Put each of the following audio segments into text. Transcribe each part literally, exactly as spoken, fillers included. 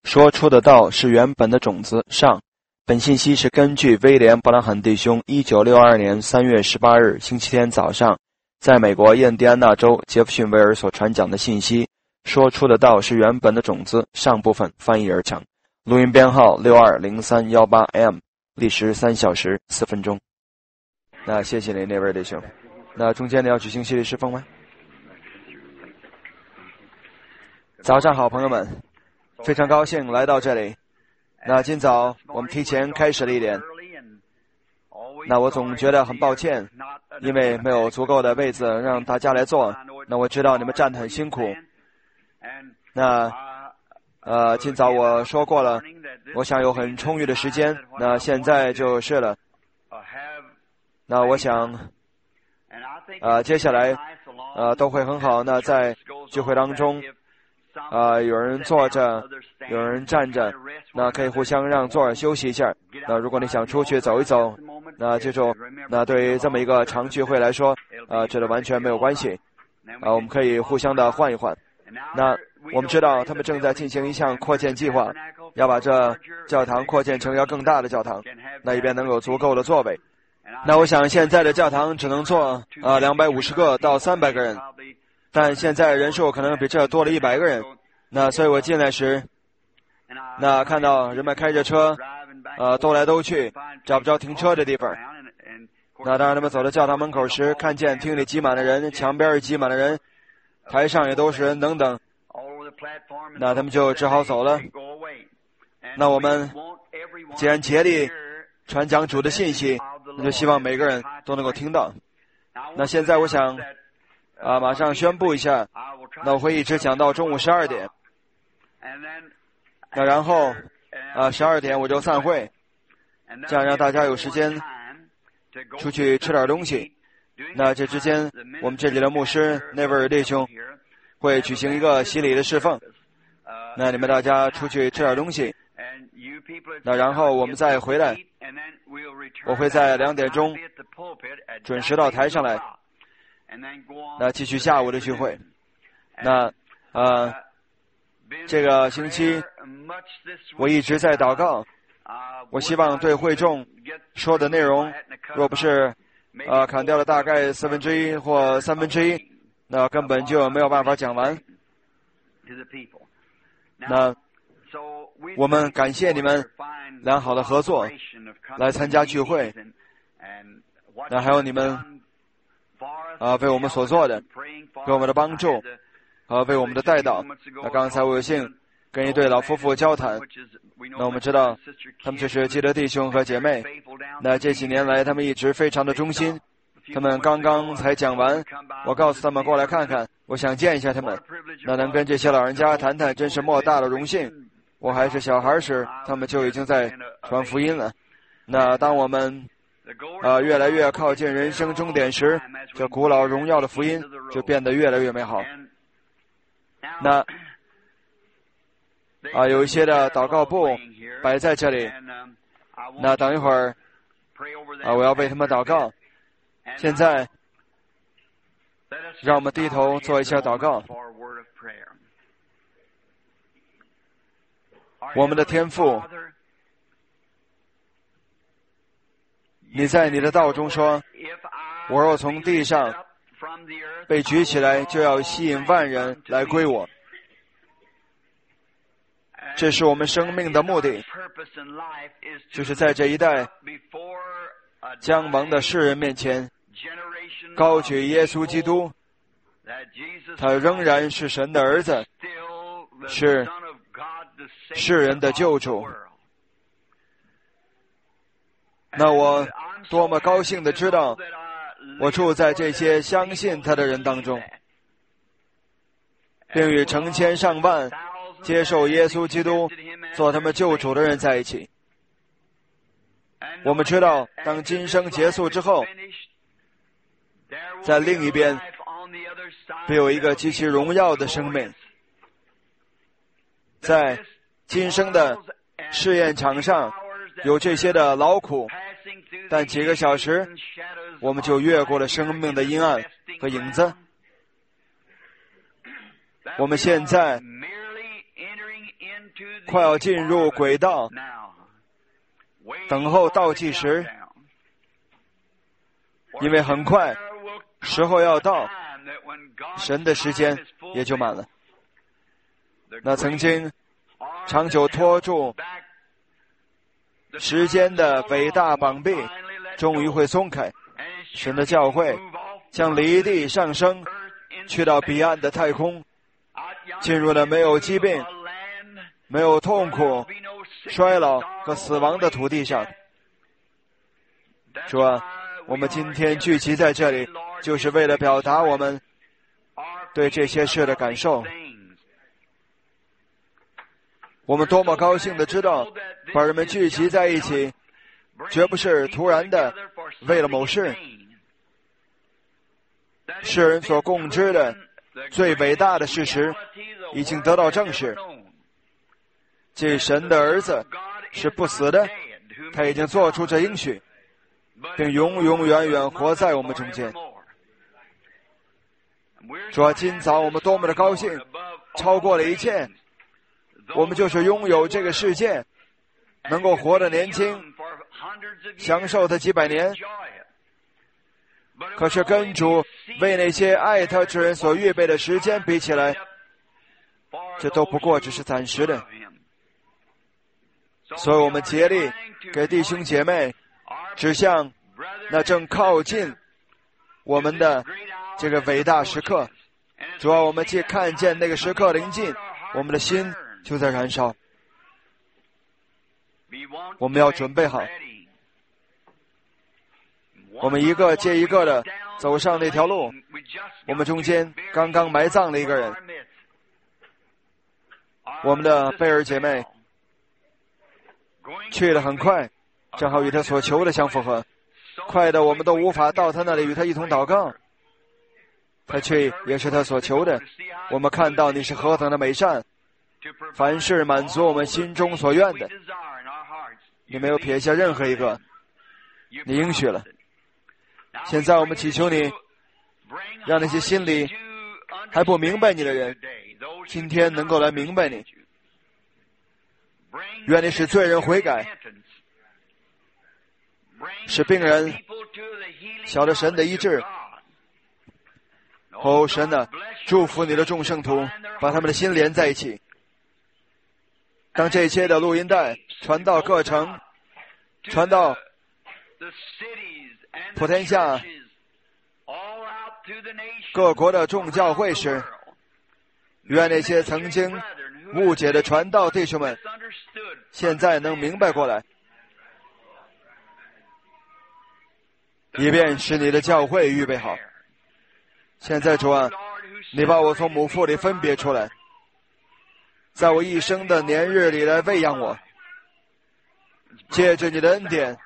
说出的道是原本的种子。上，本信息是根据威廉·布朗汉弟兄一九六二年三月十八日星期天早上在美国印第安纳州杰弗逊维尔所传讲的信息。说出的道是原本的种子上部分翻译而成。录音编号六二零三一八 M， 历时三小时四分钟。那谢谢您那位弟兄。那中间你要举行系列侍奉吗？早上好，朋友们，非常高兴来到这里。那今早我们提前开始了一点，那我总觉得很抱歉，因为没有足够的位子让大家来坐。那我知道你们站得很辛苦。那呃，今早我说过了，我想有很充裕的时间，那现在就是了。那我想呃，接下来呃都会很好。那在聚会当中呃，有人坐着，有人站着，那可以互相让座休息一下。那如果你想出去走一走，那记住，那对于这么一个长聚会来说，呃，这个完全没有关系。啊，我们可以互相的换一换。那我们知道他们正在进行一项扩建计划，要把这教堂扩建成要更大的教堂，那一边能有足够的座位。那我想现在的教堂只能坐呃两百五十个到三百个人，但现在人数可能比这多了一百个人。那所以我进来时，那看到人们开着车呃兜来兜去，找不着停车的地方。那当他们走到教堂门口时，看见厅里挤满了人，墙边也挤满了人，台上也都是人等等，那他们就只好走了。那我们既然竭力传讲主的信息，那就希望每个人都能够听到。那现在我想啊，马上宣布一下，那我会一直讲到中午十二点。那然后啊，十二点我就散会，这样让大家有时间出去吃点东西。那这之间，我们这里的牧师那位弟兄会举行一个洗礼的侍奉。那你们大家出去吃点东西，那然后我们再回来，我会在两点钟准时到台上来，那继续下午的聚会。那呃，这个星期我一直在祷告，我希望对会众说的内容，若不是呃砍掉了大概四分之一或三分之一，那根本就没有办法讲完。那我们感谢你们良好的合作来参加聚会，那还有你们啊为我们所做的，给我们的帮助和为我们的带导。那刚才我有幸跟一对老夫妇交谈，那我们知道他们就是基督弟兄和姐妹，那这几年来他们一直非常的忠心。他们刚刚才讲完，我告诉他们过来看看，我想见一下他们。那能跟这些老人家谈谈，真是莫大的荣幸。我还是小孩时，他们就已经在传福音了。那当我们呃越来越靠近人生终点时，这古老荣耀的福音就变得越来越美好。那啊、呃、有一些的祷告簿摆在这里，那等一会儿啊、呃、我要为他们祷告。现在让我们低头做一下祷告。我们的天父，你在你的道中说，我若从地上被举起来，就要吸引万人来归我。这是我们生命的目的，就是在这一代将亡的世人面前高举耶稣基督，他仍然是神的儿子，是世人的救主。那我多么高兴地知道，我住在这些相信他的人当中，并与成千上万接受耶稣基督做他们救主的人在一起。我们知道，当今生结束之后，在另一边必有一个极其荣耀的生命。在今生的试验场上有这些的劳苦，但几个小时我们就越过了生命的阴暗和影子。我们现在快要进入轨道，等候倒计时，因为很快时候要到，神的时间也就满了。那曾经长久拖住时间的伟大绑臂终于会松开，神的教会将离地上升，去到彼岸的太空，进入了没有疾病、没有痛苦、衰老和死亡的土地上。主啊，我们今天聚集在这里，就是为了表达我们对这些事的感受。我们多么高兴地知道，把人们聚集在一起，绝不是突然的为了某事。世人所共知的最伟大的事实已经得到证实，即神的儿子是不死的，他已经做出这应许，并永永远远活在我们中间。主啊，今早我们多么的高兴，超过了一切，我们就是拥有这个世界，能够活得年轻，享受它几百年。可是跟主为那些爱他之人所预备的时间比起来，这都不过只是暂时的。所以我们竭力给弟兄姐妹指向那正靠近我们的这个伟大时刻。主要我们既看见那个时刻临近，我们的心就在燃烧。我们要准备好，我们一个接一个的走上那条路。我们中间刚刚埋葬了一个人，我们的贝尔姐妹去得很快，正好与她所求的相符合，快的我们都无法到她那里与她一同祷告。她去也是她所求的。我们看到你是何等的美善，凡事满足我们心中所愿的，你没有撇下任何一个，你应许了。现在我们祈求你，让那些心里还不明白你的人，今天能够来明白你。愿你使罪人悔改，使病人晓得神的医治。哦，神啊，祝福你的众圣徒，把他们的心连在一起。当这一切的录音带传到各城，传到普天下各国的众教会时，愿那些曾经误解的传道弟兄们现在能明白过来，以便使你的教会预备好。现在主啊，你把我从母腹里分别出来，在我一生的年日里来喂养我，借着你的恩典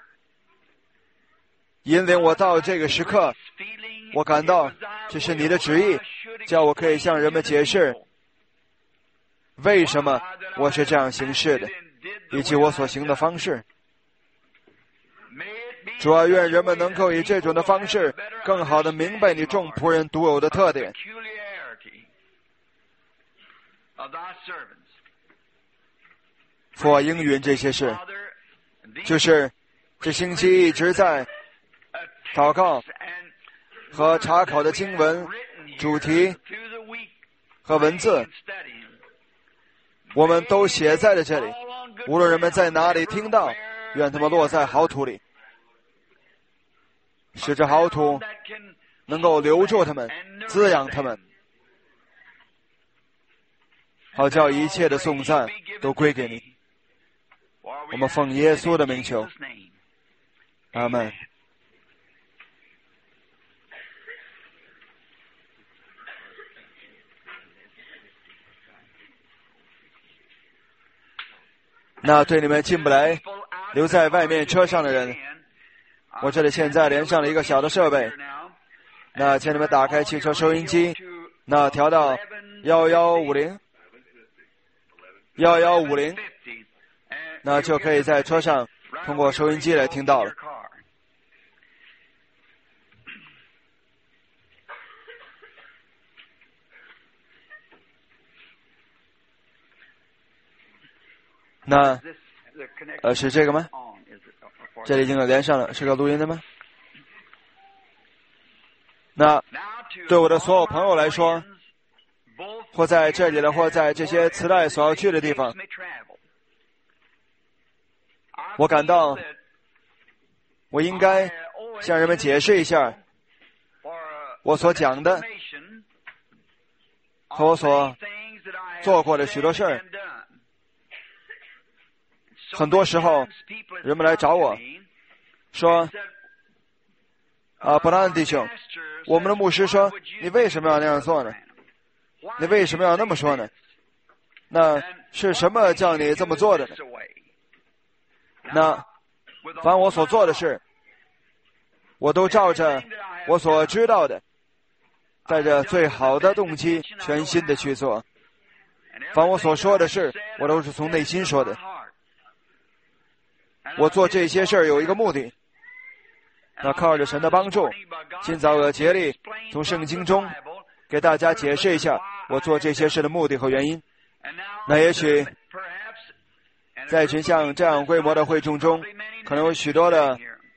引领我到这个时刻。我感到这是你的旨意，叫我可以向人们解释为什么我是这样行事的，以及我所行的方式。主啊，愿人们能够以这种的方式更好地明白你众仆人独有的特点。父啊，应允这些事，就是这星期一直在祷告和查考的经文主题和文字，我们都写在了这里。无论人们在哪里听到，愿他们落在好土里，使这好土能够留住他们，滋养他们，好叫一切的颂赞都归给你。我们奉耶稣的名求，阿们。那对你们进不来留在外面车上的人，我这里现在连上了一个小的设备，那请你们打开汽车收音机，那调到幺幺五零幺幺五零，那就可以在车上通过收音机来听到了。 那呃是这个吗？这里已经有连上了，是个录音的吗？那对我的所有朋友来说，或在这里的，或在这些磁带所要去的地方，我感到我应该向人们解释一下我所讲的和我所做过的许多事儿。很多时候人们来找我说，啊，伯拉恩弟兄，我们的牧师说，你为什么要那样做呢？你为什么要那么说呢？那是什么叫你这么做的呢？那凡我所做的事，我都照着我所知道的，带着最好的动机，全心的去做。凡我所说的事，我都是从内心说的。我做这些事儿有一个目的，那靠着神的帮助，今早我竭力从圣经中给大家解释一下我做这些事的目的和原因。那也许在群像这样规模的会众中，可能有许多的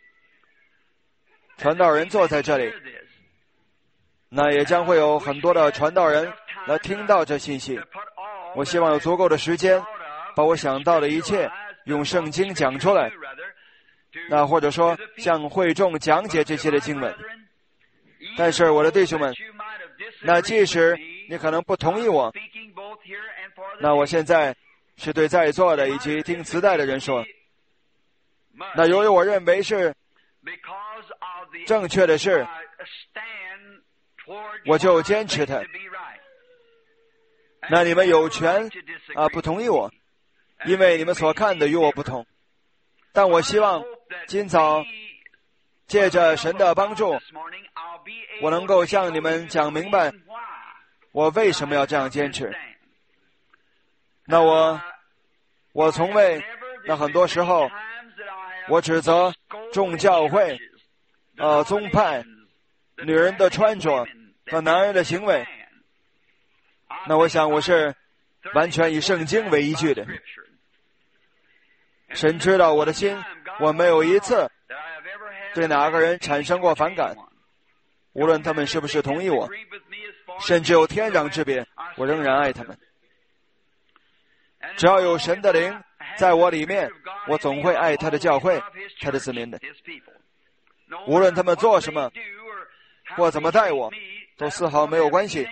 传道人坐在这里，那也将会有很多的传道人来听到这信息。我希望有足够的时间把我想到的一切用圣经讲出来，那或者说向会众讲解这些的经文。但是我的弟兄们，那即使你可能不同意我，那我现在是对在座的以及听磁带的人说，那由于我认为是正确的事，我就坚持它。那你们有权啊不同意我，因为你们所看的与我不同。但我希望今早借着神的帮助，我能够向你们讲明白我为什么要这样坚持。那我我从未那很多时候我指责众教会呃宗派女人的穿着和男人的行为，那我想我是完全以圣经为依据的。神知道我的心，我没有一次对哪个人产生过反感，无论他们是不是同意我，甚至有天壤之别，我仍然爱他们。只要有神的灵在我里面，我总会爱他的教会，他的子民的。无论他们做什么或怎么待我，都丝毫没有关系，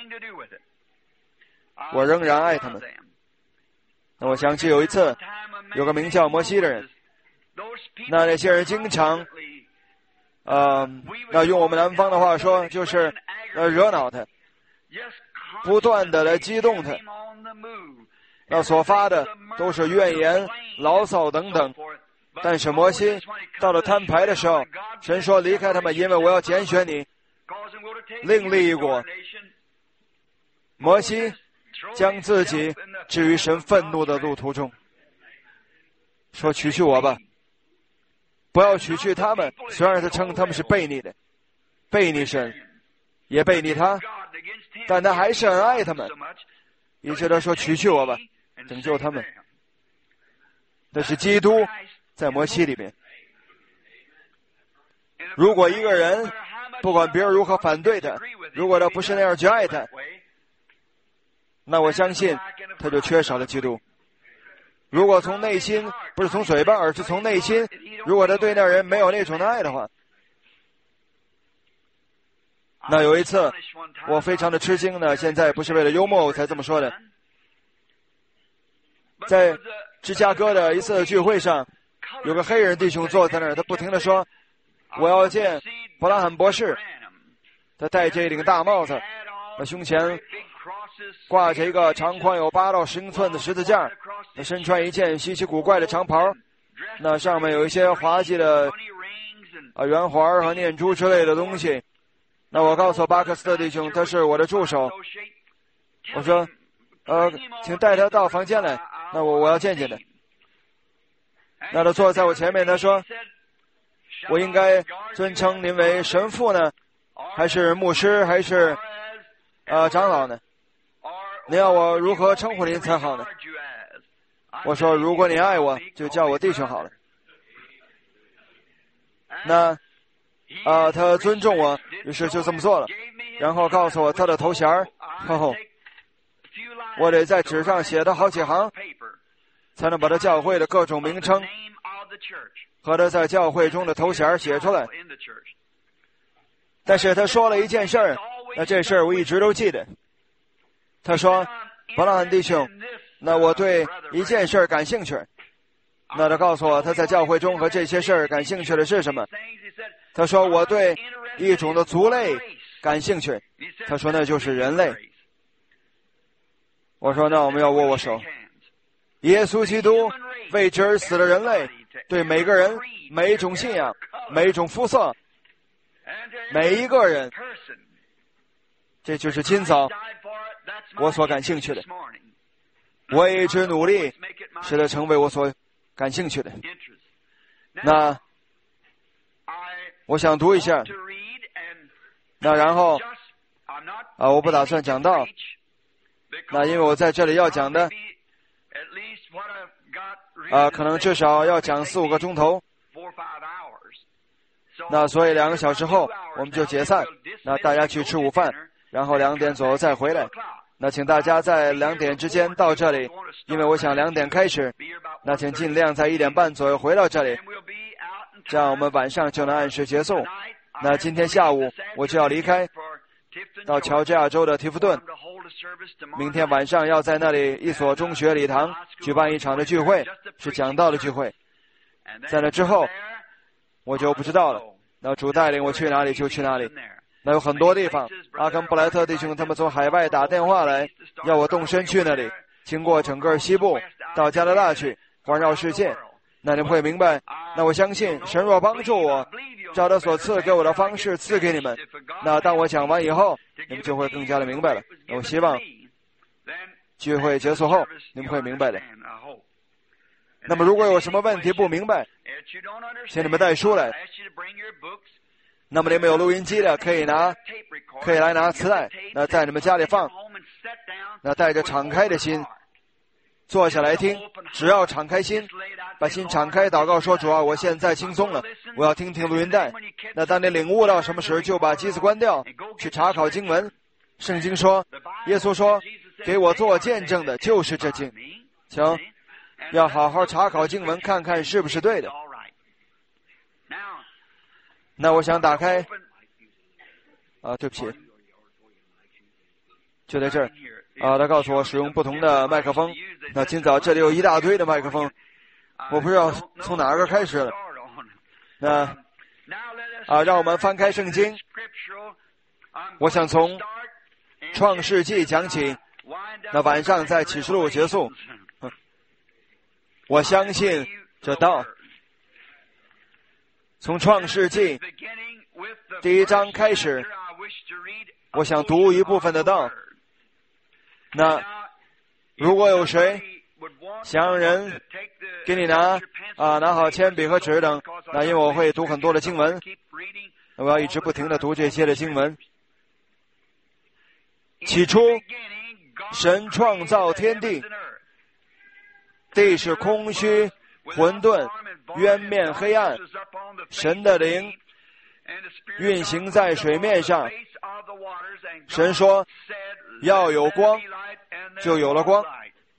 我仍然爱他们。那我想起有一次有个名叫摩西的人，那那些人经常呃，那用我们南方的话说，就是呃惹恼他，不断的来激动他，那所发的都是怨言、牢骚等等。但是摩西到了摊牌的时候，神说离开他们，因为我要拣选你，另立一国。摩西将自己置于神愤怒的路途中，说取去我吧，不要取去他们。虽然他称他们是悖逆的，悖逆神也悖逆他，但他还是很爱他们，于是他说取去我吧，拯救他们。那是基督在摩西里面。如果一个人不管别人如何反对他，如果他不是那样去爱他，那我相信他就缺少了基督。如果从内心，不是从嘴巴，而是从内心，如果他对那人没有那种的爱的话，那有一次我非常的吃惊呢，现在不是为了幽默我才这么说的。在芝加哥的一次聚会上，有个黑人弟兄坐在那儿，他不停地说我要见伯拉罕博士。他戴着一顶大帽子，他胸前挂着一个长宽有八到十英寸的十字架，他身穿一件稀奇古怪的长袍，那上面有一些滑稽的啊圆环和念珠之类的东西。那我告诉巴克斯特弟兄，他是我的助手，我说呃请带他到房间来，那我我要见见他。那他坐在我前面，他说我应该尊称您为神父呢，还是牧师，还是呃长老呢？您要我如何称呼您才好呢？ 我说如果你爱我，就叫我弟兄好了。那啊、呃，他尊重我，于是就这么做了，然后告诉我他的头衔儿，呵呵，我得在纸上写他好几行，才能把他教会的各种名称和他在教会中的头衔写出来。但是他说了一件事儿，那这事儿我一直都记得。他说：“伯拉罕弟兄，那我对一件事儿感兴趣。”那他告诉我他在教会中和这些事儿感兴趣的是什么。他说：“我对一种的族类感兴趣。”他说：“那就是人类。”我说：“那我们要握握手。”耶稣基督为之而死的人类，对每个人、每一种信仰、每一种肤色、每一个人，这就是今早我所感兴趣的。我也一直努力使它成为我所感兴趣的。那我想读一下，那然后啊，我不打算讲道，那因为我在这里要讲的啊，可能至少要讲四五个钟头，那所以两个小时后我们就解散，那大家去吃午饭，然后两点左右再回来。那请大家在两点之间到这里，因为我想两点开始，那请尽量在一点半左右回到这里，这样我们晚上就能按时结束。那今天下午我就要离开，到乔治亚州的提夫顿，明天晚上要在那里一所中学礼堂举办一场的聚会，是讲道的聚会。在那之后我就不知道了，那主带领我去哪里就去哪里。那有很多地方，阿肯布莱特弟兄他们从海外打电话来，要我动身去那里，经过整个西部到加拿大去环绕世界。那你们会明白，那我相信神若帮助我，照他所赐给我的方式赐给你们，那当我讲完以后，你们就会更加的明白了。我希望聚会结束后你们会明白的。那么如果有什么问题不明白，请你们带书来。那么你们有录音机的可以拿，可以来拿磁带，那在你们家里放，那带着敞开的心坐下来听，只要敞开心，把心敞开，祷告说：主啊，我现在轻松了，我要听听录音带。那当你领悟到什么时，就把机子关掉，去查考经文。圣经说，耶稣说，给我做见证的就是这经。行，要好好查考经文，看看是不是对的。那我想打开啊，对不起，就在这儿啊。他告诉我使用不同的麦克风。那今早这里有一大堆的麦克风，我不知道从哪个开始了。那啊，让我们翻开圣经。我想从创世纪讲起，那晚上在启示录结束。我相信这道。从创世纪第一章开始，我想读一部分的道。那如果有谁想让人给你拿啊拿好铅笔和纸等，那因为我会读很多的经文，我要一直不停地读这些的经文。起初神创造天地，地是空虚混沌，渊面黑暗，神的灵运行在水面上。神说要有光，就有了光。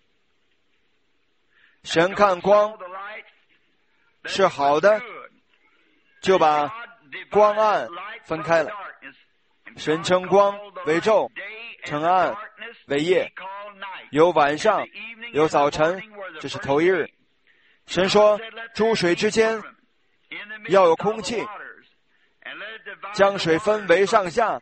神看光是好的，就把光暗分开了。神称光为昼，称暗为夜，有晚上，有早晨，这是头一日。神说诸水之间要有空气，将水分为上下。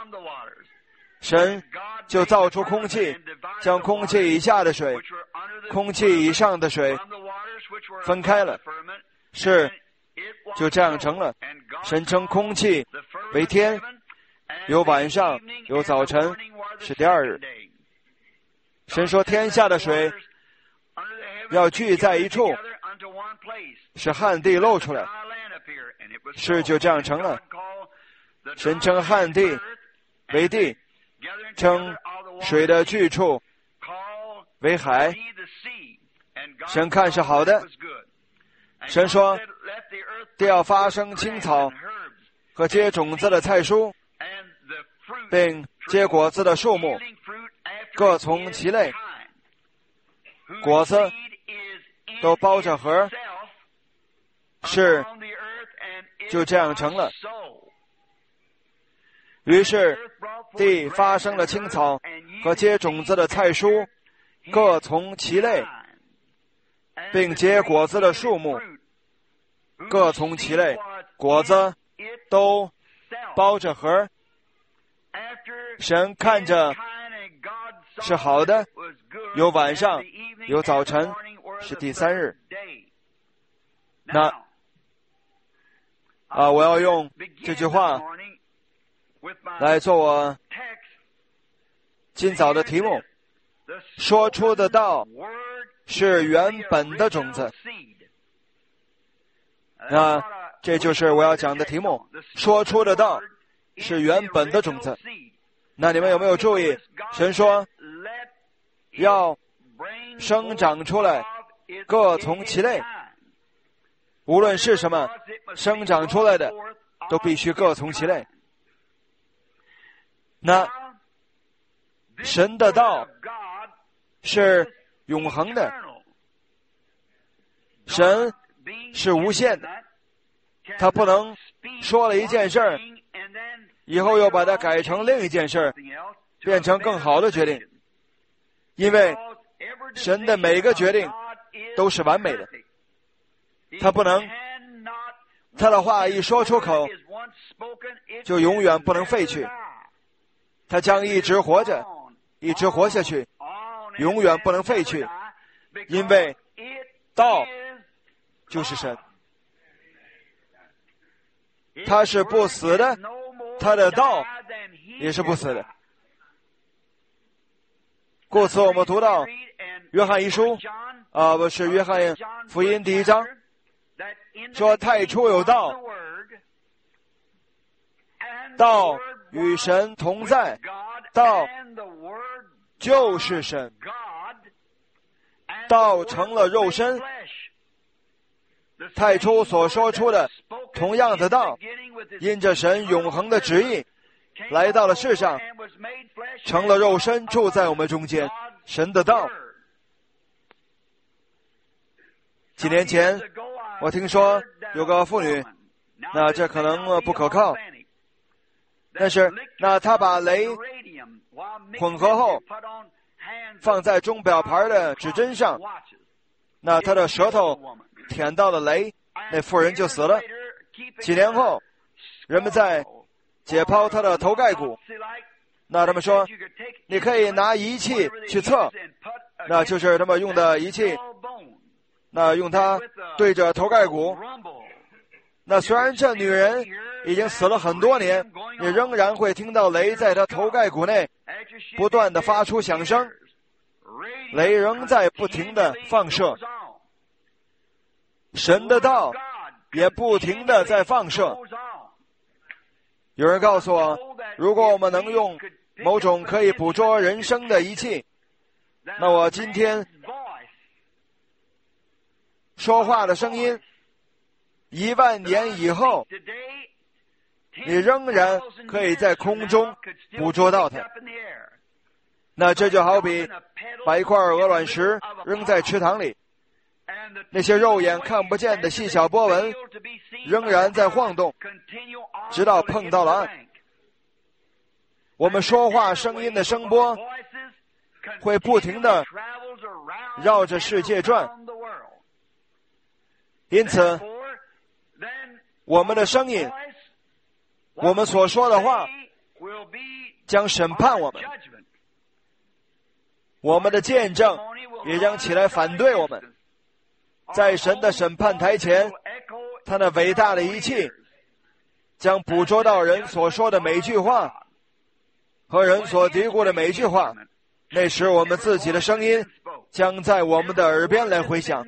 神就造出空气，将空气以下的水、空气以上的水分开了，是就这样成了。神称空气为天，有晚上，有早晨，是第二日。神说天下的水要聚在一处，使旱地露出来，是就这样成了。神称旱地为地，称水的聚处为海。 神看是好的。神说，地要发生青草和结种子的菜蔬，并结果子的树木，各从其类，果子都包着核，是就这样成了。于是地发生了青草和结种子的菜蔬，各从其类，并结果子的树木，各从其类，果子都包着核。神看着是好的，有晚上，有早晨，是第三日。那啊，我要用这句话来做我今早的题目，说出的道是原本的种子。那这就是我要讲的题目，说出的道是原本的种子。那你们有没有注意，神说要生长出来，各从其类，无论是什么生长出来的都必须各从其类。那神的道是永恒的，神是无限的，他不能说了一件事儿以后又把它改成另一件事儿，变成更好的决定。因为神的每个决定都是完美的，他不能他的话一说出口就永远不能废去，他将一直活着，一直活下去，永远不能废去，因为道就是神，他是不死的，他的道也是不死的。故此我们读到约翰一书啊，不是约翰福音第一章，说太初有道，道与神同在，道就是神，道成了肉身。太初所说出的同样的道，因着神永恒的旨意来到了世上，成了肉身，住在我们中间。神的道。几年前我听说有个妇女，那这可能不可靠，但是那她把镭混合后放在钟表盘的指针上，那她的舌头舔到了镭，那妇人就死了。几年后人们在解剖她的头盖骨，那他们说你可以拿仪器去测，那就是他们用的仪器，那用它对着头盖骨，那虽然这女人已经死了很多年，也仍然会听到雷在她头盖骨内不断的发出响声，雷仍在不停的放射，神的道也不停的在放射。有人告诉我，如果我们能用某种可以捕捉人声的仪器，那我今天说话的声音一万年以后，你仍然可以在空中捕捉到它。那这就好比把一块鹅卵石扔在池塘里，那些肉眼看不见的细小波纹仍然在晃动，直到碰到了岸。我们说话声音的声波会不停地绕着世界转，因此我们的声音，我们所说的话将审判我们，我们的见证也将起来反对我们。在神的审判台前，他那伟大的仪器将捕捉到人所说的每句话和人所嘀咕的每句话，那时我们自己的声音将在我们的耳边来回响。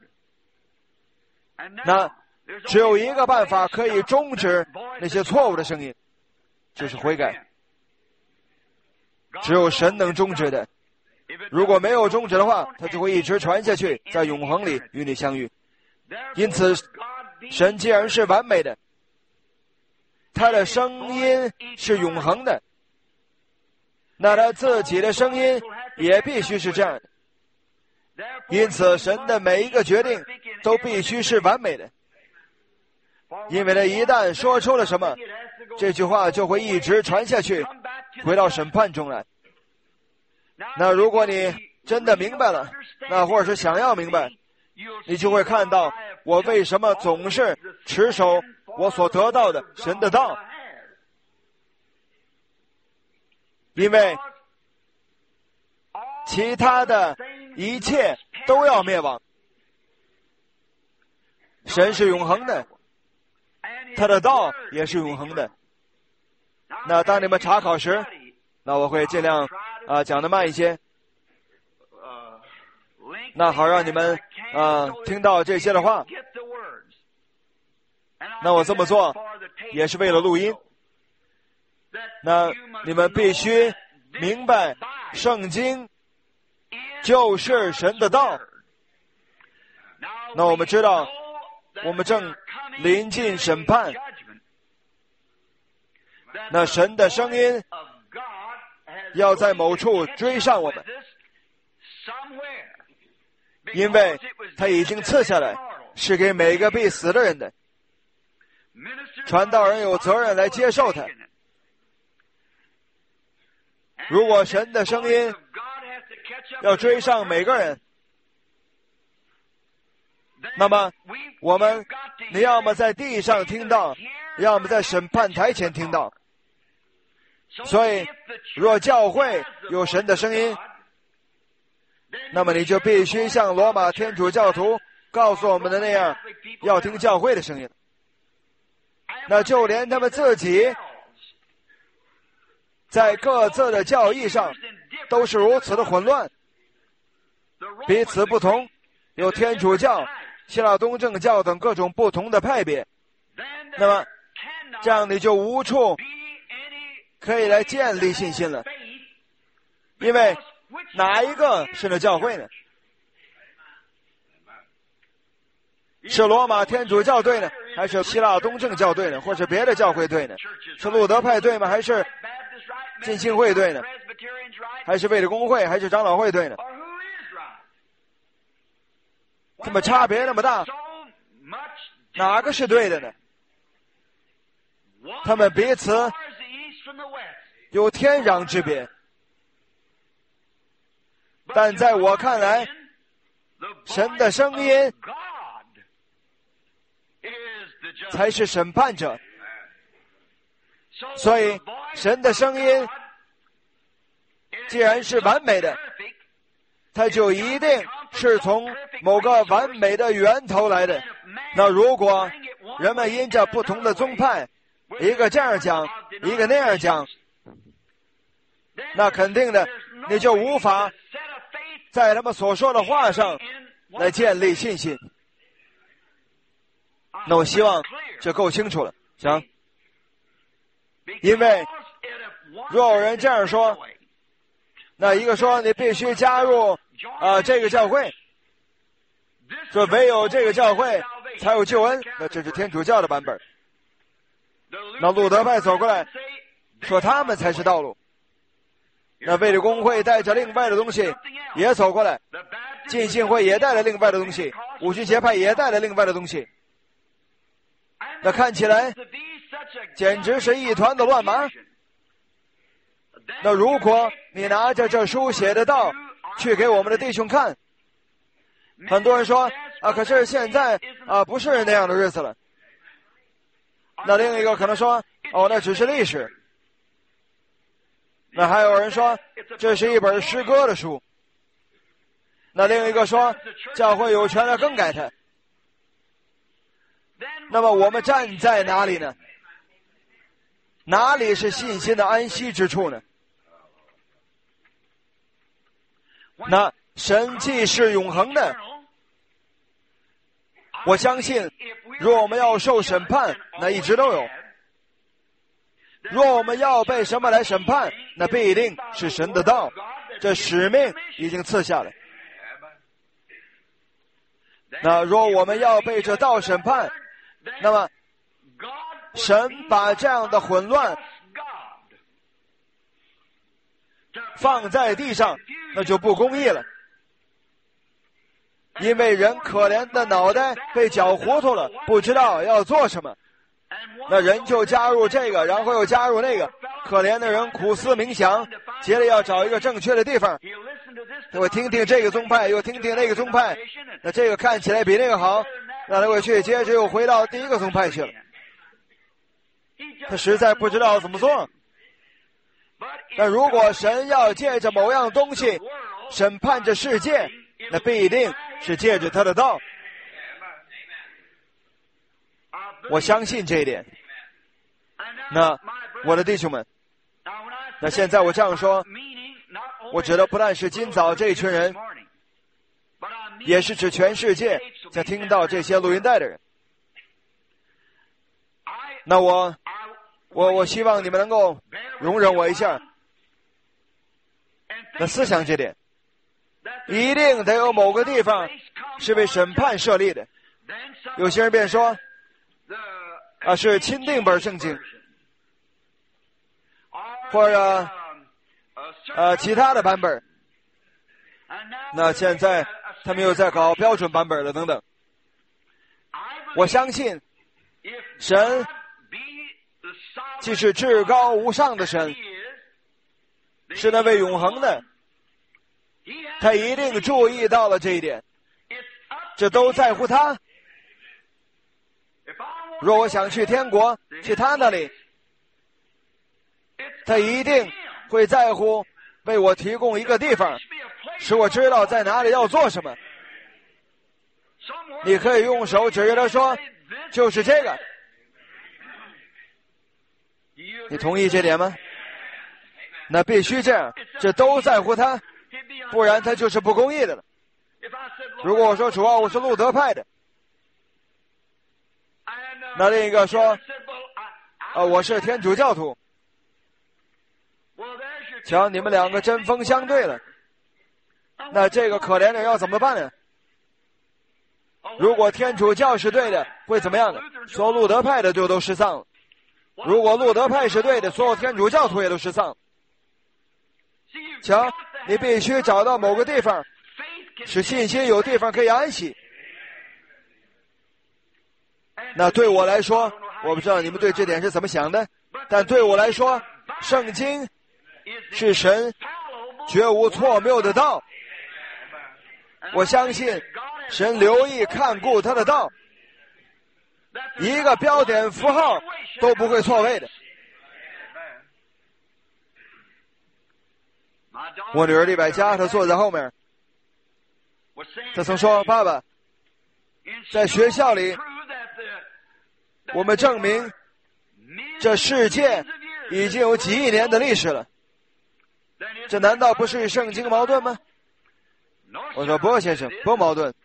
那只有一个办法可以终止那些错误的声音，就是悔改。只有神能终止的， 如果没有终止的话，它就会一直传下去，在永恒里与你相遇。因此，神既然是完美的，他的声音是永恒的，那他自己的声音也必须是这样的。因此，神的每一个决定都必须是完美的，因为他一旦说出了什么，这句话就会一直传下去，回到审判中来。那如果你真的明白了，那或者是想要明白，你就会看到我为什么总是持守我所得到的神的道。因为其他的一切都要灭亡，神是永恒的，他的道也是永恒的。那当你们查考时，那我会尽量啊、呃、讲得慢一些，那好让你们啊、呃、听到这些的话。那我这么做也是为了录音。那你们必须明白，圣经就是神的道。那我们知道，我们正临近审判。那神的声音要在某处追上我们，因为他已经赐下来，是给每个必死的人的。传道人有责任来接受它。如果神的声音要追上每个人，那么我们你要么在地上听到，要么在审判台前听到。所以若教会有神的声音，那么你就必须像罗马天主教徒告诉我们的那样，要听教会的声音。那就连他们自己在各自的教义上都是如此的混乱，彼此不同，有天主教、希腊东正教等各种不同的派别。那么这样你就无处可以来建立信心了，因为哪一个是那教会呢？是罗马天主教队呢，还是希腊东正教队呢，或是别的教会队呢？是路德派队吗？还是浸信会队呢？还是卫理公会？还是长老会队呢？这么差别那么大，哪个是对的呢？他们彼此有天壤之别。但在我看来，神的声音才是审判者。所以神的声音既然是完美的，它就一定是从某个完美的源头来的。那如果人们因着不同的宗派，一个这样讲，一个那样讲，那肯定的你就无法在他们所说的话上来建立信心。那我希望这够清楚了，行？因为若有人这样说，那一个说你必须加入啊、呃、这个教会，说唯有这个教会才有救恩，那这是天主教的版本。那路德派走过来说他们才是道路，那卫理公会带着另外的东西也走过来，浸信会也带了另外的东西，五旬节派也带了另外的东西，那看起来简直是一团的乱麻。那如果你拿着这书写的道去给我们的弟兄看，很多人说啊，可是现在啊不是那样的日子了。那另一个可能说，哦，那只是历史。那还有人说这是一本诗歌的书。那另一个说教会有权来更改它。那么我们站在哪里呢？哪里是信心的安息之处呢？那神既是永恒的，我相信若我们要受审判，那一直都有。若我们要被什么来审判，那必定是神的道。 这使命已经赐下了。那若我们要被这道审判，那么神把这样的混乱放在地上，那就不公义了。因为人可怜的脑袋被搅糊涂了，不知道要做什么，那人就加入这个，然后又加入那个。可怜的人苦思冥想，接着要找一个正确的地方，他会听听这个宗派，又听听那个宗派，那这个看起来比那个好，那他会去，接着又回到第一个宗派去了。他实在不知道怎么做。但如果神要借着某样东西审判这世界，那必定是借着他的道。我相信这一点。那我的弟兄们，那现在我这样说，我指的不但是今早这一群人，也是指全世界在听到这些录音带的人。那我我我希望你们能够容忍我一下。那思想这点，一定得有某个地方是为审判设立的。有些人便说啊，是钦定本圣经，或者呃其他的版本。那现在他们又在搞标准版本了等等。我相信神既是至高无上的神，是那位永恒的，他一定注意到了这一点，这都在乎他。若我想去天国，去他那里，他一定会在乎为我提供一个地方，使我知道在哪里要做什么。你可以用手指着他说，就是这个。你同意这点吗？那必须这样，这都在乎他，不然他就是不公义的了。如果我说主啊，我是路德派的，那另一个说啊，我是天主教徒，瞧你们两个针锋相对了，那这个可怜人要怎么办呢？如果天主教是对的，会怎么样呢？所有路德派的就都失丧了。如果路德派是对的，所有天主教徒也都失丧了。瞧，你必须找到某个地方，使信心有地方可以安息。那对我来说，我不知道你们对这点是怎么想的，但对我来说，圣经是神绝无错谬的道。我相信神留意看顾他的道，一个标点符号都不会错位的。我女儿李百嘉，她坐在后面，她曾说，爸爸，在学校里我们证明这世界已经有几亿年的历史了，这难道不是与圣经矛盾吗？我说不，先生，不矛盾。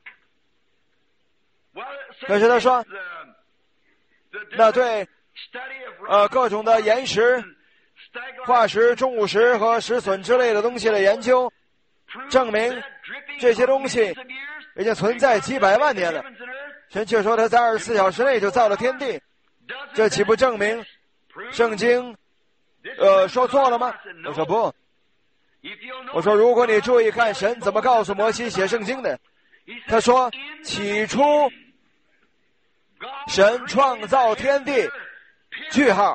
可是他说，那对呃各种的岩石、化石、重物石和石笋之类的东西的研究，证明这些东西已经存在几百万年了。神却说他在二十四小时内就造了天地，这岂不证明圣经呃说错了吗？我说不。我说如果你注意看神怎么告诉摩西写圣经的，他说起初神创造天地，句号。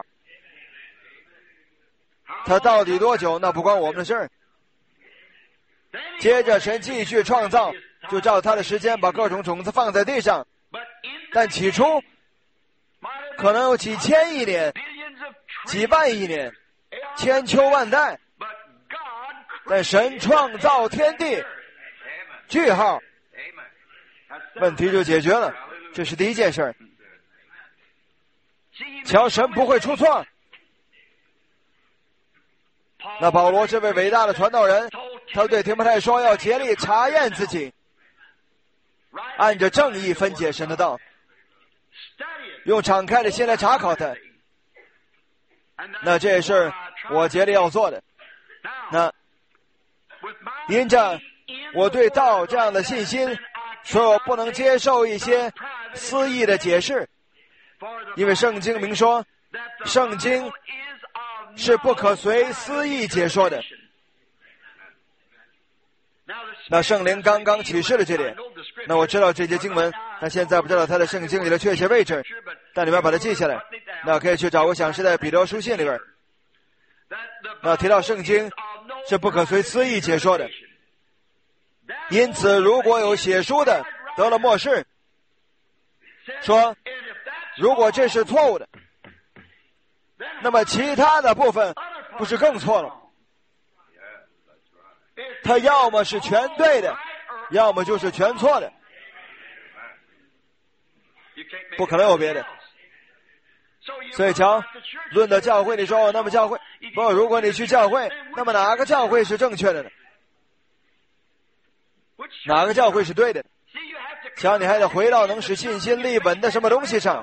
他到底多久那不关我们的事儿。接着神继续创造，就照他的时间把各种种子放在地上，但起初可能有几千亿年、几万亿年、千秋万代，但神创造天地，句号，问题就解决了。这是第一件事。瞧，神不会出错。那保罗这位伟大的传道人，他对提摩太说，要竭力查验自己，按着正义分解神的道，用敞开的心来查考他。那这也是我竭力要做的。那因着我对道这样的信心，所以我不能接受一些私意的解释，因为圣经明说，圣经是不可随私意解说的。那圣灵刚刚启示了这点，那我知道这节经文，但现在不知道它的圣经里的确切位置，但你们要把它记下来，那可以去找我想是在彼得书信里边，那提到圣经是不可随私意解说的。因此如果有写书的得了默示，说如果这是错误的，那么其他的部分不是更错了？他要么是全对的，要么就是全错的，不可能有别的。所以瞧，论到教会，你说那么教会不，如果你去教会，那么哪个教会是正确的呢？哪个教会是对的？瞧，你还得回到能使信心立稳的什么东西上。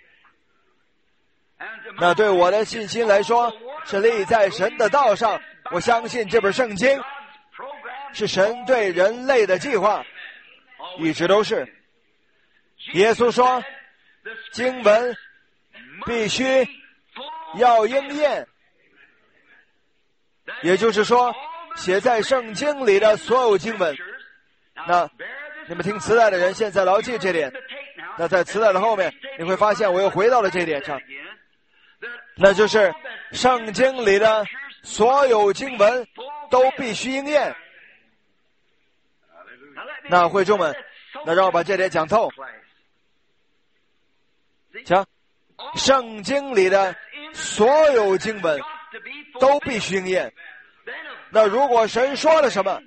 那对我的信心来说，是立在神的道上。我相信这本圣经是神对人类的计划，一直都是。耶稣说，经文必须要应验，也就是说，写在圣经里的所有经文。那你们听磁带的人现在牢记这点。那在磁带的后面，你会发现我又回到了这一点上，那就是圣经里的所有经文都必须应验。那会众们，那让我把这点讲透。瞧，圣经里的所有经文都必须应验。那如果神说了什么，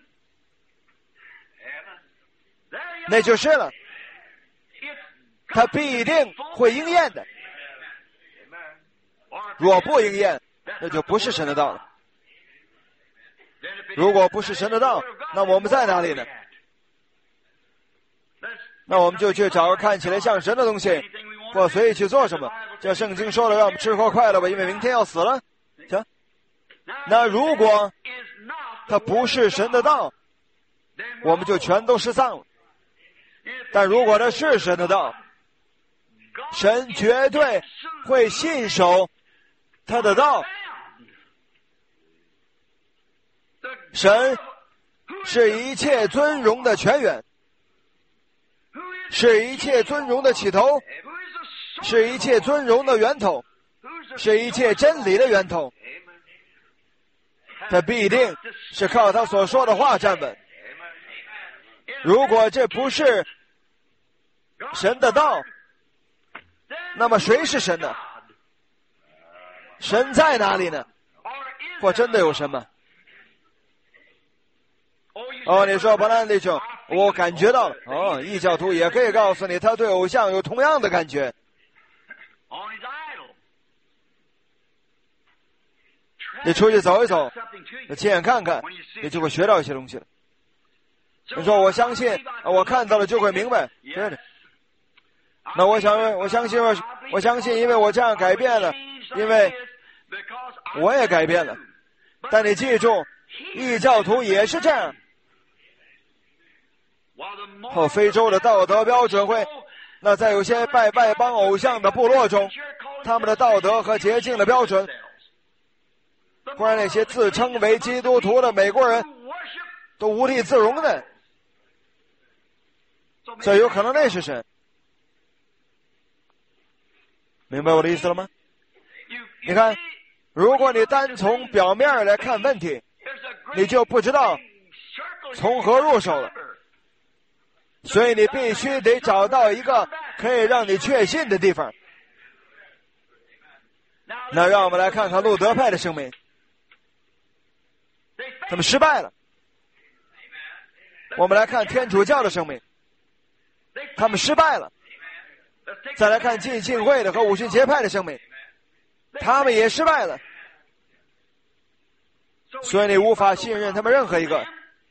那就是了，他必定会应验的。若不应验，那就不是神的道了。如果不是神的道，那我们在哪里呢？那我们就去找个看起来像神的东西，或随意去做什么。这圣经说了，让我们吃喝快乐吧，因为明天要死了。行，那如果它不是神的道，我们就全都失丧了。但如果它是神的道，神绝对会信守他的道。神是一切尊荣的泉源，是一切尊荣的起头，是一切尊荣的源头，是一切真理的源头。他必定是靠他所说的话站稳。如果这不是神的道，那么谁是神呢？神在哪里呢？或真的有神吗？哦，你说伯兰弟兄，我感觉到了。哦，异教徒也可以告诉你，他对偶像有同样的感觉。你出去走一走，亲眼看看，你就会学到一些东西了。你说我相信，我看到了就会明白，对的。那我想，我相信，我相信，因为我这样改变了，因为我也改变了。但你记住，异教徒也是这样。和非洲的道德标准会，那在有些拜外邦偶像的部落中，他们的道德和洁净的标准，不然那些自称为基督徒的美国人都无地自容的。所以有可能那是神。明白我的意思了吗？你看，如果你单从表面来看问题，你就不知道从何入手了。所以你必须得找到一个可以让你确信的地方。那让我们来看看路德派的生命，他们失败了。我们来看天主教的生命，他们失败了。再来看浸信会的和五旬节派的生命，他们也失败了。所以你无法信任他们任何一个。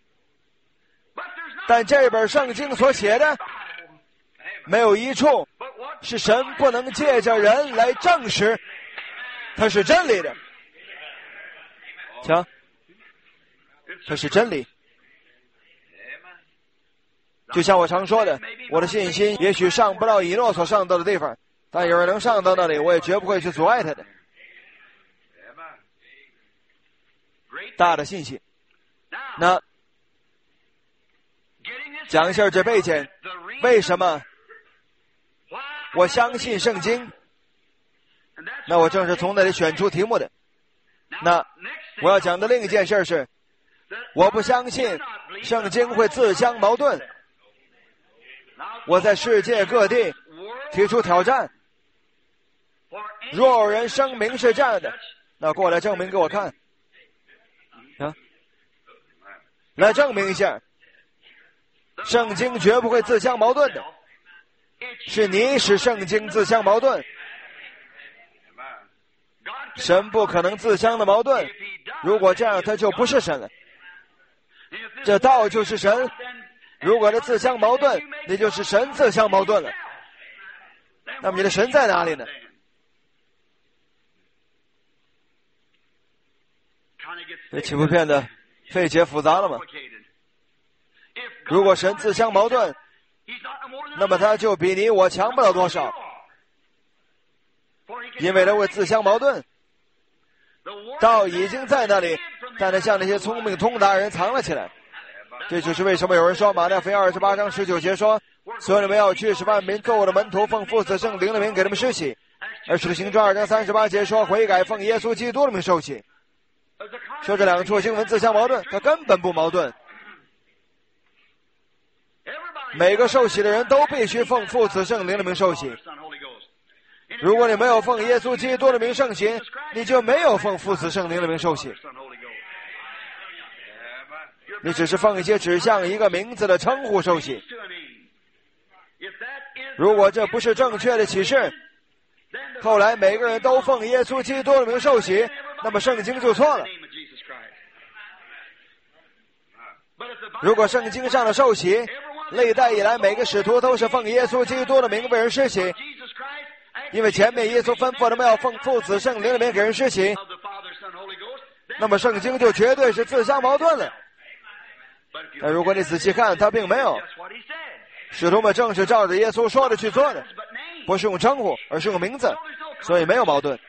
但这本圣经所写的没有一处是神不能借着人来证实它是真理的。瞧， 它是真理。就像我常说的，我的信心也许上不到以诺所上到的地方，但有人能上到那里，我也绝不会去阻碍他的。大的信心。那讲一下这背景，为什么我相信圣经？那我正是从那里选出题目的。那我要讲的另一件事是，我不相信圣经会自相矛盾。我在世界各地提出挑战，若有人声明是这样的，那过来证明给我看啊，来证明一下，圣经绝不会自相矛盾的，是你使圣经自相矛盾。神不可能自相的矛盾，如果这样他就不是神了。这道就是神，如果他自相矛盾，那就是神自相矛盾了。那么你的神在哪里呢？这岂不变得费解复杂了吗？如果神自相矛盾，那么他就比你我强不了多少，因为他会自相矛盾。道已经在那里，但他向那些聪明通达人藏了起来。这就是为什么有人说马太福音二十八章十九节说，所以你们要去使万民做我的门徒，奉父子圣灵的名给他们施洗。而使徒行传二章三十八节说，悔改奉耶稣基督的名受洗。说这两处经文自相矛盾，它根本不矛盾。每个受洗的人都必须奉父子圣灵的名受洗。如果你没有奉耶稣基督的名圣洗，你就没有奉父子圣灵的名受洗，你只是奉一些指向一个名字的称呼受洗。如果这不是正确的启示，后来每个人都奉耶稣基督的名受洗，那么圣经就错了。如果圣经上的受洗，历代以来每个使徒都是奉耶稣基督的名为人施洗，因为前面耶稣吩咐他们要奉父子圣灵的名给人施洗，那么圣经就绝对是自相矛盾了。但如果你仔细看，他并没有，使徒们正是照着耶稣说的去做的，不是用称呼，而是用名字，所以没有矛盾。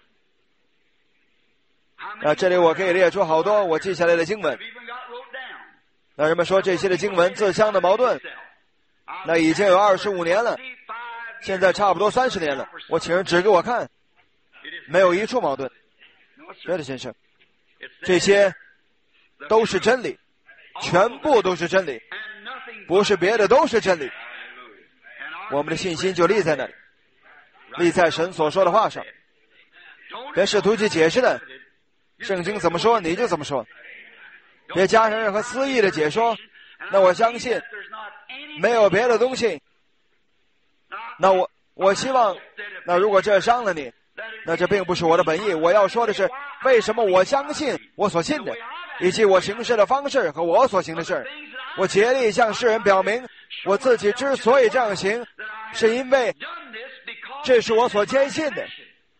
那这里我可以列出好多我记下来的经文。那人们说这些的经文自相的矛盾，那已经有二十五年了，现在差不多三十年了。我请人指给我看，没有一处矛盾。对的，先生，这些都是真理，全部都是真理，不是别的，都是真理。我们的信心就立在那里，立在神所说的话上，别试图去解释的。圣经怎么说你就怎么说，别加上任何私意的解说。那我相信没有别的东西，那我我希望，那如果这伤了你，那这并不是我的本意。我要说的是，为什么我相信我所信的，以及我行事的方式和我所行的事。我竭力向世人表明，我自己之所以这样行，是因为这是我所坚信的。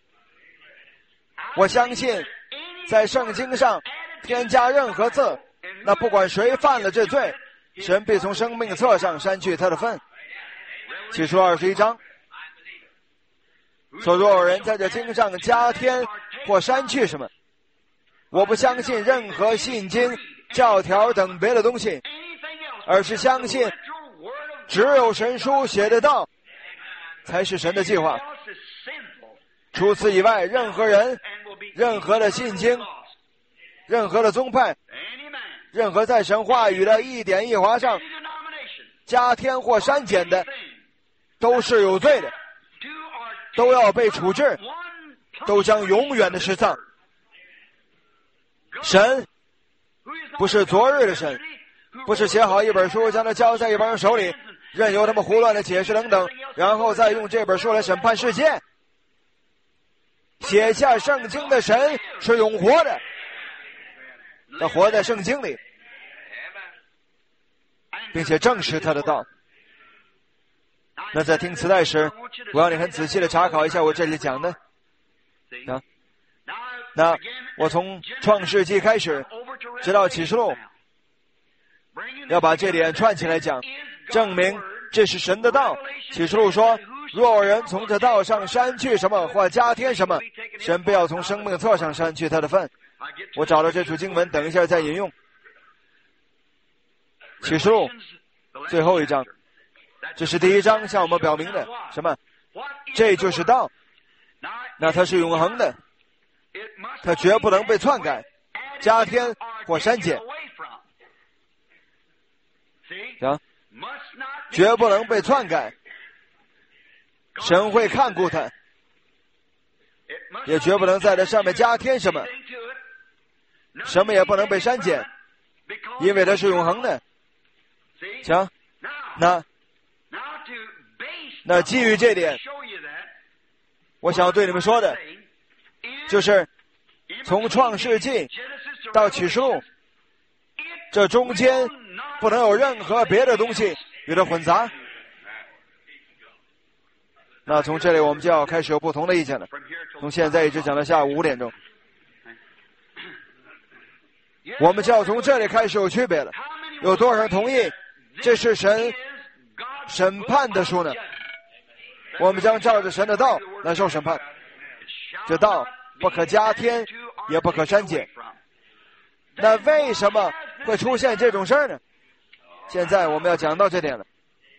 我相信在圣经上添加任何字，那不管谁犯了这罪，神必从生命册上删去他的份。启示录二十一章说，若有人在这经上加添或删去什么，我不相信任何信经、教条等别的东西，而是相信只有神书写的道才是神的计划。除此以外，任何人、任何的信经、任何的宗派、任何在神话语的一点一划上加添或删减的，都是有罪的，都要被处置，都将永远的失丧。神不是昨日的神，不是写好一本书将它交在一帮人手里，任由他们胡乱的解释等等，然后再用这本书来审判世界。写下圣经的神是永活的，他活在圣经里，并且证实他的道。那在听磁带时，我要你很仔细的查考一下我这里讲的啊。 那我从创世纪开始，直到启示录，要把这点串起来讲，证明这是神的道。启示录说，若有人从这道上删去什么或加添什么，神不要从生命册上删去他的份。我找了这处经文，等一下再引用。启示录最后一章，这是第一章向我们表明的什么？这就是道。那它是永恒的，它绝不能被篡改、加添或删减。行，绝不能被篡改。神会看顾它，也绝不能在这上面加添什么，什么也不能被删减，因为它是永恒的。行，那那基于这点，我想对你们说的，就是从创世纪到启示录，这中间不能有任何别的东西与它混杂。那从这里我们就要开始有不同的意见了，从现在一直讲到下午五点钟，我们就要从这里开始有区别了。有多少人同意这是神审判的书呢？我们将照着神的道来受审判，这道不可加添也不可删减。那为什么会出现这种事儿呢？现在我们要讲到这点了。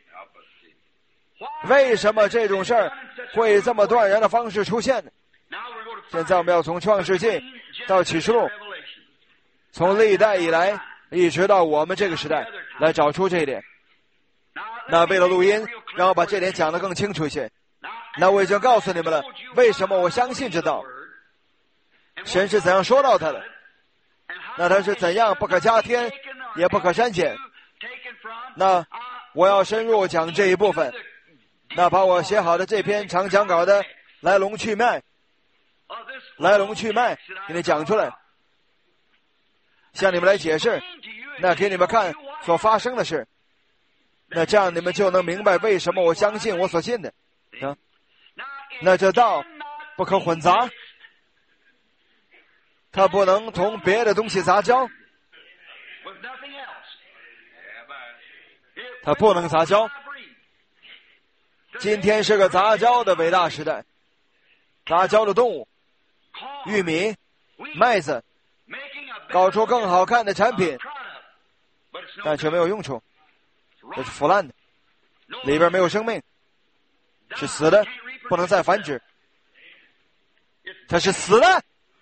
为什么这种事儿会以这么断然的方式出现呢？现在我们要从创世纪到启示录，从历代以来一直到我们这个时代来找出这一点。那为了录音，让我把这点讲得更清楚一些。那我已经告诉你们了，为什么我相信这道，神是怎样说到他的，那他是怎样不可加添也不可删减。那我要深入讲这一部分，那把我写好的这篇长讲稿的来龙去脉来龙去脉给你讲出来，向你们来解释，那给你们看所发生的事，那这样你们就能明白为什么我相信我所信的啊。那这道不可混杂，它不能同别的东西杂交，它不能杂交。今天是个杂交的伟大时代，杂交的动物，玉米、麦子，搞出更好看的产品，但却没有用处，这是腐烂的，里边没有生命，是死的，不能再繁殖，它是死的。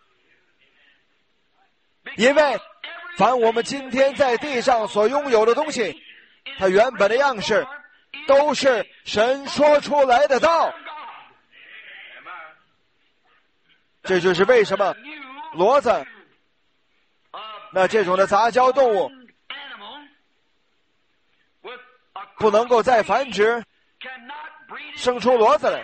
因为凡我们今天在地上所拥有的东西，它原本的样式都是神说出来的道。这就是为什么骡子，那这种的杂交动物不能够再繁殖生出骡子来。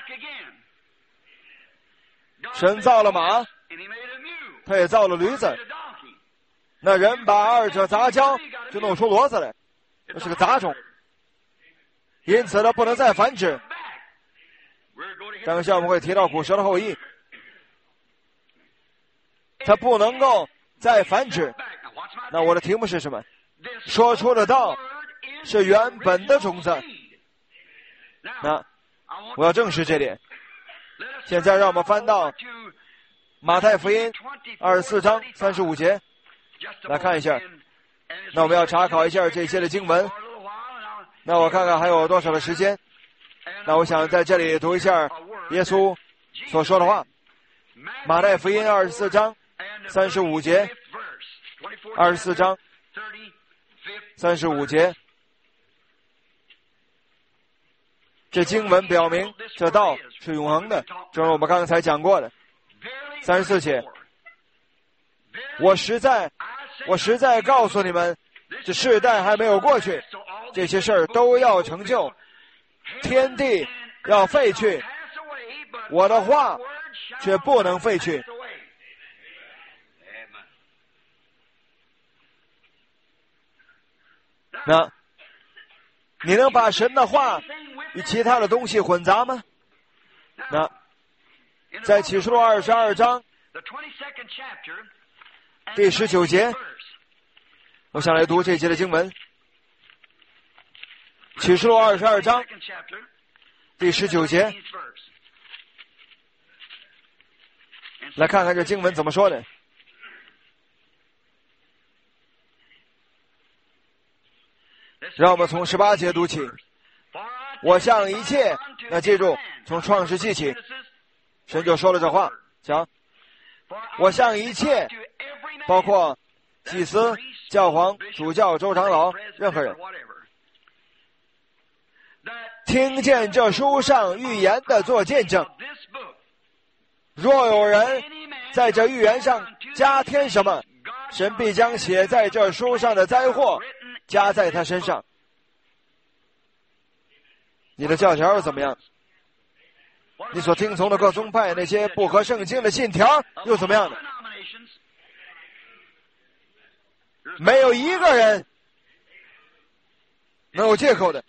神造了马，他也造了驴子，那人把二者杂交就弄出骡子来，那是个杂种，因此它不能再繁殖。等一下我们会提到古蛇的后裔，它不能够再繁殖。那我的题目是什么？说出的道是原本的种子。那我要证实这点。现在让我们翻到马太福音二十四章三十五节来看一下。那我们要查考一下这些的经文。那我看看还有多少的时间。那我想在这里读一下耶稣所说的话。马太福音二十四章三十五节，二十四章三十五节，这经文表明这道是永恒的，正如我们刚才讲过的。三十四节，我实在我实在告诉你们，这世代还没有过去，这些事儿都要成就，天地要废去，我的话却不能废去。那你能把神的话与其他的东西混杂吗？那在启示录二十二章第十九节，我想来读这节的经文，启示录二十二章第十九节，来看看这经文怎么说的。让我们从十八节读起。我向一切，那记住，从创世纪起，神就说了这话，讲，我向一切，包括祭司、教皇、主教、州长老，任何人，听见这书上预言的做见证。若有人在这预言上加添什么，神必将写在这书上的灾祸加在他身上。你的教条怎么样？你所听从的各宗派那些不合圣经的信条又怎么样呢？没有一个人能有借口的。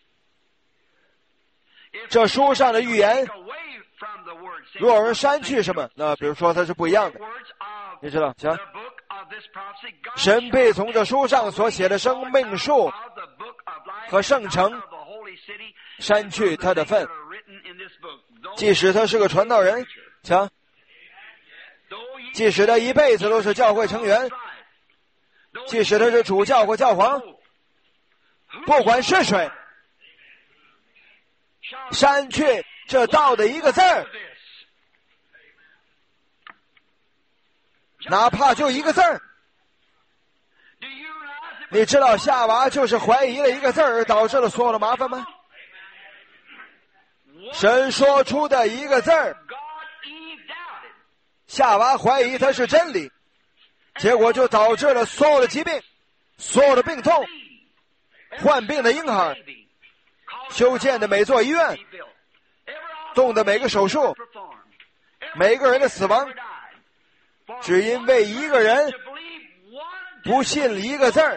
这书上的预言，如果有人删去什么，那比如说它是不一样的，你知道，行，神必从这书上所写的生命树和圣城删去他的份，即使他是个传道人，瞧，即使他一辈子都是教会成员，即使他是主教或教皇，不管是谁，删去这道的一个字儿，哪怕就一个字儿。你知道夏娃就是怀疑了一个字儿而导致了所有的麻烦吗？神说出的一个字儿，夏娃怀疑它是真理，结果就导致了所有的疾病，所有的病痛，患病的婴孩，修建的每座医院，动的每个手术，每个人的死亡，只因为一个人不信一个字儿。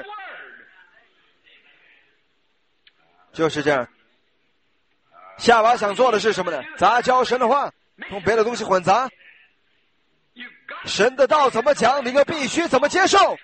就是这样。夏娃想做的是什么呢？杂交神的话，同别的东西混杂。神的道怎么讲，你就必须怎么接受，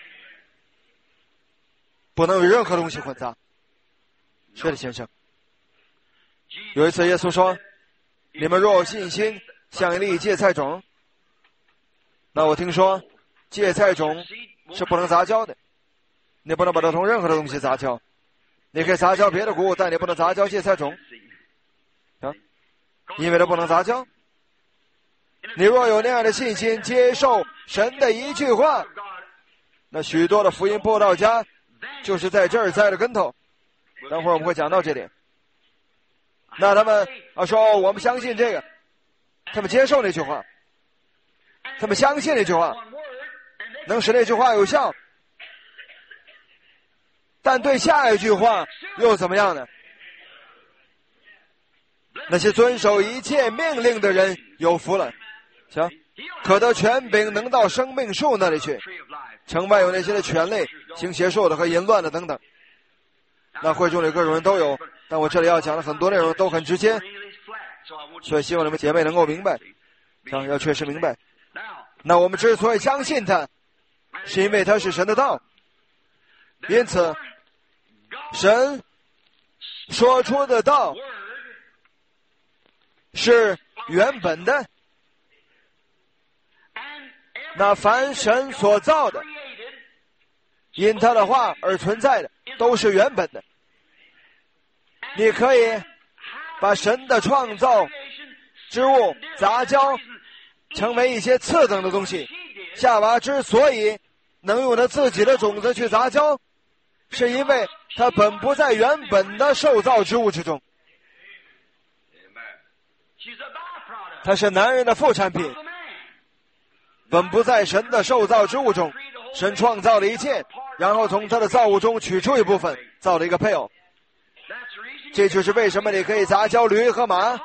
不能与任何东西混杂。是的，先生。有一次耶稣说，你们若有信心像一粒芥菜种，那我听说芥菜种是不能杂交的，你不能把它同任何的东西杂交。你可以杂交别的谷物，但你不能杂交芥菜种啊，因为它不能杂交。你若有那样的信心，接受神的一句话，那许多的福音布道家就是在这儿栽了跟头。等会儿我们会讲到这点。那他们啊说我们相信这个，他们接受那句话，他们相信那句话，能使那句话有效，但对下一句话又怎么样呢？那些遵守一切命令的人有福了，行，可得权柄，能到生命树那里去。城外有那些的犬类、行邪术的和淫乱的等等。那会中里各种人都有，但我这里要讲的很多内容都很直接，所以希望你们姐妹能够明白，想要确实明白。那我们之所以相信他，是因为他是神的道，因此神说出的道是原本的，那凡神所造的因他的话而存在的都是原本的。你可以把神的创造之物杂交成为一些次等的东西。夏娃之所以能用他自己的种子去杂交，是因为他本不在原本的受造之物之中，他是男人的副产品，本不在神的受造之物中。神创造了一切，然后从他的造物中取出一部分，造了一个配偶。这就是为什么你可以杂交驴和马，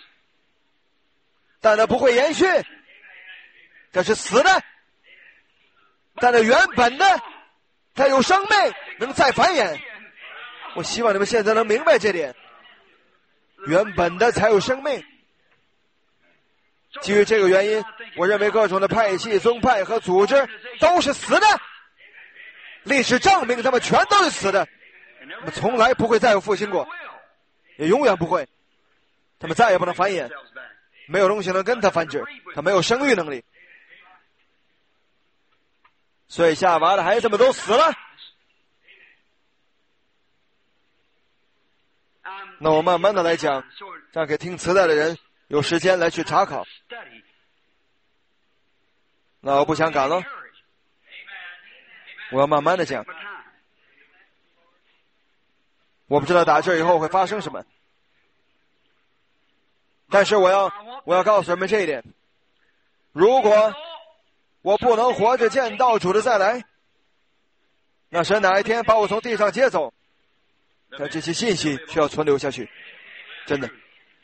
但它不会延续，这是死的。但它原本的，它有生命，能再繁衍。我希望你们现在能明白这点，原本的才有生命。 基于这个原因，我认为各种的派系、宗派和组织都是死的。历史证明他们全都是死的，他们从来不会再有复兴过，也永远不会。他们再也不能繁衍，没有东西能跟他繁殖，他没有生育能力。所以夏娃的孩子们都死了。那我慢慢的来讲，这样给听磁带的人有时间来去查考。那我不想赶了，我要慢慢的讲。我不知道打这以后会发生什么，但是我要我要告诉人们这一点：如果我不能活着见到主的再来，那神哪一天把我从地上接走，那这些信息需要存留下去，真的。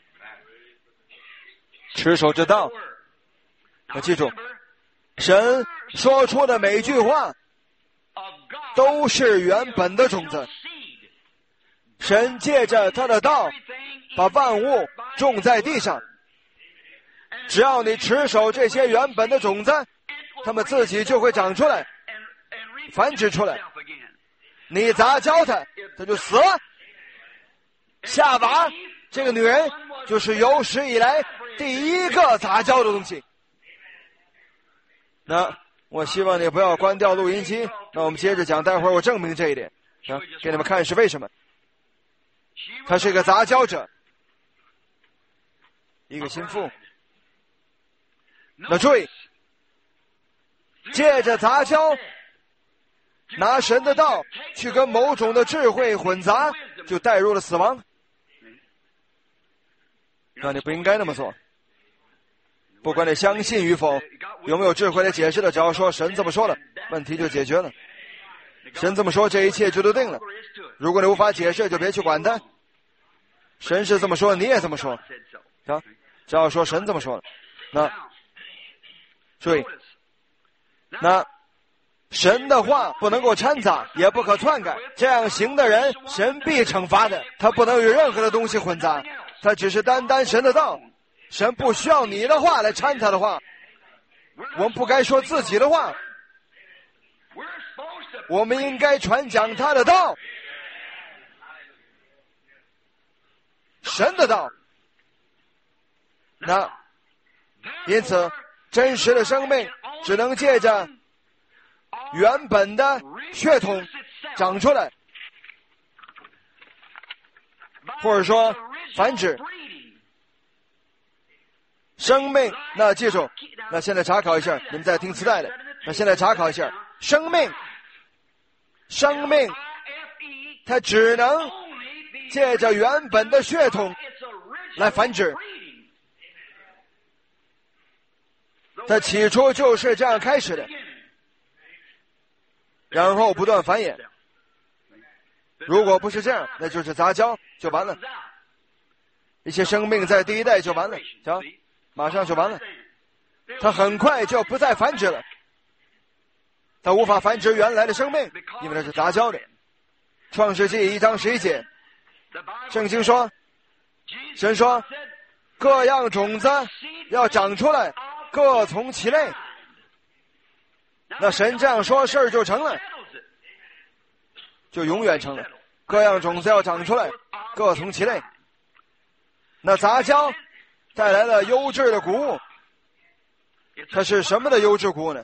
持守之道，要记住，神说出的每句话都是原本的种子。神借着他的道把万物种在地上，只要你持守这些原本的种子，它们自己就会长出来，繁殖出来。你杂交它，它就死了。夏娃这个女人就是有史以来第一个杂交的东西。那我希望你不要关掉录音机，那我们接着讲，待会儿我证明这一点，啊，给你们看是为什么。他是一个杂交者，一个心腹。那注意，借着杂交拿神的道去跟某种的智慧混杂，就带入了死亡。那你不应该那么做。不管你相信与否，有没有智慧来解释的，只要说神这么说了，问题就解决了。神这么说，这一切就都定了。如果你无法解释，就别去管它。神是这么说，你也这么说，啊，只要说神这么说了。那注意，那神的话不能够掺杂，也不可篡改。这样行的人，神必惩罚的。他不能与任何的东西混杂，他只是单单神的道。神不需要你的话来掺他的话，我们不该说自己的话，我们应该传讲他的道，神的道。那因此真实的生命只能借着原本的血统长出来，或者说繁殖生命。那记住，那现在查考一下，你们在听磁带的，那现在查考一下，生命生命它只能借着原本的血统来繁殖，它起初就是这样开始的，然后不断繁衍。如果不是这样，那就是杂交，就完了。一些生命在第一代就完了，行，马上就完了，它很快就不再繁殖了。它无法繁殖原来的生命，因为它是杂交的。创世纪一章十一节，圣经说，神说各样种子要长出来，各从其类。那神这样说，事儿就成了，就永远成了。各样种子要长出来，各从其类。那杂交带来了优质的谷物，它是什么的优质谷物呢？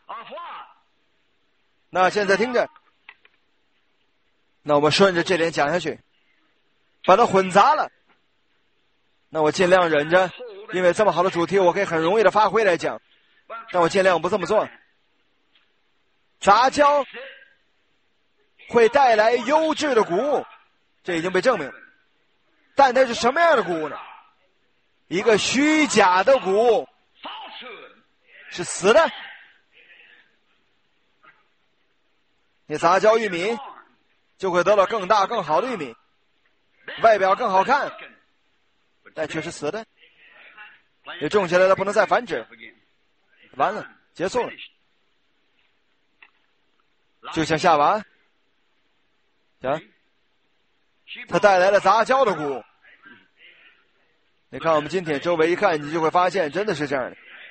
那现在听着，那我们顺着这点讲下去，把它混杂了。那我尽量忍着，因为这么好的主题我可以很容易的发挥来讲，但我尽量不这么做。杂交会带来优质的谷物，这已经被证明了。但它是什么样的谷物呢？一个虚假的谷物，是死的。你杂交玉米就会得到更大更好的玉米，外表更好看，但却是死的。你种起来了不能再繁殖，完了，结束了。就像夏娃，啊，它带来了杂交的谷物。你看我们今天周围一看，你就会发现真的是这样的。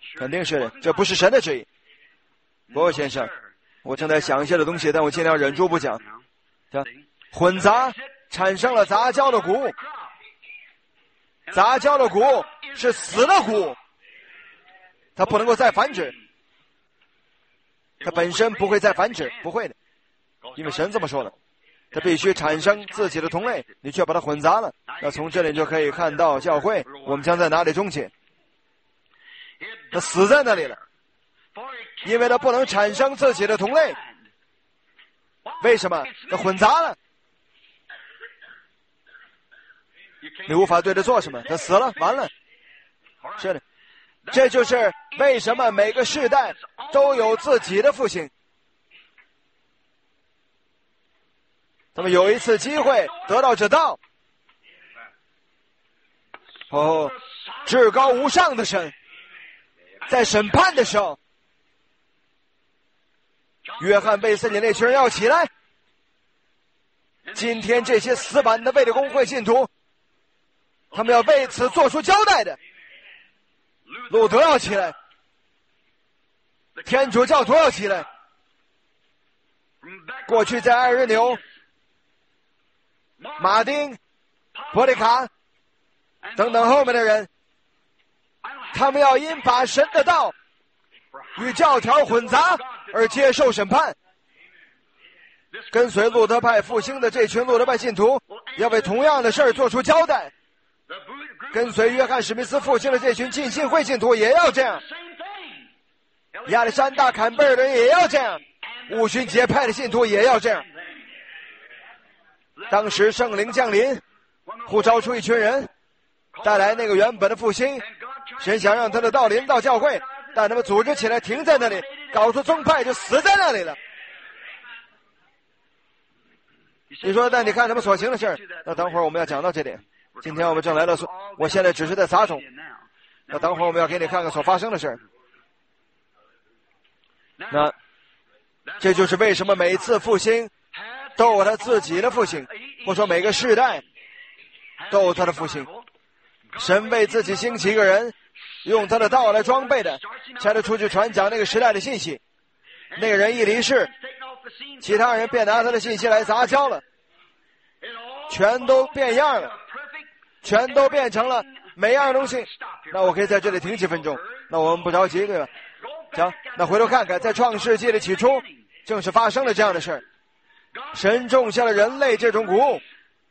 肯定是的，这不是神的旨意。不，先生，我正在想一些的东西，但我尽量忍住不讲。讲混杂产生了杂交的谷物，杂交的谷物是死的谷物，它不能够再繁殖，它本身不会再繁殖，不会的，因为神这么说了，它必须产生自己的同类，你却把它混杂了。那从这里就可以看到教会我们将在哪里终结，它死在那里了，因为它不能产生自己的同类。为什么？它混杂了，你无法对它做什么，它死了，完了。是的，这就是为什么每个世代都有自己的复兴。他们有一次机会得到这道，哦，至高无上的神在审判的时候，约翰卫斯理那群人要起来。今天这些死板的卫理公会信徒，他们要为此做出交代的。路德要起来，天主教徒要起来。过去在爱日纽、马丁、波利卡等等后面的人，他们要因把神的道与教条混杂而接受审判。跟随路德派复兴的这群路德派信徒要为同样的事儿做出交代。跟随约翰史密斯复兴的这群浸信会信徒也要这样，亚历山大坎贝尔的人也要这样，五旬节派的信徒也要这样。当时圣灵降临，呼召出一群人，带来那个原本的复兴，神想让他的道临到教会，但他们组织起来停在那里，搞出宗派就死在那里了。你说，但你看他们所行的事儿，那等会儿我们要讲到这点。今天我们正来到，我现在只是在撒种，那等会儿我们要给你看看所发生的事儿。那这就是为什么每次复兴都有他自己的复兴，或者说每个世代都有他的复兴。神为自己兴起一个人，用他的道来装备的，才能出去传讲那个时代的信息。那个人一离世，其他人便拿他的信息来杂交了，全都变样了，全都变成了每样东西。那我可以在这里停几分钟，那我们不着急，对吧？行，那回头看看，在创世纪的起初正是发生了这样的事儿，神种下了人类这种谷物，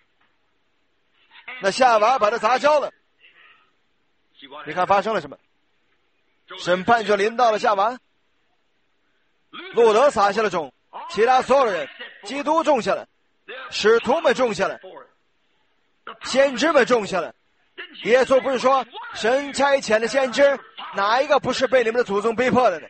那夏娃把它杂交了，你看发生了什么？审判就临到了夏娃，路德撒下了种，其他所有的人，基督种下了，使徒们种下了，先知们种下了。耶稣不是说神差遣的先知哪一个不是被你们的祖宗逼迫的呢？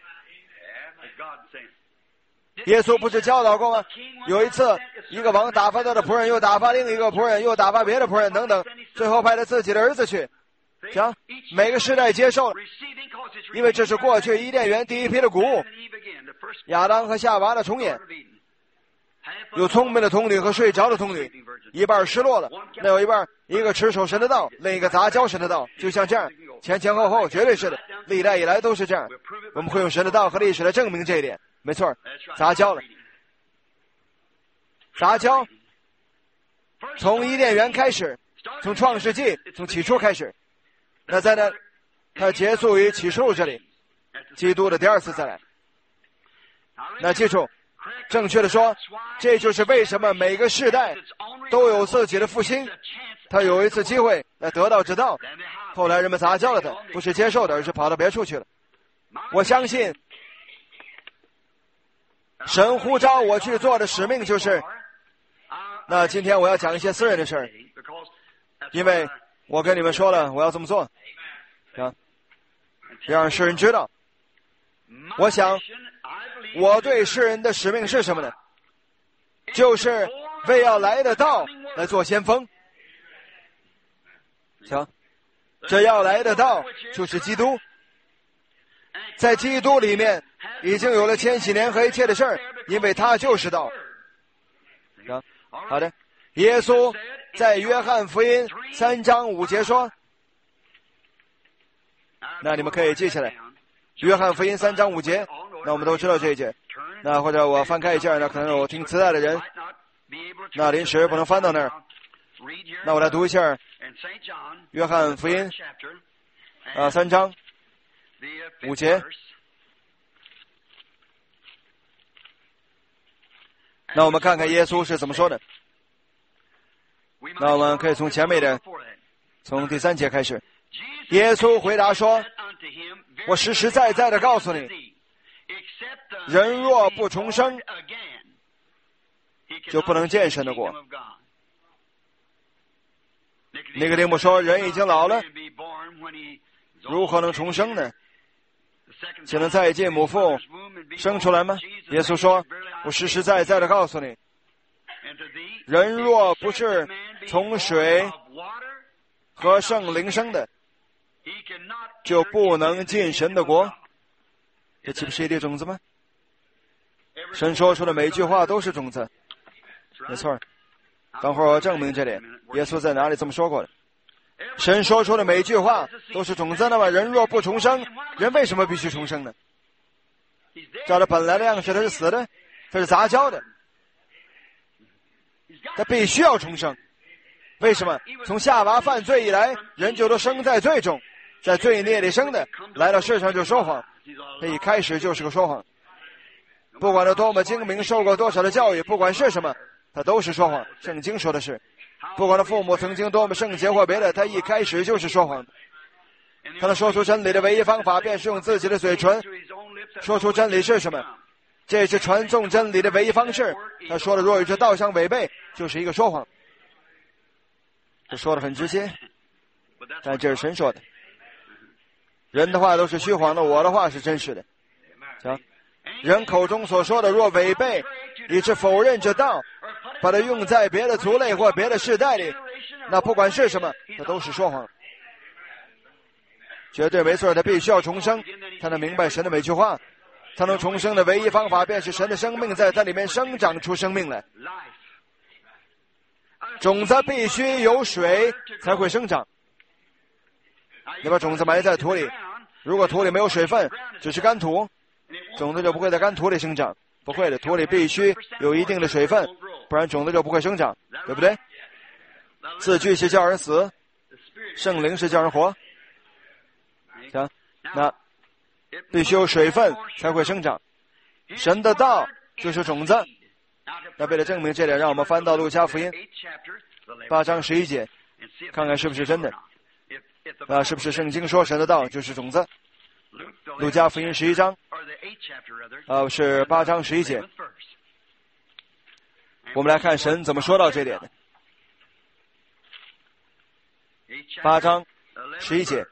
耶稣不是教导过吗？有一次一个王打发他的仆人，又打发另一个仆人，又打发别的仆人等等，最后派了自己的儿子去。行，每个时代接受了，因为这是过去伊甸园第一批的谷物，亚当和夏娃的重演。有聪明的童女和睡着的童女，一半失落了，那有一半一个持守神的道，另一个杂交神的道，就像这样，前前后后绝对是的，历代以来都是这样。我们会用神的道和历史来证明这一点。没错，杂交了，杂交从伊甸园开始，从创世纪，从起初开始，那在那它结束于启示录这里，基督的第二次再来。那记住，正确的说，这就是为什么每个世代都有自己的复兴，他有一次机会来得到之道，后来人们杂交了他，不是接受的，而是跑到别处去了。我相信神呼召我去做的使命就是，那今天我要讲一些私人的事儿，因为我跟你们说了我要这么做啊，让世人知道。我想我对世人的使命是什么呢？就是为要来的道来做先锋。行，这要来的道就是基督，在基督里面已经有了千禧年和一切的事儿，因为他就是道。行，好的。耶稣在约翰福音三章五节说，那你们可以记下来， 约翰福音三章五节，那我们都知道这一节。那或者我翻开一下，那可能有听磁带的人，那临时不能翻到那儿。那我来读一下约翰福音啊三章五节。那我们看看耶稣是怎么说的。那我们可以从前面一点，从第三节开始。耶稣回答说：我实实在在的告诉你，人若不重生，就不能见神的国。尼哥底母说：人已经老了，如何能重生呢？岂能再进母腹生出来吗？耶稣说：我实实在在的告诉你，人若不是从水和圣灵生的，就不能进神的国。这岂不是一粒种子吗？神说出的每一句话都是种子，没错。等会儿我证明这点，耶稣在哪里这么说过的？神说出的每一句话都是种子。那么人若不重生，人为什么必须重生呢？照着本来的样式，他是死的，他是杂交的，他必须要重生。为什么？从夏娃犯罪以来，人就都生在罪中，在罪孽里生的，来到世上就说谎。他一开始就是个说谎，不管他多么精明，受过多少的教育，不管是什么，他都是说谎。圣经说的是，不管他父母曾经多么圣洁或别的，他一开始就是说谎。他能说出真理的唯一方法，便是用自己的嘴唇说出真理是什么。这是传颂真理的唯一方式。他说的若与这道相违背，就是一个说谎。这说的很直接，但这是神说的。人的话都是虚谎的，我的话是真实的。行，人口中所说的若违背，以致否认这道，把它用在别的族类或别的世代里，那不管是什么，它都是说谎。绝对没错，他必须要重生，他能明白神的每句话。他能重生的唯一方法，便是神的生命在他里面生长出生命来。种子必须有水才会生长。你把种子埋在土里，如果土里没有水分，只是干土，种子就不会在干土里生长。不会的，土里必须有一定的水分，不然种子就不会生长，对不对？字句是叫人死，圣灵是叫人活。行，那必须有水分才会生长。神的道就是种子。那为了证明这点，让我们翻到路加福音八章十一节，看看是不是真的。啊，是不是圣经说神的道就是种子？路加福音十一章，呃，是八章十一节。我们来看神怎么说到这点的。八章十一节。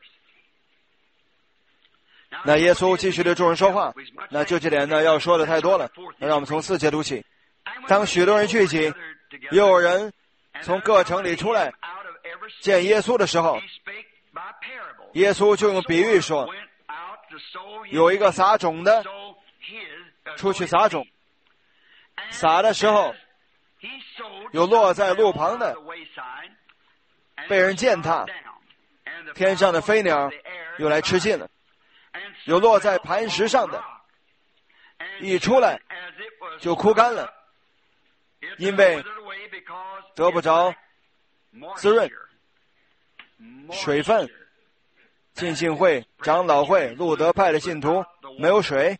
那耶稣继续对众人说话，那就这点呢要说的太多了，那让我们从四节读起。当许多人聚集，又有人从各城里出来见耶稣的时候，耶稣就用比喻说，有一个撒种的出去撒种，撒的时候有落在路旁的，被人践踏，天上的飞鸟又来吃尽了。有落在磐石上的，一出来就枯干了，因为得不着滋润、水分。浸信会、长老会、路德派的信徒没有水。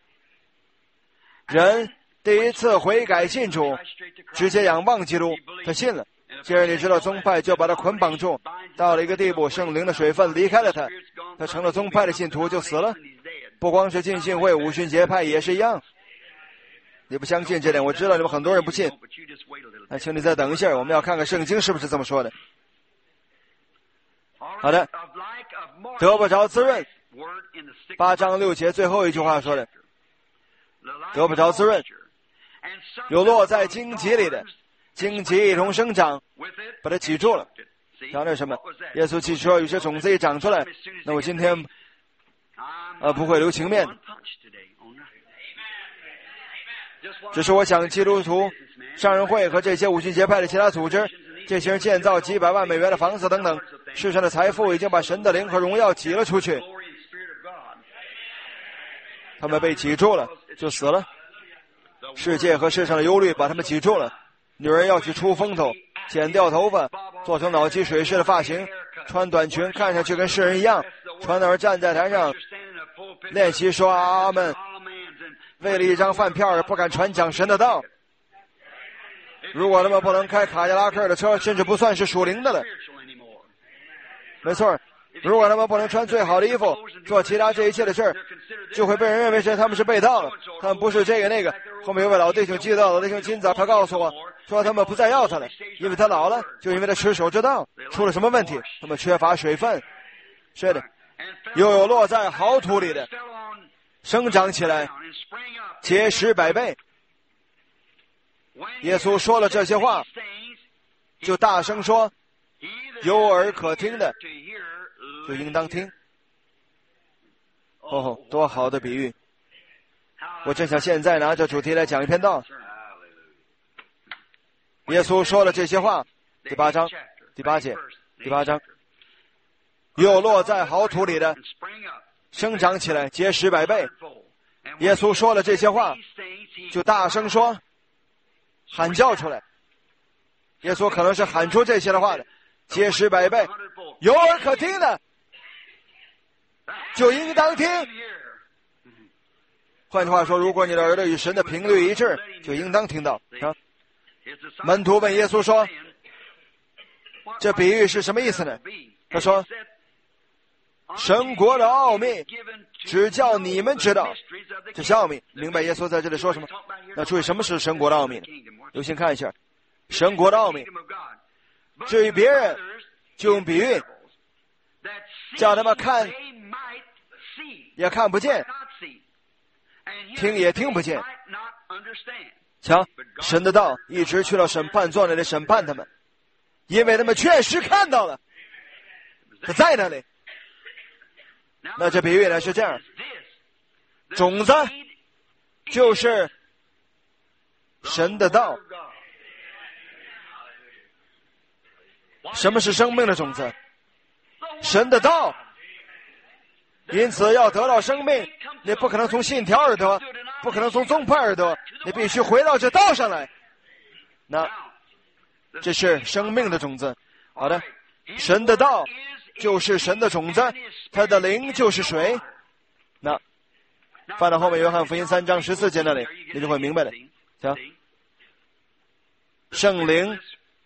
人第一次悔改信主，直接仰望基督，他信了。接着你知道宗派就把他捆绑住，到了一个地步，圣灵的水分离开了他，他成了宗派的信徒就死了。不光是浸信会、五旬节派也是一样。你不相信这点，我知道你们很多人不信，那请你再等一下，我们要看看圣经是不是这么说的。好的，得不着滋润，八章六节最后一句话说的，得不着滋润，有落在荆棘里的，荆棘一同生长，把它挤住了。讲的什么？耶稣既说有些种子一长出来，那我今天呃不会留情面，只是我想基督徒、上人会和这些五旬节派的其他组织，这些人建造几百万美元的房子等等，世上的财富已经把神的灵和荣耀挤了出去。 他们被挤住了，就死了。世界和世上的忧虑把他们挤住了。女人要去出风头，剪掉头发，做成脑积水式的发型，穿短裙，看上去跟世人一样，传道人站在台上练习说阿们，为了一张饭票不敢传讲神的道。如果他们不能开卡迪拉克的车，甚至不算是属灵的了。没错，如果他们不能穿最好的衣服，做其他这一切的事儿，就会被人认为是他们是被盗了，他们不是这个那个。后面有位老弟兄记到，老弟兄今早他告诉我说他们不再要他了，因为他老了，就因为他持守之道。出了什么问题？他们缺乏水分。是的，又有落在好土里的，生长起来，结实百倍。耶稣说了这些话，就大声说，有耳可听的就应当听。哦，多好的比喻！我正想现在拿着主题来讲一篇道。耶稣说了这些话，第八章第八节第八章，又落在好土里的，生长起来，结实百倍。耶稣说了这些话，就大声说，喊叫出来。耶稣可能是喊出这些的话的，结实百倍，有耳可听的就应当听。换句话说，如果你的耳朵与神的频率一致，就应当听到。啊，门徒问耶稣说，这比喻是什么意思呢？他说，神国的奥秘只叫你们知道。这些奥秘，明白耶稣在这里说什么？那注意，什么是神国的奥秘呢？有请看一下神国的奥秘。至于别人，就用比喻，叫他们看也看不见，听也听不见。瞧，神的道一直去到审判座那里审判他们，因为他们确实看到了，他在那里。那这比喻呢是这样，种子就是神的道。什么是生命的种子？神的道。因此要得到生命，你不可能从信条而得，不可能从宗派而得，你必须回到这道上来。那这是生命的种子。好的，神的道就是神的种子，他的灵就是水。那翻到后面约翰福音三章十四节那里，你就会明白了。行，圣灵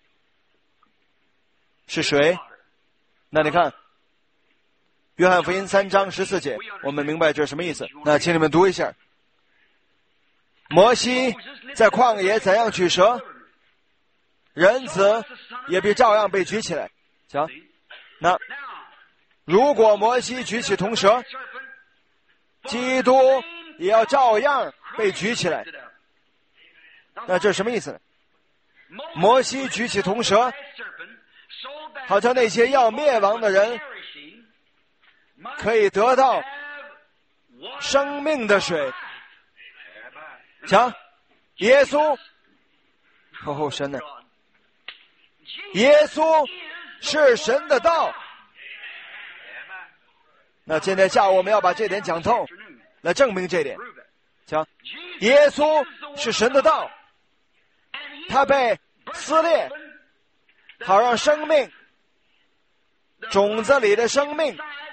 是水。那你看约翰福音三章十四节，我们明白这是什么意思。那请你们读一下，摩西在旷野怎样取蛇，人子也必照样被举起来。行，那如果摩西举起铜蛇，基督也要照样被举起来。那这是什么意思呢？摩西举起铜蛇，好像那些要灭亡的人可以得到生命的水。瞧，耶稣，哦，神呢？耶稣是神的道。那今天下午我们要把这点讲透，来证明这点。瞧，耶稣是神的道，他被撕裂，好让生命，种子里的生命，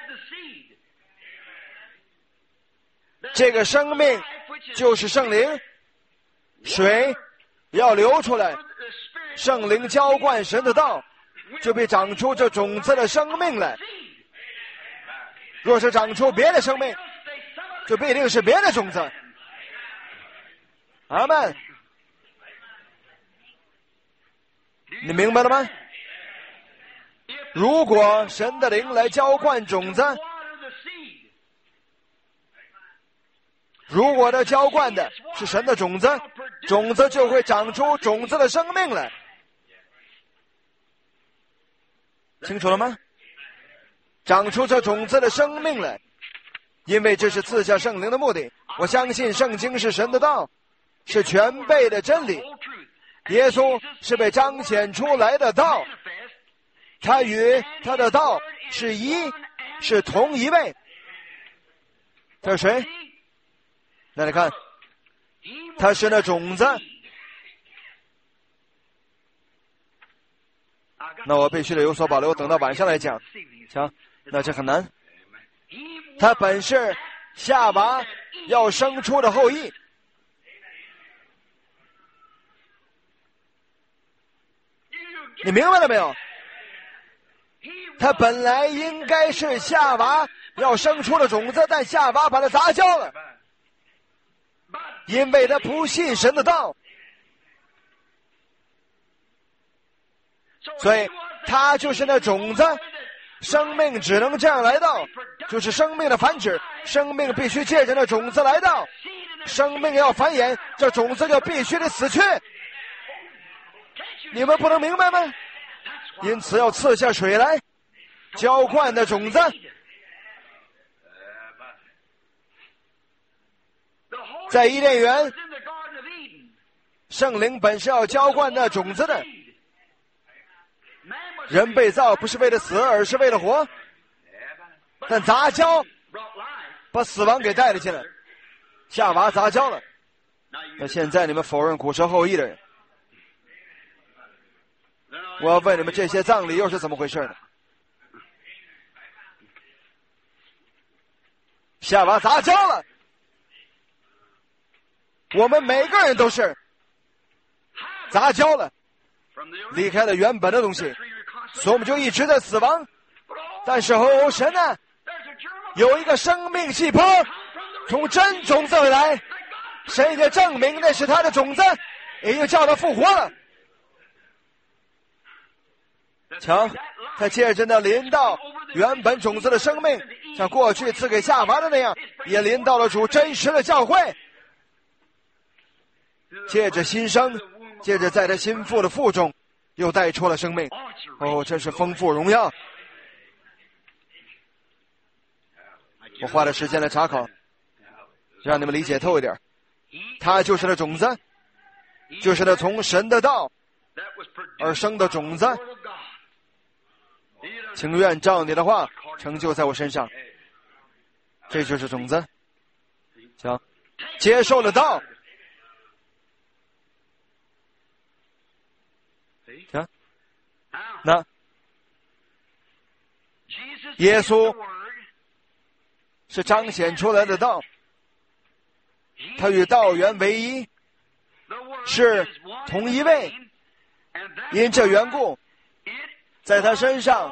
这个生命就是圣灵，水要流出来，圣灵浇灌神的道，就必长出这种子的生命来。若是长出别的生命，就必定是别的种子。阿们，你明白了吗？如果神的灵来浇灌种子，如果他浇灌的是神的种子，种子就会长出种子的生命来。清楚了吗？长出这种子的生命来，因为这是赐下圣灵的目的。我相信圣经是神的道，是全备的真理。耶稣是被彰显出来的道，他与他的道是一，是同一位。这是谁？ 那你看，它是那种子。那我必须得有所保留，等到晚上来讲。瞧，那这很难。它本是夏娃要生出的后裔。你明白了没有？它本来应该是夏娃要生出的种子，但夏娃把它杂交了，因为他不信神的道，所以他就是那种子。生命只能这样来到，就是生命的繁殖，生命必须借着那种子来到，生命要繁衍，这种子就必须得死去。你们不能明白吗？因此要赐下水来浇灌那种子。在伊甸园，圣灵本是要浇灌那种子的。人被造不是为了死，而是为了活。但杂交把死亡给带了进来，夏娃杂交了。那现在你们否认古蛇后裔的人，我要问你们，这些葬礼又是怎么回事呢？夏娃杂交了，我们每个人都是杂交了，离开了原本的东西，所以我们就一直在死亡。但是哦，神呢，有一个生命细胞从真种子而来，神已经证明那是他的种子，已经叫他复活了。瞧，他借着那临到原本种子的生命，像过去赐给夏娃的那样，也临到了主真实的教会。借着新生，借着在他心腹的腹中，又带出了生命。哦，真是丰富荣耀！我花了时间来查考，让你们理解透一点。他就是那种子，就是那从神的道而生的种子。情愿照你的话成就在我身上，这就是种子。行，接受了道。行，那耶稣是彰显出来的道，他与道原为一，是同一位。因这缘故，在他身上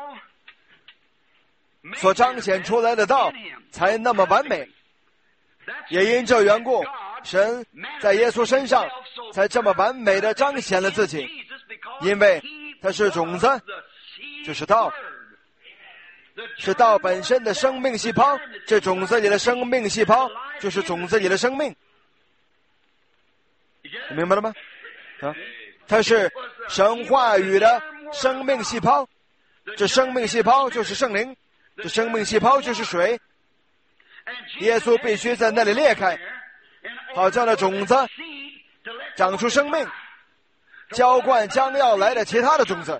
所彰显出来的道才那么完美。也因这缘故，神在耶稣身上才这么完美的彰显了自己，因为他是种子，就是道，是道本身的生命细胞。这种子里的生命细胞就是种子里的生命，你明白了吗？啊，它是神话语的生命细胞，这生命细胞就是圣灵，这生命细胞就是水。耶稣必须在那里裂开，好叫那种子长出生命，浇灌将要来的其他的种子。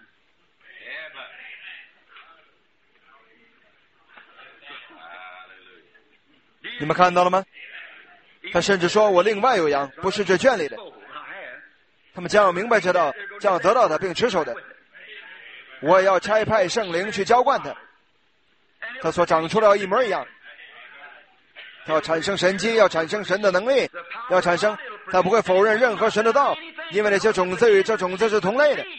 你们看到了吗？他甚至说，我另外有羊，不是这圈里的，他们将要明白这道，将要得到它并持守的。我也要差派圣灵去浇灌它，它所长出来一模一样。它要产生神迹，要产生神的能力，要产生，它不会否认任何神的道，因为那些种子与这种子是同类的。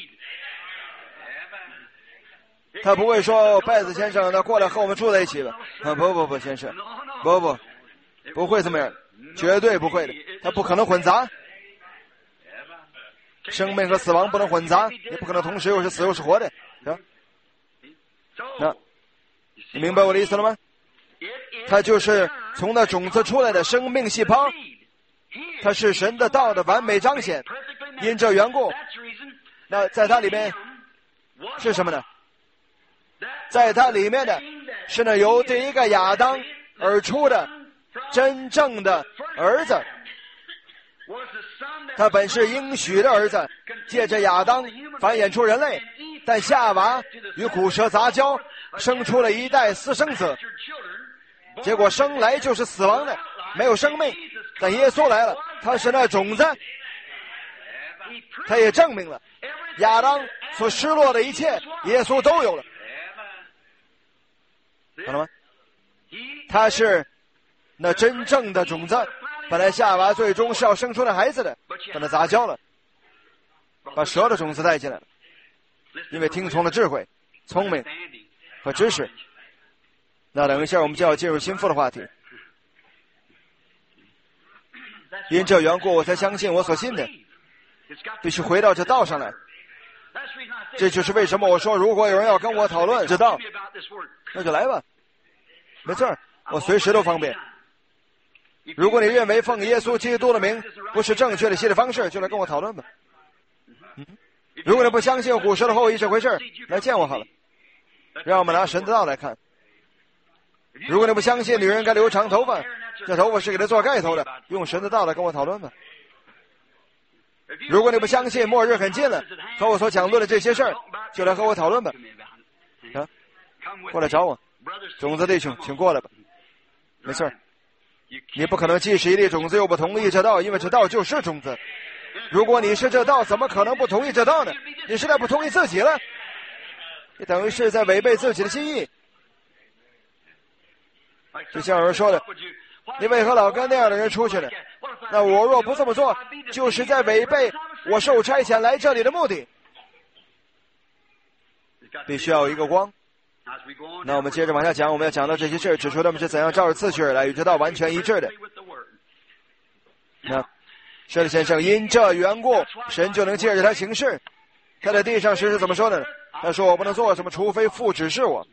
他不会说，拜子先生，他过来和我们住在一起吧？啊，不不不，先生，不不，不会这么样，绝对不会的，他不可能混杂。生命和死亡不能混杂，也不可能同时又是死又是活的。行，那你明白我的意思了吗？它就是从那种子出来的生命细胞，它是神的道的完美彰显。因这缘故，那在它里面是什么呢？在它里面的是那由第一个亚当而出的真正的儿子，他本是应许的儿子，借着亚当繁衍出人类，但夏娃与古蛇杂交，生出了一代私生子，结果生来就是死亡的，没有生命。 但耶稣来了，他是那种子，他也证明了亚当所失落的一切，耶稣都有了，看到吗？他是那真正的种子。本来夏娃最终是要生出那孩子的，但他杂交了，把蛇的种子带进来了，因为听从了智慧、聪明和知识。那等一下我们就要进入心腹的话题。因这缘故我才相信我所信的，必须回到这道上来。这就是为什么我说，如果有人要跟我讨论这道，那就来吧，没错，我随时都方便。如果你认为奉耶稣基督的名不是正确的洗礼方式，就来跟我讨论吧。嗯，如果你不相信古时的后裔这回事，来见我好了。让我们拿神的道来看。如果你不相信女人该留长头发，这头发是给她做盖头的，用神的道来跟我讨论吧。如果你不相信末日很近了，和我所讲论的这些事儿，就来和我讨论吧。啊，过来找我，种子弟兄，请过来吧。没事儿。你不可能既是一粒种子又不同意这道，因为这道就是种子。如果你是这道，怎么可能不同意这道呢？你是在不同意自己了，你等于是在违背自己的心意。就像有人说的，你为何老跟那样的人出去呢？那我若不这么做，就是在违背我受差遣来这里的目的。必须要有一个光。那我们接着往下讲，我们要讲到这些事，指出他们是怎样照着次序而来，与这道完全一致的。那舍利先生因这缘故，神就能借着他行事。他在地上时是怎么说的呢？他说我不能做什么，除非父指示我。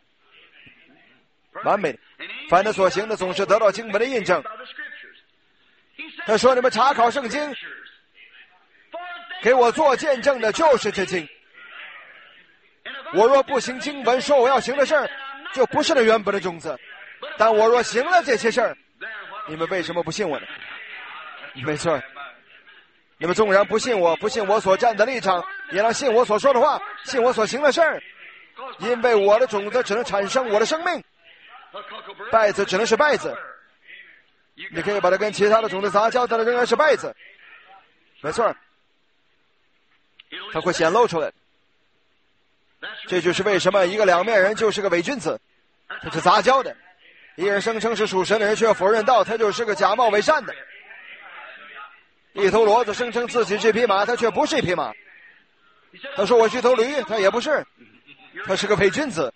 完美的，凡他所行的总是得到经文的印证。他说你们查考圣经，给我做见证的就是这经。我若不行经文说我要行的事儿，就不是那原本的种子。但我若行了这些事儿，你们为什么不信我呢？没错，你们纵然不信我，不信我所站的立场，也让信我所说的话，信我所行的事儿。因为我的种子只能产生我的生命，稗子只能是稗子。你可以把它跟其他的种子杂交，但它仍然是稗子。没错，它会显露出来。这就是为什么一个两面人就是个伪君子，他是杂交的。一人声称是属神的人，却否认道，他就是个假冒伪善的。一头骡子声称自己是一匹马，他却不是一匹马。他说我是一头驴，他也不是，他是个伪君子，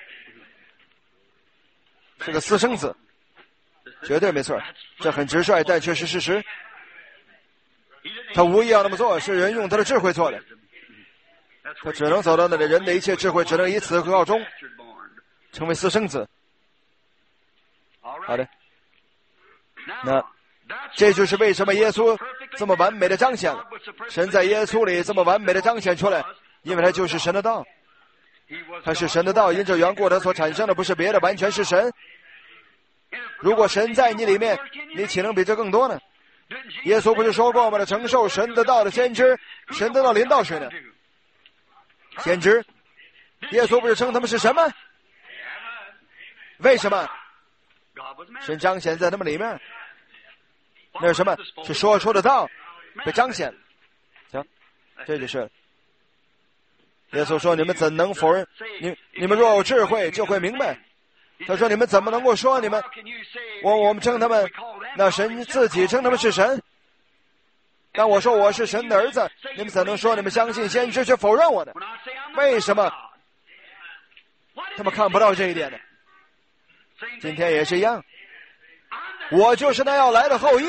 是个私生子，绝对没错，这很直率，但却是事实。他无意要那么做，是人用他的智慧做的。他只能走到那里，人的一切智慧只能以此告终，成为私生子。好的，那这就是为什么耶稣这么完美的彰显了，神在耶稣里这么完美的彰显出来，因为他就是神的道，他是神的道，因这缘故他所产生的不是别的，完全是神。如果神在你里面，你岂能比这更多呢？耶稣不是说过吗？承受神的道的先知，神的道临到谁呢？先知。耶稣不是称他们是什么？为什么？神彰显在他们里面，那是什么？是说出的道被彰显。行，这就是耶稣说：“你们怎能否认？你你们若有智慧，就会明白。”他说：“你们怎么能够说你们？我我们称他们，那神自己称他们是神。但我说我是神的儿子，你们怎能说你们相信先知却否认我呢？为什么？他们看不到这一点呢？今天也是一样，我就是那要来的后裔，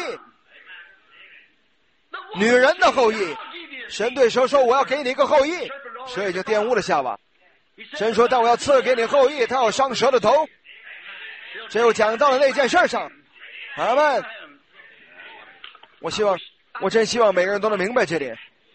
女人的后裔。神对蛇说：我要给你一个后裔。蛇已经玷污了夏娃。神说：但我要赐给你后裔，他要伤蛇的头。只有讲到了那件事上。阿们。我希望，我真希望每个人都能明白这点。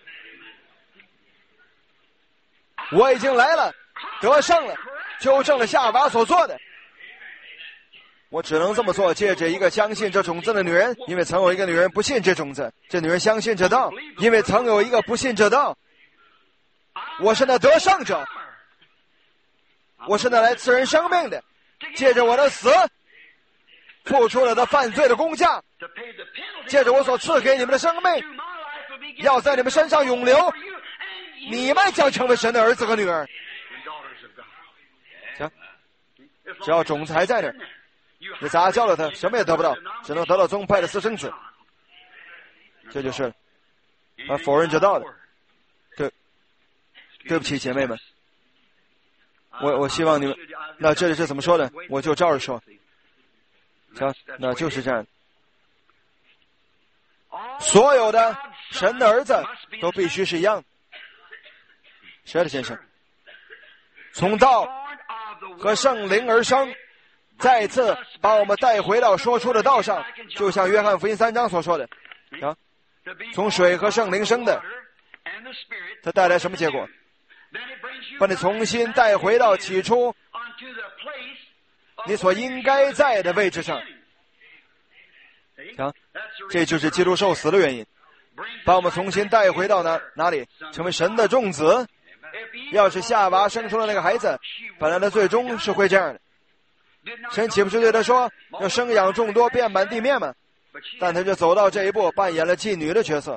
我已经来了，得胜了，纠正了夏娃所做的。我只能这么做，借着一个相信这种子的女人，因为曾有一个女人不信这种子，这女人相信这道，因为曾有一个不信这道。我是那得胜者，我是那来赐人生命的，借着我的死， 付出了他犯罪的工价，借着我所赐给你们的生命，要在你们身上永留，你们将成为神的儿子和女儿。行，只要种子还在那儿，你杂交了他，什么也得不到，只能得到宗派的私生子。这就是啊，否认这道的。对，对不起，姐妹们，我我希望你们，那这里是怎么说的？我就照着说。行，那就是这样。所有的神的儿子都必须是一样的。是的，先生，从道和圣灵而生，再次把我们带回到说出的道上，就像约翰福音三章所说的啊，从水和圣灵生的，它带来什么结果？把你重新带回到起初你所应该在的位置上。啊，这就是基督受死的原因，把我们重新带回到哪哪里？成为神的众子。要是夏娃生出了那个孩子，本来他最终是会这样的。神岂不是对他说要生养众多，遍满地面吗？但他就走到这一步，扮演了妓女的角色。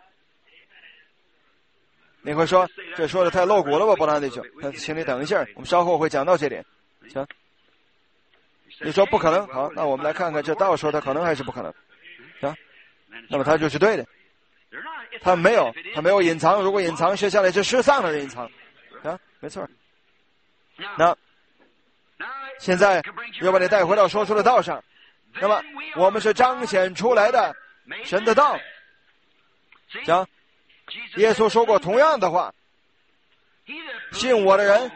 你会说这说的太露骨了吧，伯纳弟兄？请你等一下，我们稍后会讲到这点。行，你说不可能，好，那我们来看看这道说他可能还是不可能。行，那么他就是对的。他没有，他没有隐藏。如果隐藏，接下来是失丧的隐藏。啊，没错。那现在要把你带回到说出的道上。那么我们是彰显出来的神的道。行，耶稣说过同样的话：信我的人，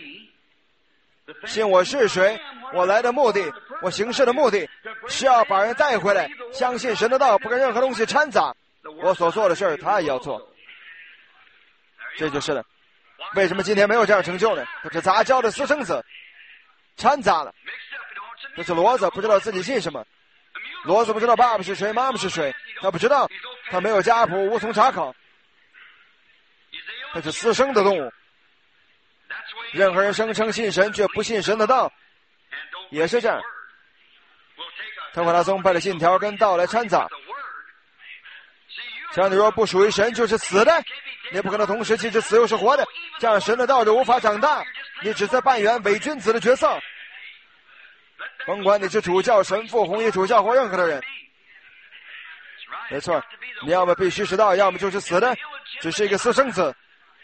信我是谁，我来的目的，我行事的目的，是要把人带回来，相信神的道，不跟任何东西掺杂。我所做的事儿，他也要做。这就是了。为什么今天没有这样成就呢？他是杂交的私生子，掺杂了。这是骡子，不知道自己信什么。骡子不知道爸爸是谁，妈妈是谁，他不知道，他没有家谱，无从查考。他是私生的动物。任何人声称信神，却不信神的道，也是这样。他会拿宗派的信条跟道来掺杂。像你若不属于神，就是死的，你不可能同时既是死又是活的，这样神的道就无法长大。你只在扮演伪君子的角色，甭管你是主教、神父、红衣主教或任何的人。没错，你要么必须是道，要么就是死的，只是一个私生子。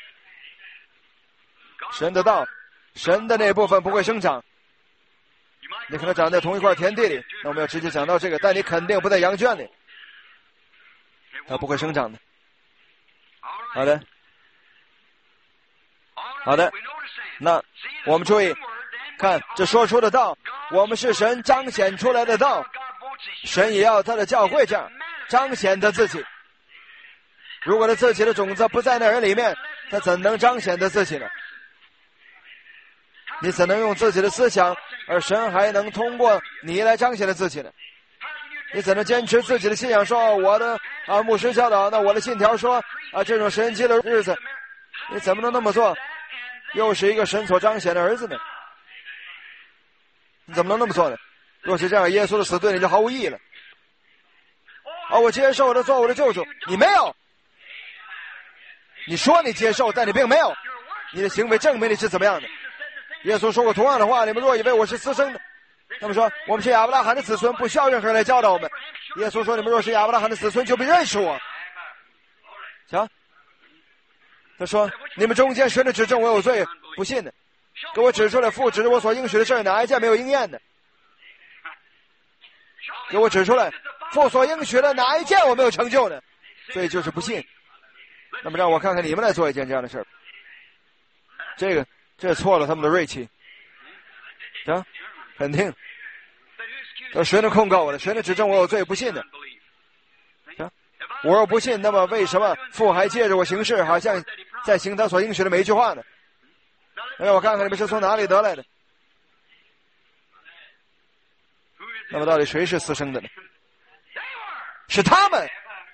神的道，神的那部分不会生长。你可能长在同一块田地里，那我们要直接讲到这个，但你肯定不在羊圈里，它不会生长的。好的，好的，那我们注意看这说出的道，我们是神彰显出来的道，神也要他的教会这样彰显他自己。如果他自己的种子不在那人里面，他怎能彰显他自己呢？你怎能用自己的思想，而神还能通过你来彰显了自己呢？你怎能坚持自己的信仰，说我的啊牧师教导，那我的信条说啊这种神迹的日子，你怎么能那么做？又是一个神所彰显的儿子呢？你怎么能那么做呢？若是这样，耶稣的死对你就毫无意义了。啊，我接受他做我的救主，你没有。你说你接受，但你并没有，你的行为证明你是怎么样的。耶稣说过同样的话，你们若以为我是私生的，那么说我们是亚伯拉罕的子孙，不需要任何人来教导我们。耶稣说你们若是亚伯拉罕的子孙，就必认识我。行，他说你们中间谁能指证我有罪？不信的，给我指出来，父指着我所应许的事，哪一件没有应验的？给我指出来，父所应许的哪一件我没有成就的？所以就是不信。那么让我看看你们来做一件这样的事。这个这错了他们的锐气。行，肯定。谁能控告我的？谁能指证我有罪？不信的。行，我若不信，那么为什么父还借着我行事，好像在行他所应许的每一句话呢？让我看看你们是从哪里得来的。那么到底谁是私生的呢？是他们，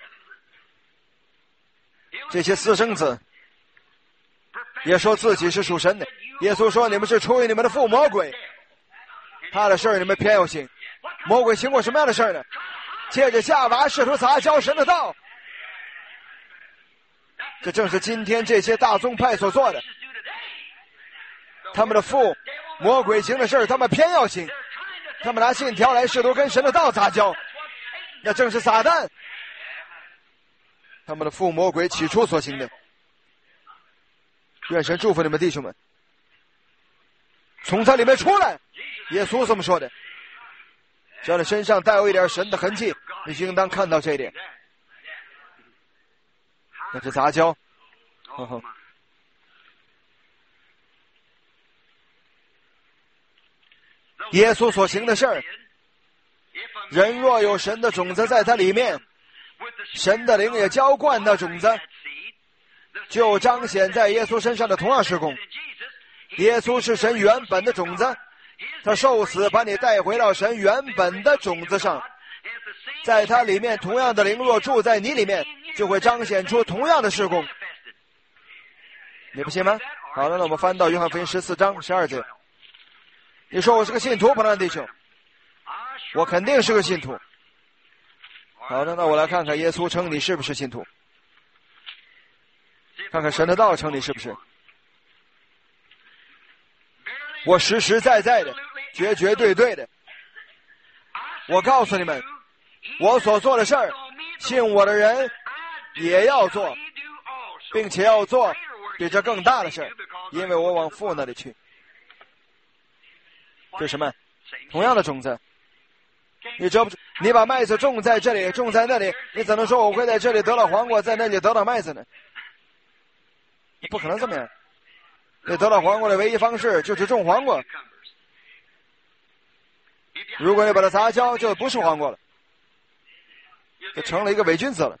这些私生子也说自己是属神的。耶稣说你们是出于你们的父魔鬼，他的事儿你们偏要信。 魔鬼行过什么样的事儿呢？借着夏娃试图杂交神的道。这正是今天这些大宗派所做的。他们的父魔鬼行的事儿，他们偏要行。他们拿信条来试图跟神的道杂交，那正是撒旦他们的父魔鬼起初所行的。愿神祝福你们弟兄们，从他里面出来。耶稣这么说的。只要你身上带有一点神的痕迹，你就应当看到这一点。那是杂交。呵呵。耶稣所行的事儿，人若有神的种子在他里面，神的灵也浇灌那种子，就彰显在耶稣身上的同样事工。耶稣是神原本的种子，他受死把你带回到神原本的种子上，在他里面同样的灵若住在你里面，就会彰显出同样的事工。你不信吗？好了，那我们翻到约翰福音十四章十二节。你说我是个信徒，朋友弟兄，我肯定是个信徒。好的，那我来看看耶稣称你是不是信徒，看看神的道称你是不是。我实实在在的，绝绝对对的，我告诉你们，我所做的事儿，信我的人也要做，并且要做比这更大的事儿，因为我往父那里去。这是什么？同样的种子。你知不知？你把麦子种在这里，种在那里，你怎能说我会在这里得到黄瓜，在那里得到麦子呢？你不可能这么样。你得到黄瓜的唯一方式就是种黄瓜。如果你把它杂交，就不是黄瓜了，就成了一个伪君子了，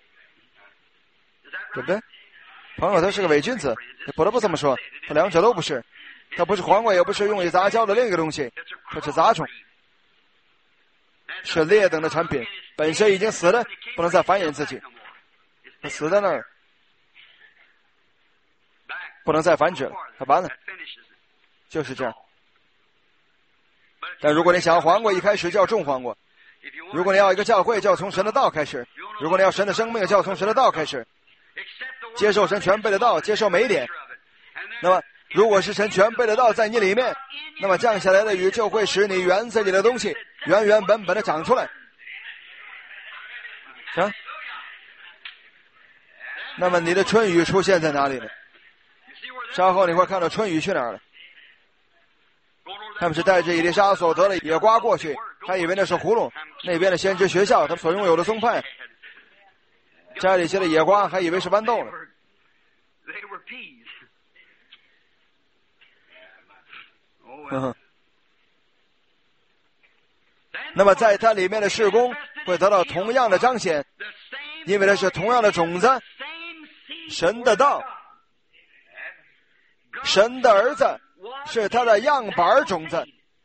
对不对？朋友，他是个伪君子，你不得不这么说，他两者都不是。它不是黄瓜，也不是用于杂交的另一个东西，它是杂种，是劣等的产品，本身已经死了，不能再繁衍自己，它死在那儿，不能再繁殖了，它完了，就是这样。但如果你想要黄瓜，一开始就要种黄瓜；如果你要一个教会，就要从神的道开始；如果你要神的生命，就要从神的道开始，接受神全备的道，接受每一点。那么如果是神全备的道在你里面，那么降下来的雨就会使你园子里的东西原原本本的长出来。行，那么你的春雨出现在哪里呢？稍后你会看到春雨去哪儿了。他们是带着以利沙所得的野瓜过去，还以为那是葫芦。那边的先知学校，他们所拥有的宗派，摘了一些的野瓜，还以为是豌豆呢。嗯，那么在它里面的事工会得到同样的彰显，因为它是同样的种子，神的道，神的儿子是他的样板种子。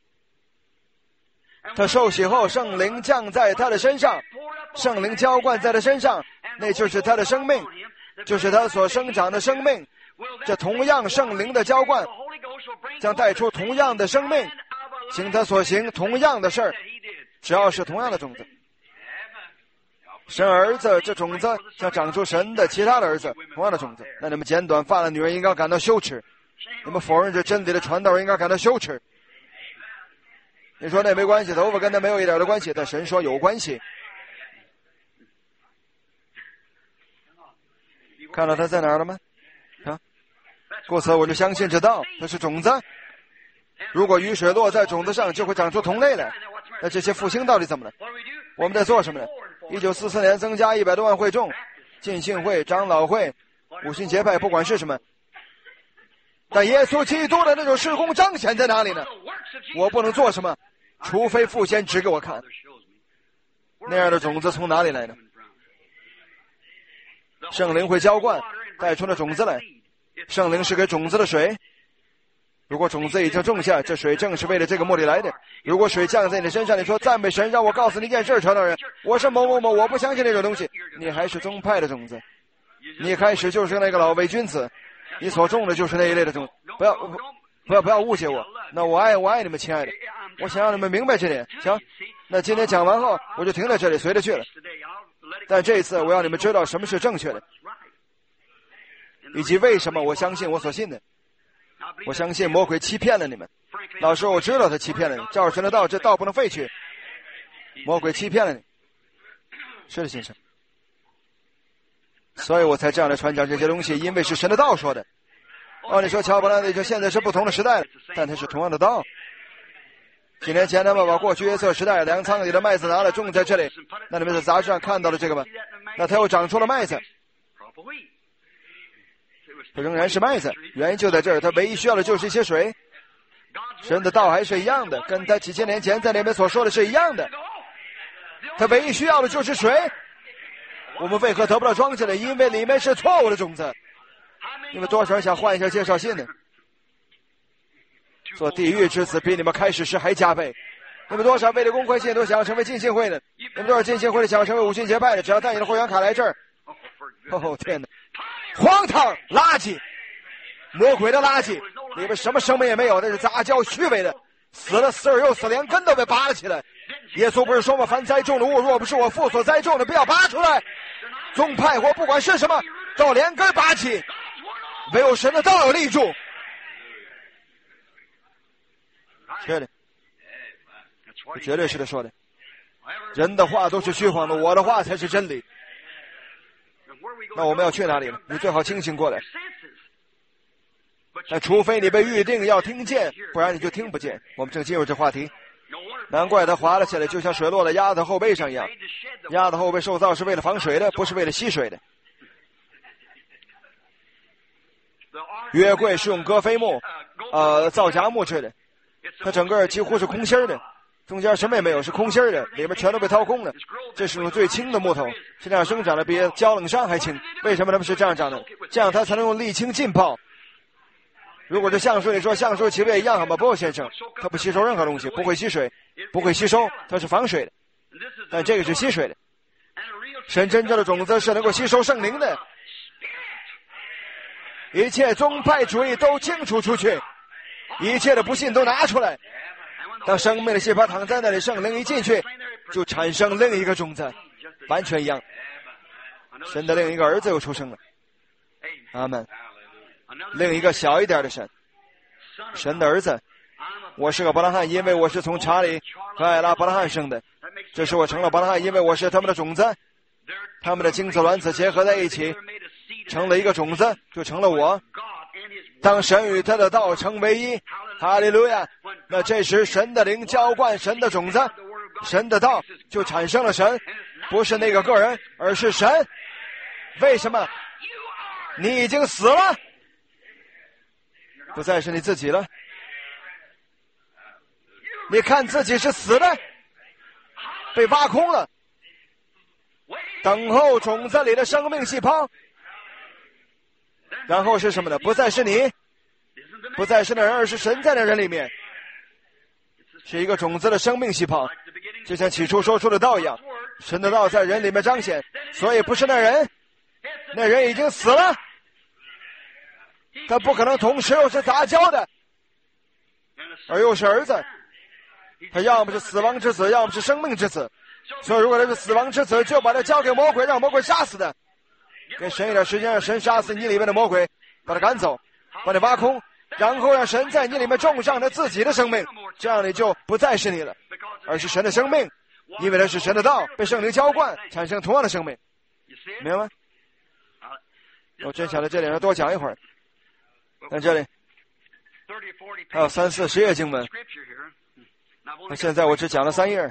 他受洗后，圣灵降在他的身上，圣灵浇灌在他身上，那就是他的生命，就是他所生长的生命。这同样圣灵的浇灌将带出同样的生命，行他所行同样的事儿，只要是同样的种子。神儿子这种子将长出神的其他的儿子同样的种子。那你们剪短发的女人应该感到羞耻，你们否认这真理的传道人应该感到羞耻。你说那没关系，头发跟他没有一点的关系，但神说有关系。看到他在哪儿了吗？啊，故此我就相信这道，它是种子。如果雨水落在种子上，就会长出同类来。那这些复兴到底怎么了？我们在做什么呢？一九四四年增加一百多万会众，浸信会、长老会、五旬节派，不管是什么。但耶稣基督的那种事工彰显在哪里呢？我不能做什么，除非父先指给我看。那样的种子从哪里来呢？圣灵会浇灌，带出了种子来。圣灵是给种子的水。如果种子已经种下，这水正是为了这个目的来的。如果水降在你身上，你说赞美神，让我告诉你一件事，传道人，我是某某某，我不相信那种东西。你还是宗派的种子，你一开始就是那个老伪君子，你所种的就是那一类的种子。不要不要不要误解我，那我爱我爱你们亲爱的， 我想让你们明白这点。行，那今天讲完后，我就停在这里，随着去了。但这一次，我要你们知道什么是正确的，以及为什么我相信我所信的。我相信魔鬼欺骗了你们。老师，我知道他欺骗了你，照着神的道，这道不能废去。魔鬼欺骗了你。是的，先生。所以我才这样来传讲这些东西，因为是神的道说的。哦，你说乔布拉那就现在是不同的时代了，但它是同样的道。几年前他们把过去约瑟时代粮仓里的麦子拿了种在这里，那你们在杂志上看到了这个吗？那它又长出了麦子，它仍然是麦子，原因就在这儿，它唯一需要的就是一些水。神的道还是一样的，跟他几千年前在那边所说的是一样的，他唯一需要的就是水。我们为何得不到庄稼呢？因为里面是错误的种子。你们多少人想换一下介绍信呢？做地狱之子比你们开始时还加倍。你们多少为了公会信都想要成为浸信会的？你们多少浸信会的想要成为五旬节派的？只要带你的会员卡来这儿。哦天哪，荒唐，垃圾，魔鬼的垃圾，里面什么生命也没有，那是杂交虚伪的，死了死而又死，连根都被拔了起来。耶稣不是说吗？凡栽种的物，若不是我父所栽种的，不要拔出来。宗派或不管是什么，都连根拔起，唯有神的道有立住。对的，绝对是他说的。人的话都是虚谎的，我的话才是真理。那我们要去哪里呢？你最好清醒过来。但除非你被预定要听见，不然你就听不见。我们正进入这话题。难怪它滑了起来，就像水落在鸭子后背上一样。鸭子后背受造是为了防水的，不是为了吸水的。约柜是用戈菲木呃皂荚木制的，它整个几乎是空心的，中间什么也没有，是空心的，里面全都被掏空了。这是用最轻的木头，是这样生长的，比焦冷杉还轻。为什么它们是这样长的？这样它才能用沥青浸泡。如果是橡树，你说橡树其实也一样好吗？不，先生，它不吸收任何东西，不会吸水，不会吸收，它是防水的。但这个是吸水的。神真正的种子是能够吸收圣灵的。一切宗派主义都清除出去，一切的不信都拿出来。当生命的细胞躺在那里，圣灵一进去，就产生另一个种子，完全一样。神的另一个儿子又出生了。阿们。另一个小一点的神，神的儿子。我是个伯拉罕，因为我是从查理和艾拉伯拉罕生的。这是我成了伯拉罕，因为我是他们的种子。他们的精子卵子结合在一起，成了一个种子，就成了我。当神与他的道成为一，哈利路亚！那这时神的灵浇灌神的种子，神的道就产生了神，不是那个个人，而是神。为什么？你已经死了，不再是你自己了。你看自己是死的，被挖空了，等候种子里的生命细胞。然后是什么呢？不再是你，不再是那人，而是神在那人里面，是一个种子的生命细胞，就像起初说出的道一样。神的道在人里面彰显，所以不是那人，那人已经死了，他不可能同时又是杂交的，而又是儿子。他要么是死亡之子，要么是生命之子。所以如果他是死亡之子，就把他交给魔鬼，让魔鬼杀死的。给神一点时间，让神杀死你里面的魔鬼，把他赶走，把你挖空，然后让神在你里面种上他自己的生命，这样你就不再是你了，而是神的生命，因为他是神的道，被圣灵浇灌，产生同样的生命。明白吗？我真想在这里要多讲一会儿，在这里还有三四十页经文，那现在我只讲了三页。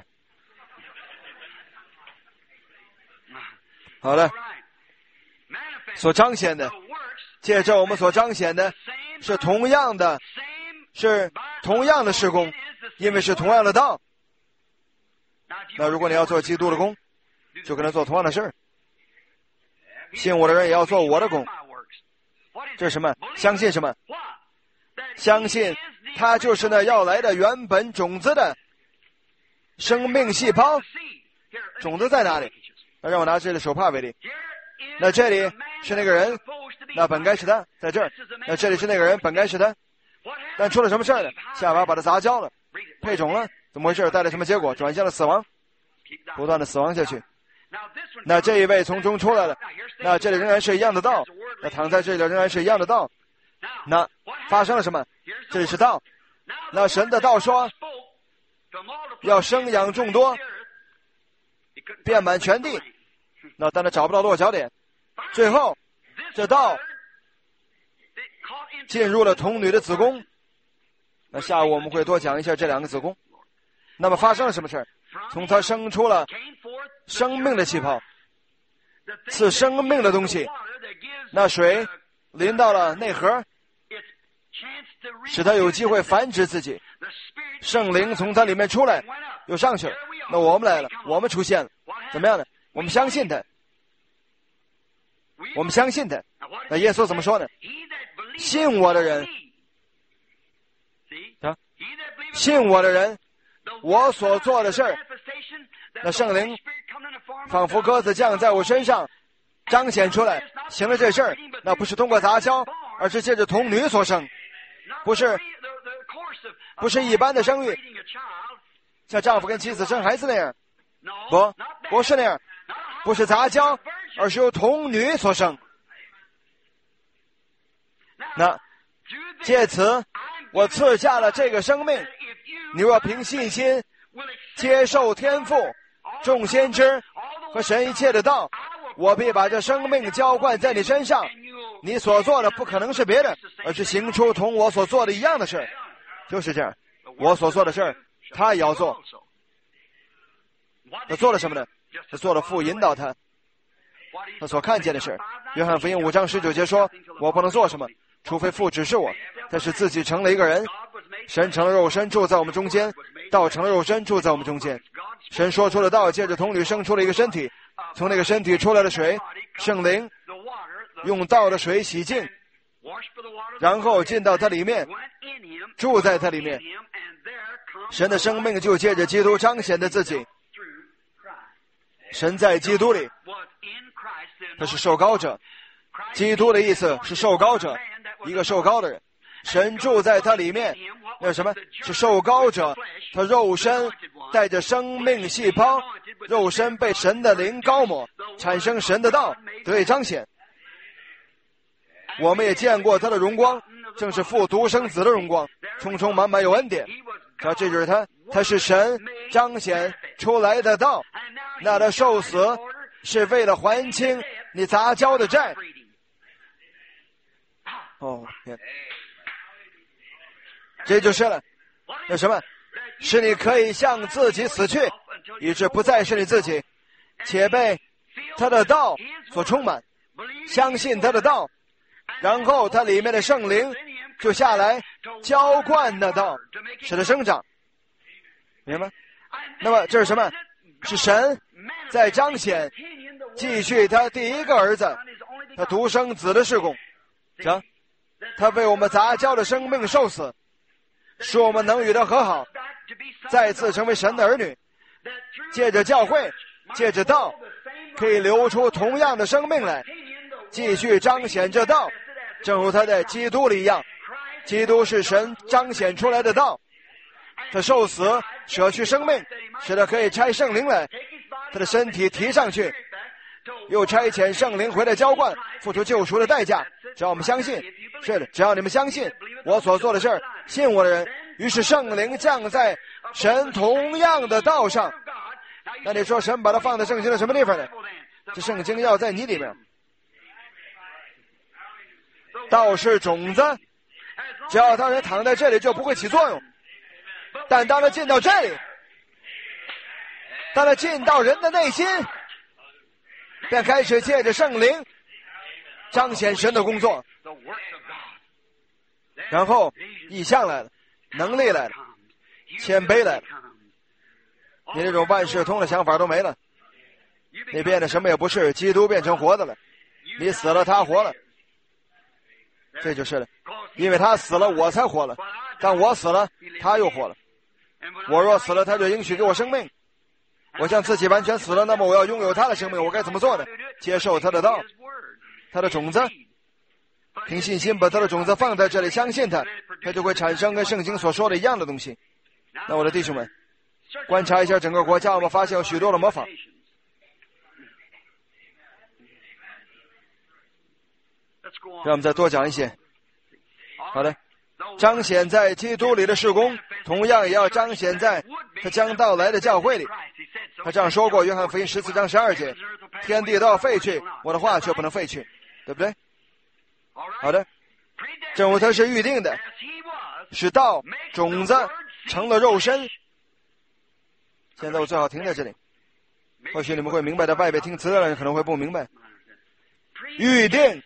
好了，所彰显的，借着我们所彰显的是同样的，是同样的事工，因为是同样的道。那如果你要做基督的工，就跟他做同样的事儿。信我的人也要做我的工。这是什么？相信什么？相信他就是那要来的原本种子的生命细胞。种子在哪里？那让我拿这里手帕为例。那这里是那个人，那本该是他，在这儿。那这里是那个人，本该是他。但出了什么事儿呢？夏娃把他杂交了， 配种了，怎么回事？带来什么结果？转向了死亡，不断的死亡下去。那这一位从中出来了，那这里仍然是一样的道，那躺在这里仍然是一样的道。那发生了什么？这里是道。那神的道说要生养众多，遍满全地。那但他找不到落脚点，最后这道进入了童女的子宫。那下午我们会多讲一下这两个子宫。那么发生了什么事儿？从它生出了生命的气泡，赐生命的东西。那水淋到了内核，使它有机会繁殖自己。圣灵从它里面出来，又上去了。那我们来了，我们出现了，怎么样呢？我们相信他，我们相信他。那耶稣怎么说呢？信我的人，啊，信我的人，我所做的事儿，那圣灵仿佛鸽子降在我身上，彰显出来，行了这事儿。那不是通过杂交，而是借着童女所生，不是不是一般的生育，像丈夫跟妻子生孩子那样，不，不是那样，不是杂交，而是由童女所生。那借此我赐下了这个生命，你若凭信心接受天父、众先知和神一切的道，我必把这生命浇灌在你身上。你所做的不可能是别的，而是行出同我所做的一样的事。就是这样，我所做的事儿他也要做。他做了什么呢？他做了父引导他他所看见的事。约翰福音五章十九节说，我不能做什么，除非父指示我。但是自己成了一个人，神成了肉身住在我们中间，道成了肉身住在我们中间。神说出了道，借着童女生出了一个身体，从那个身体出来了水，圣灵用道的水洗净，然后进到它里面，住在它里面。神的生命就借着基督彰显的自己。神在基督里，他是受膏者。基督的意思是受膏者，一个受膏的人。神住在他里面，那是什么？是受膏者。他肉身带着生命细胞，肉身被神的灵膏抹，产生神的道，得以彰显。我们也见过他的荣光，正是父独生子的荣光，充充满满有恩典。他这就是他，他是神彰显出来的道。那他受死是为了还清你杂交的债。哦，天，这就是了。那什么？使你可以向自己死去，以致不再是你自己，且被他的道所充满，相信他的道，然后他里面的圣灵就下来浇灌那道，使它生长。明白吗？那么这是什么？是神在彰显继续他第一个儿子他独生子的事工。行，他为我们杂交的生命受死，使我们能与他和好，再次成为神的儿女。借着教会，借着道，可以流出同样的生命来，继续彰显这道，正如他在基督里一样。基督是神彰显出来的道，他受死舍去生命，使他可以差圣灵来，他的身体提上去，又差遣圣灵回来浇灌，付出救赎的代价。只要我们相信，是的，只要你们相信我所做的事儿，信我的人，于是圣灵降在神同样的道上。那你说神把它放在圣经的什么地方呢？这圣经要在你里面。道是种子，只要当人躺在这里就不会起作用，但当他进到这里，当他进到人的内心，便开始借着圣灵彰显神的工作，然后意象来了，能力来了，谦卑来了，你那种万事通的想法都没了，你变得什么也不是，基督变成活的了，你死了他活了。这就是了，因为他死了我才活了，但我死了他又活了。我若死了，他就应许给我生命。我将自己完全死了，那么我要拥有他的生命，我该怎么做呢？接受他的道，他的种子，凭信心把他的种子放在这里，相信他，他就会产生跟圣经所说的一样的东西。 那我的弟兄们，观察一下整个国家，我们发现有许多的模仿。让我们再多讲一些。好的，彰显在基督里的事工，同样也要彰显在他将到来的教会里。他这样说过，约翰福音十四章十二节，天地都要废去，我的话却不能废去，对不对？好的，正如他是预定的，使道种子成了肉身。现在我最好停在这里，或许你们会明白的，外边听词的人可能会不明白。预定，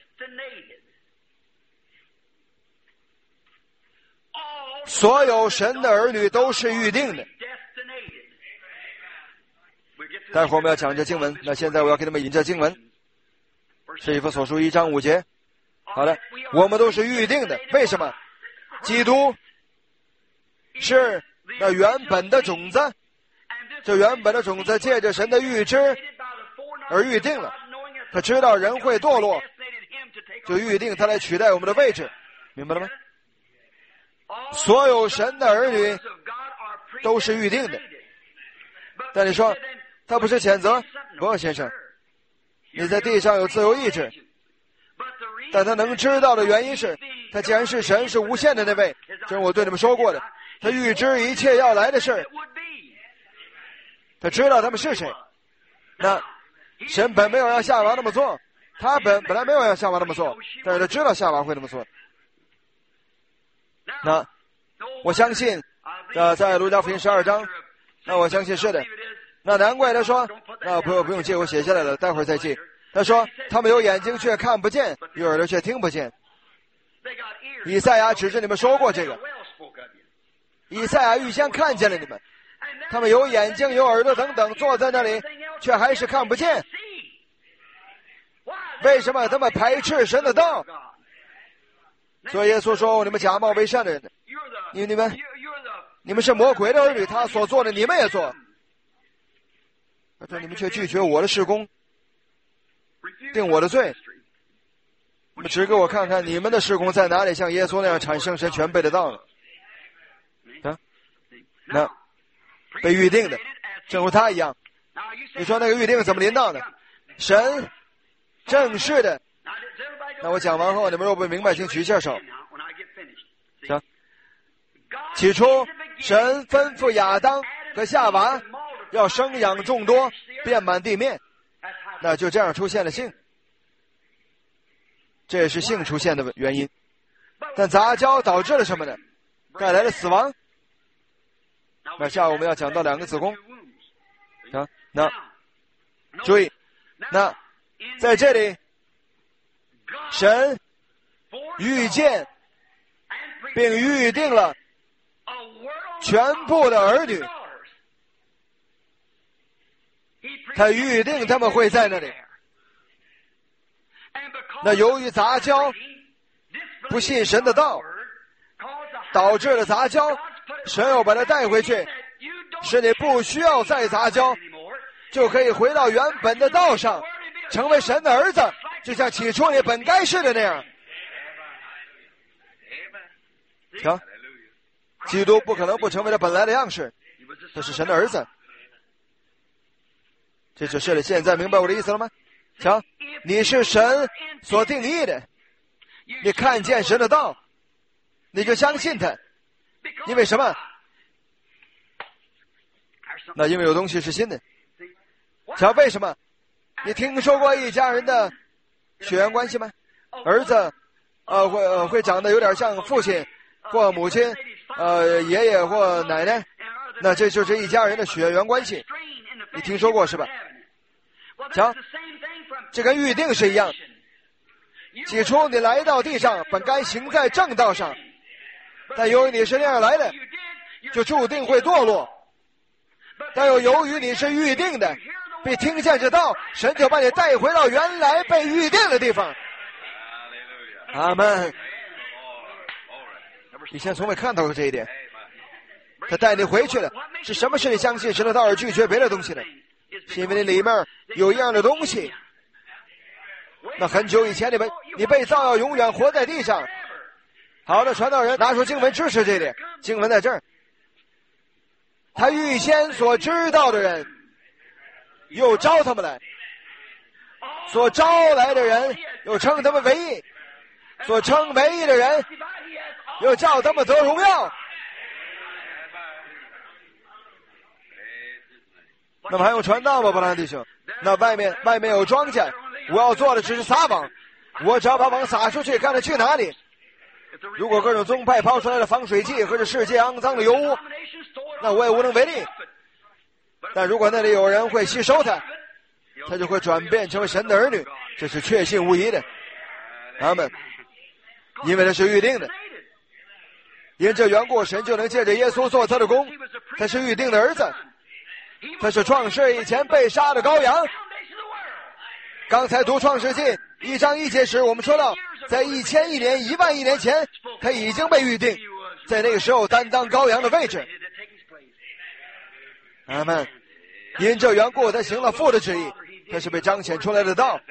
所有神的儿女都是预定的。待会儿我们要讲这经文，那现在我要给你们引这经文，是以弗所书一章五节。好的，我们都是预定的。为什么？基督是那原本的种子，这原本的种子借着神的预知而预定了，他知道人会堕落，就预定他来取代我们的位置，明白了吗？所有神的儿女都是预定的。但你说他不是谴责？不，先生，你在地上有自由意志，但他能知道的原因是，他既然是神，是无限的那位，这是我对你们说过的，他预知一切要来的事，他知道他们是谁。那神本没有让夏娃那么做，他本本来没有让夏娃那么做，但是他知道夏娃会那么做。那我相信呃，在路加福音十二章，那我相信是的。那难怪他说，那不用不用记，我写下来了，待会儿再记。他说他们有眼睛却看不见，有耳朵却听不见。以赛亚指着你们说过这个，以赛亚预先看见了你们，他们有眼睛有耳朵等等，坐在那里却还是看不见。为什么他们排斥神的道？所以耶稣说，你们假冒为善的人，你你们你们是魔鬼的儿女，他所做的你们也做。他说你们却拒绝我的事工，定我的罪。你们只给我看看你们的事工在哪里像耶稣那样产生神全备的道呢？啊，那被预定的，正如他一样。你说那个预定怎么临到呢？神正式的。那我讲完后，你们若不明白，请举一下手。行。起初，神吩咐亚当和夏娃要生养众多，遍满地面，那就这样出现了性，这也是性出现的原因。但杂交导致了什么呢？带来了死亡。那下午我们要讲到两个子宫。啊，那注意，那在这里，神预见并预定了全部的儿女，他预定他们会在那里。那由于杂交不信神的道，导致了杂交，神又把他带回去，使你不需要再杂交，就可以回到原本的道上，成为神的儿子，就像起初你本该是的那样。瞧，基督不可能不成为他本来的样式，他是神的儿子。这就是了，现在明白我的意思了吗？瞧，你是神所定义的，你看见神的道，你就相信他。因为什么？那因为有东西是新的。瞧，为什么？你听说过一家人的血缘关系吗？儿子呃会呃会长得有点像父亲或母亲，呃爷爷或奶奶，那这就是一家人的血缘关系，你听说过是吧？瞧，这跟预定是一样。起初你来到地上本该行在正道上，但由于你是那样来的，就注定会堕落。但又由于你是预定的，被听见这道，神就把你带回到原来被预定的地方。阿们。以前从未看到过这一点，他带你回去了。是什么使你相信神的道而拒绝别的东西呢？是因为你里面有一样的东西。那很久以前你们你被造要永远活在地上。好的，传道人拿出经文支持这一点。经文在这儿， 他预先所知道的人，又招他们来；所招来的人，又称他们为义；所称为义的人，又叫他们得荣耀。那么还用传道吗，伯拉弟兄？那外面外面有庄稼，我要做的只是撒网，我只要把网撒出去，看它去哪里。如果各种宗派抛出来的防水剂和这世界肮脏的油污，那我也无能为力。但如果那里有人会吸收它，他就会转变成为神的儿女，这是确信无疑的。阿们。因为这是预定的，因这缘故，神就能借着耶稣做他的工。他是预定的儿子，他是创世以前被杀的羔羊。刚才读创世纪一章一节时，我们说到在一千亿年一万亿年前，他已经被预定，在那个时候担当羔羊的位置。阿们。因这缘故，他行了父的旨意，他是被彰显出来的道。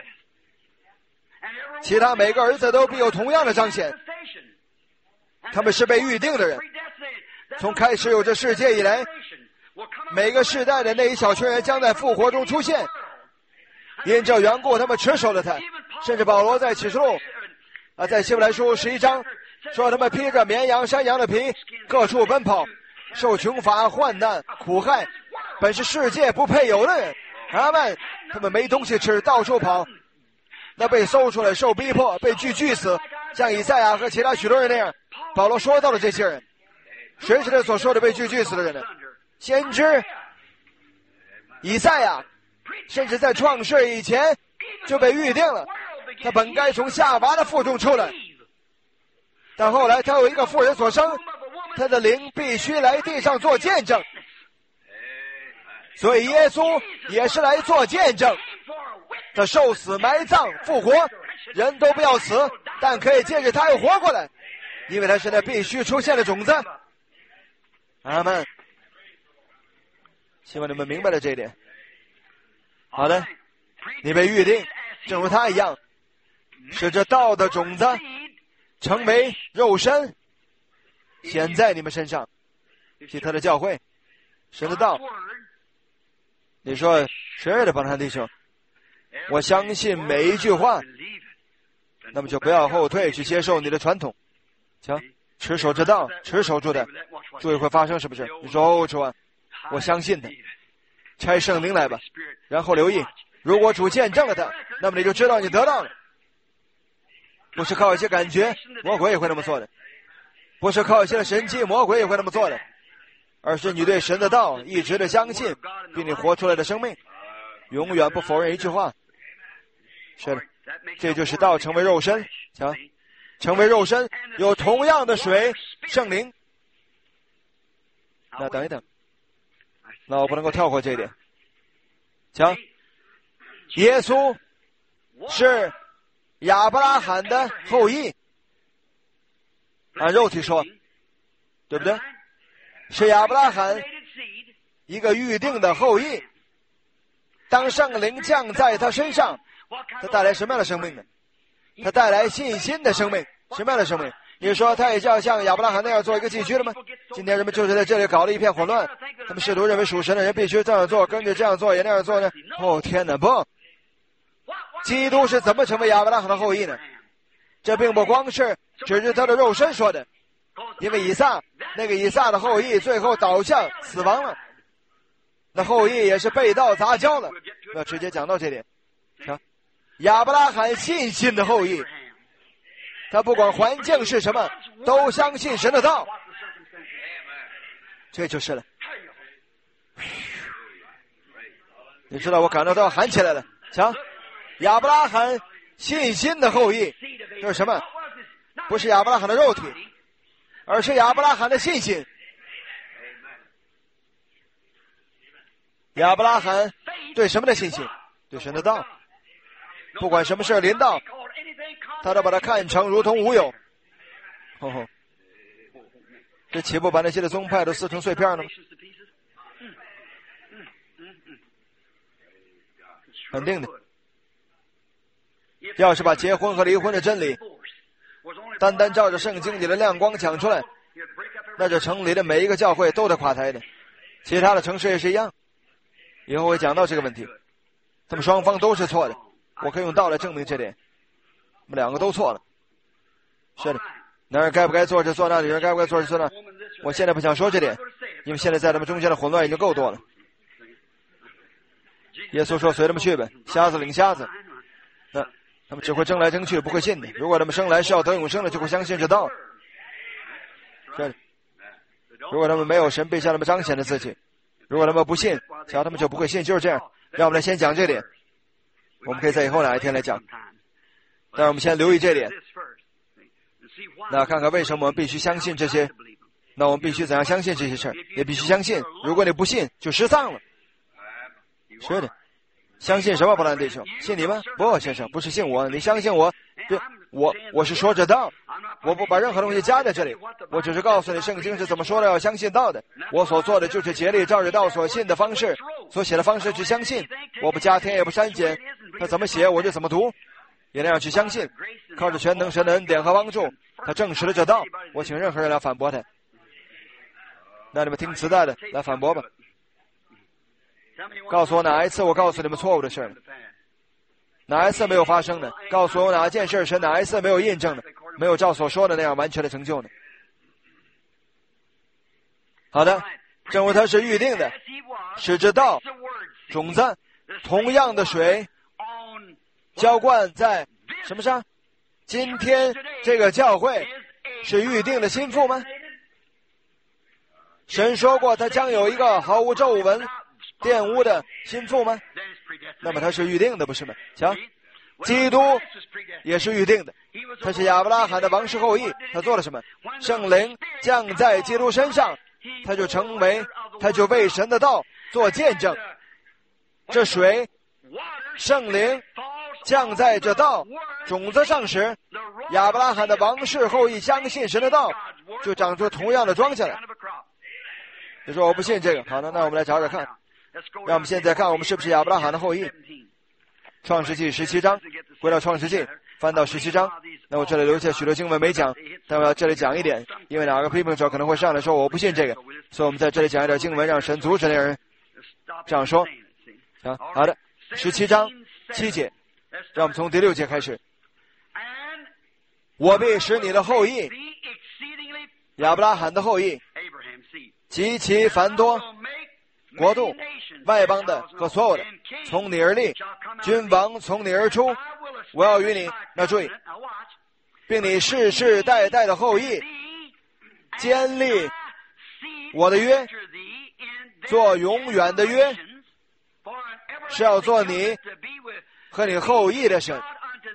其他每个儿子都必有同样的彰显，他们是被预定的人。从开始有这世界以来，每个世代的那一小群人将在复活中出现。因这缘故，他们持守了他。甚至保罗在启示录啊，在希伯来书十一章说，他们披着绵羊山羊的皮，各处奔跑，受穷乏患难苦害，本是世界不配有的人。阿们。他们没东西吃，到处跑，那被搜出来受逼迫，被锯锯死，像以赛亚和其他许多人那样。保罗说到了这些人。谁是他所说的被锯锯死的人呢？先知以赛亚，甚至在创世以前就被预定了，他本该从夏娃的腹中出来，但后来他有一个妇人所生，他的灵必须来地上做见证。所以耶稣也是来做见证，他受死埋葬复活，人都不要死，但可以借着他又活过来，因为他是那必须出现的种子。阿们。希望你们明白了这一点。好的，你被预定正如他一样，使这道的种子成为肉身，显在你们身上，是他的教会，神的道。你说是的，帮他弟兄，我相信每一句话，那么就不要后退去接受你的传统。行，持守之道，持守住的，注意会发生是不是？你说哦，主啊，我相信的，差圣灵来吧，然后留意，如果主见证了他，那么你就知道你得到了。不是靠一些感觉，魔鬼也会那么做的；不是靠一些神迹，魔鬼也会那么做的。而是你对神的道一直的相信，并你活出来的生命，永远不否认一句话。是的，这就是道成为肉身。瞧，成为肉身有同样的水圣灵。那等一等，那我不能够跳过这一点。瞧，耶稣是亚伯拉罕的后裔，按肉体说，对不对？是亚伯拉罕一个预定的后裔。当圣灵降在他身上，他带来什么样的生命呢？他带来信心的生命。什么样的生命？你说他也要像亚伯拉罕那样做一个寄居的吗？今天人们就是在这里搞了一片混乱，他们试图认为属神的人必须这样做，跟着这样做也那样做呢？哦天哪，不！基督是怎么成为亚伯拉罕的后裔呢？这并不光是只是他的肉身说的，因为以撒那个以撒的后裔最后倒向死亡了，那后裔也是背道杂交了。要直接讲到这点，啊，亚伯拉罕信心的后裔，他不管环境是什么，都相信神的道，这就是了。你知道我感到都要喊起来了，瞧，亚伯拉罕信心的后裔，这是什么？不是亚伯拉罕的肉体，而是亚伯拉罕的信心。亚伯拉罕对什么的信心？对神的道。不管什么事临到，他都把它看成如同无有。吼吼，这岂不把那些的宗派都撕成碎片了吗？肯定的。要是把结婚和离婚的真理单单照着圣经里的亮光讲出来，那这城里的每一个教会都得垮台的。 其他的城市也是一样。以后会讲到这个问题，他们双方都是错的。我可以用道来证明这点，我们两个都错了。是的，男人该不该坐着坐那，女人该不该坐着坐那，我现在不想说这点，因为现在在他们中间的混乱已经够多了。耶稣说随他们去呗，瞎子领瞎子，那他们只会争来争去，不会信的。如果他们生来是要得永生的，就会相信这道。是的，如果他们没有神，必向他们彰显了自己。如果他们不信，瞧他们就不会信，就是这样。让我们来先讲这点，我们可以在以后哪一天来讲，但是我们先留意这点。那看看为什么我们必须相信这些，那我们必须怎样相信这些事儿，也必须相信。如果你不信，就失丧了。是的，相信什么，布兰弟兄？信你吗？不，先生，不是信我，你相信我。对，我我是说着道，我不把任何东西加在这里，我只是告诉你圣经是怎么说的，要相信道的。我所做的就是竭力照着道所信的方式，所写的方式去相信，我不加添也不删减，他怎么写我就怎么读，也那样去相信。靠着全能神的恩典和帮助，他证实了这道。我请任何人来反驳他，那你们听磁带的来反驳吧。告诉我哪一次我告诉你们错误的事呢？哪一次没有发生呢？告诉我哪一件事是哪一次没有印证的，没有照所说的那样完全的成就呢？好的，正如它是预定的，使这道种子同样的水浇灌在什么上？今天这个教会是预定的心腹吗？神说过他将有一个毫无皱纹玷污的心腹吗？那么他是预定的，不是吗？瞧，基督也是预定的，他是亚伯拉罕的王室后裔。他做了什么？圣灵降在基督身上，他就成为，他就为神的道做见证。这水，圣灵降在这道种子上时，亚伯拉罕的王室后裔相信神的道，就长出同样的庄稼来。你说我不信这个，好的，那我们来找找看。让我们现在看我们是不是亚伯拉罕的后裔。创世纪十七章，回到创世纪，翻到十七章。那我这里留下许多经文没讲，但我要这里讲一点，因为哪个批评者可能会上来说我不信这个，所以我们在这里讲一点经文，让神阻止那人这样说。啊，好的，十七章七节，让我们从第六节开始。我必使你的后裔，亚伯拉罕的后裔，极其繁多，国度、外邦的和所有的，从你而立，君王从你而出。我要与你，那注意，并你世世代代的后裔，坚立我的约，做永远的约，是要做你和你后裔的神。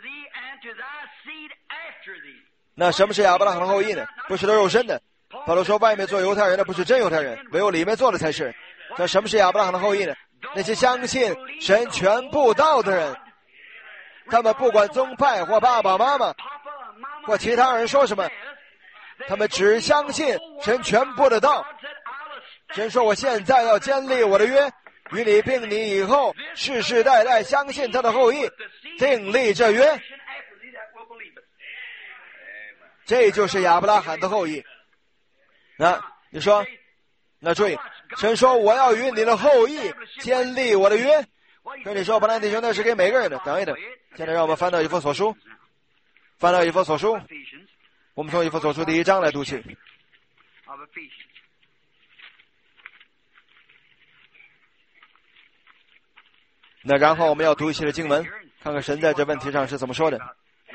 那什么是亚伯拉罕的后裔呢？不是他肉身的。保罗说，外面做犹太人的不是真犹太人，唯有里面做的才是。那什么是亚伯拉罕的后裔呢？那些相信神全部道的人，他们不管宗派或爸爸妈妈或其他人说什么，他们只相信神全部的道。神说，我现在要坚立我的约，与你并你以后世世代代相信他的后裔订立这约。这就是亚伯拉罕的后裔。那你说，那注意，神说我要与你的后裔坚立我的约。跟你说，本来弟兄那是给每个人的。等一等，现在让我们翻到以弗所书，翻到以弗所书，我们从以弗所书第一章来读起。那然后我们要读一些的经文，看看神在这问题上是怎么说的。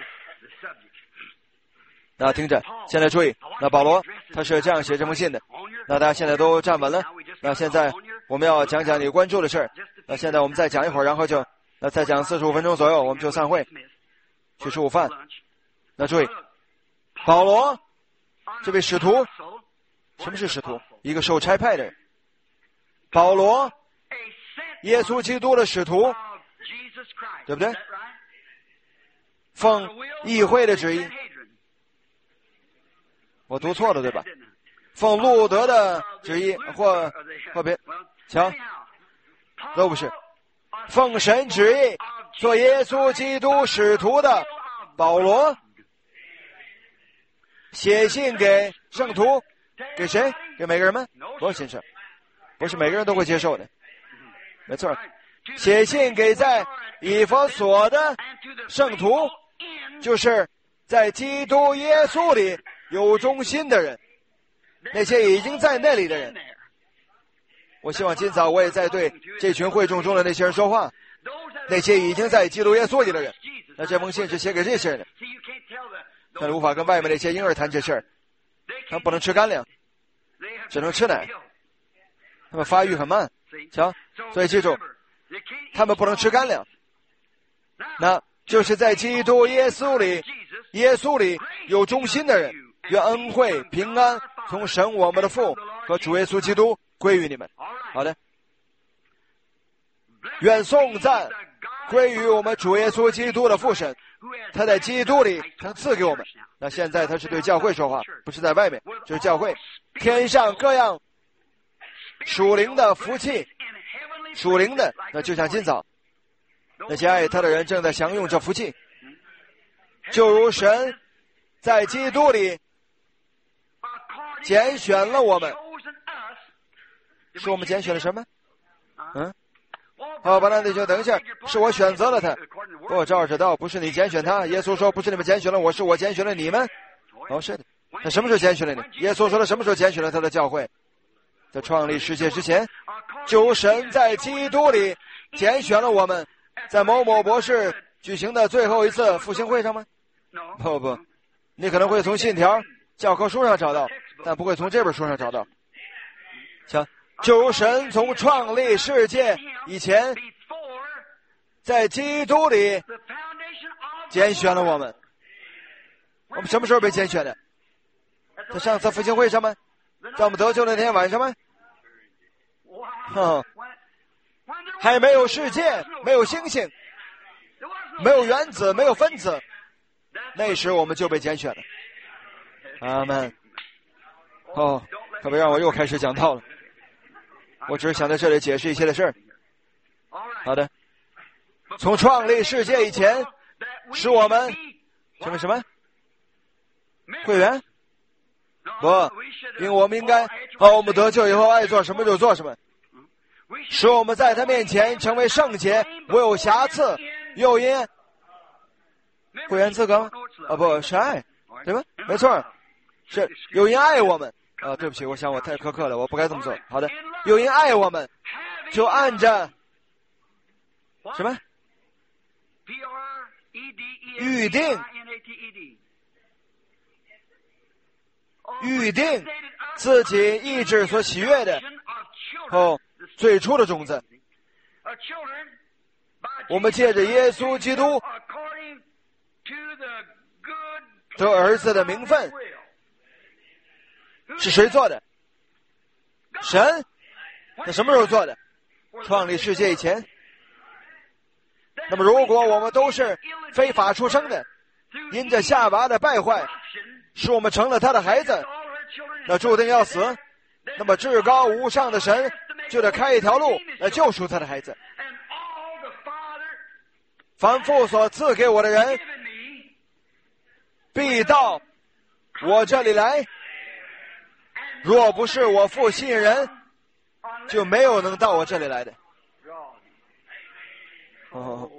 那听着，现在注意，那保罗他是这样写这封信的。那大家现在都站稳了。那现在我们要讲讲你关注的事儿。那现在我们再讲一会儿，然后就那再讲四十五分钟左右，我们就散会，去吃午饭。那注意，保罗这位使徒，什么是使徒？一个受差派的人。保罗，耶稣基督的使徒，对不对？奉议会的旨意。我读错了，对吧？奉路德的旨意，或或别，瞧，都不是。奉神旨意做耶稣基督使徒的保罗，写信给圣徒，给谁？给每个人吗？不，先生， 不是每个人都会接受的。没错，写信给在以弗所的圣徒，就是在基督耶稣里有忠心的人，那些已经在那里的人。我希望今早我也在对这群会众中的那些人说话，那些已经在基督耶稣里的人。那这封信是写给这些人的，但无法跟外面那些婴儿谈这事儿，他们不能吃干粮，只能吃奶，他们发育很慢，瞧，所以记住，他们不能吃干粮。那就是在基督耶稣里，耶稣里有忠心的人，愿恩惠平安从神我们的父和主耶稣基督归于你们。好的，愿颂赞归于我们主耶稣基督的父神，他在基督里曾赐给我们。那现在他是对教会说话，不是在外面，就是教会。天上各样属灵的福气，属灵的，那就像今早那些爱他的人正在享用这福气，就如神在基督里拣选了我们。是我们拣选了什么？嗯，好吧，那你就等一下，是我选择了他。我照着道，不是你拣选他。耶稣说，不是你们拣选了我，是我拣选了你们。哦，是的。他什么时候拣选了你？耶稣说他什么时候拣选了他的教会？在创立世界之前，就神在基督里拣选了我们，在某某博士举行的最后一次复兴会上吗？不不，你可能会从信条、教科书上找到，但不会从这本书上找到。瞧，就如神从创立世界以前，在基督里拣选了我们。我们什么时候被拣选的？在上次复兴会上吗？在我们得救那天晚上吗？哼，还没有世界，没有星星，没有原子，没有分子，那时我们就被拣选了。阿们。哦，可别让我又开始讲道了。我只是想在这里解释一些的事儿。好的，从创立世界以前，是我们什么什么会员？不，因为我们应该，哦，我们得救以后爱做什么就做什么，使我们在他面前成为圣洁，无有瑕疵，又因会员资格吗？啊，不是爱，对吧？没错，是又因爱我们。啊，对不起，我想我太苛刻了，我不该这么做。好的，又因爱我们，就按着什么预定，预定自己意志所喜悦的，哦，最初的种子。我们借着耶稣基督得儿子的名分。是谁做的？神。那什么时候做的？创立世界以前。那么如果我们都是非法出生的，因着夏娃的败坏使我们成了他的孩子，那注定要死。那么至高无上的神就得开一条路来救赎他的孩子。凡父所赐给我的人必到我这里来，若不是我父吸引人，就没有能到我这里来的。哦，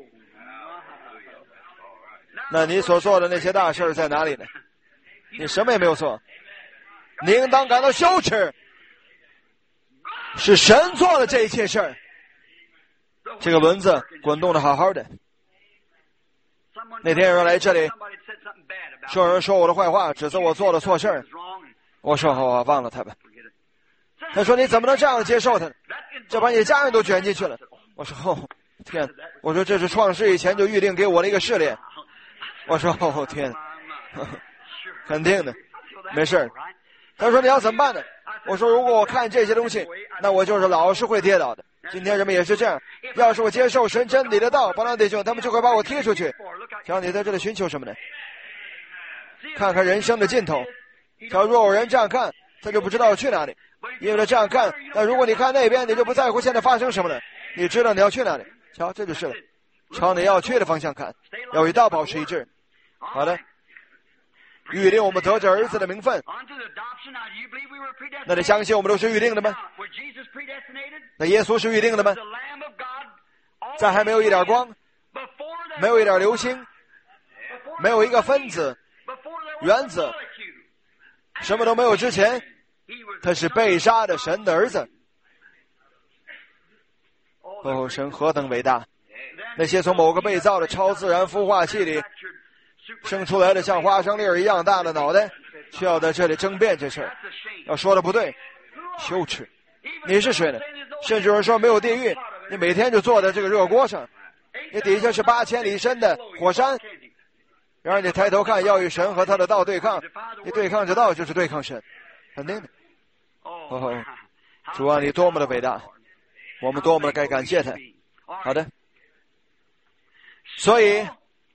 那你所做的那些大事在哪里呢？你什么也没有做，你应当感到羞耻。是神做了这一切事儿。这个轮子滚动的好好的。那天有人来这里，说有人说我的坏话，指责我做了错事儿。我说好，我忘了他吧。他说你怎么能这样接受他？这把你家人都卷进去了。我说哦天，我说这是创世以前就预定给我的一个试炼。我说哦天，呵呵肯定的，没事。他说你要怎么办呢？我说如果我看这些东西，那我就是老是会跌倒的。今天人们也是这样，要是我接受神真理的道，巴郎弟兄他们就会把我踢出去。瞧你在这里寻求什么呢？看看人生的尽头。瞧若有人这样看，他就不知道去哪里，因为他这样看。但如果你看那边，你就不在乎现在发生什么了，你知道你要去哪里。瞧这就是了，朝你要去的方向看，要与道保持一致。好的，预定我们得着儿子的名分。那你相信我们都是预定的吗？ 那耶稣是预定的吗？在还没有一点光，没有一点流星，没有一个分子、原子，什么都没有之前，他是被杀的神的儿子。哦，神何等伟大！那些从某个被造的超自然孵化器里生出来的像花生粒儿一样大的脑袋，需要在这里争辩这事儿，要说的不对，羞耻！你是谁呢？甚至有人说没有地狱，你每天就坐在这个热锅上，你底下是八千里深的火山，然而你抬头看，要与神和他的道对抗，你对抗着道就是对抗神，肯定的。哦，主啊，你多么的伟大，我们多么的该感谢他。好的，所以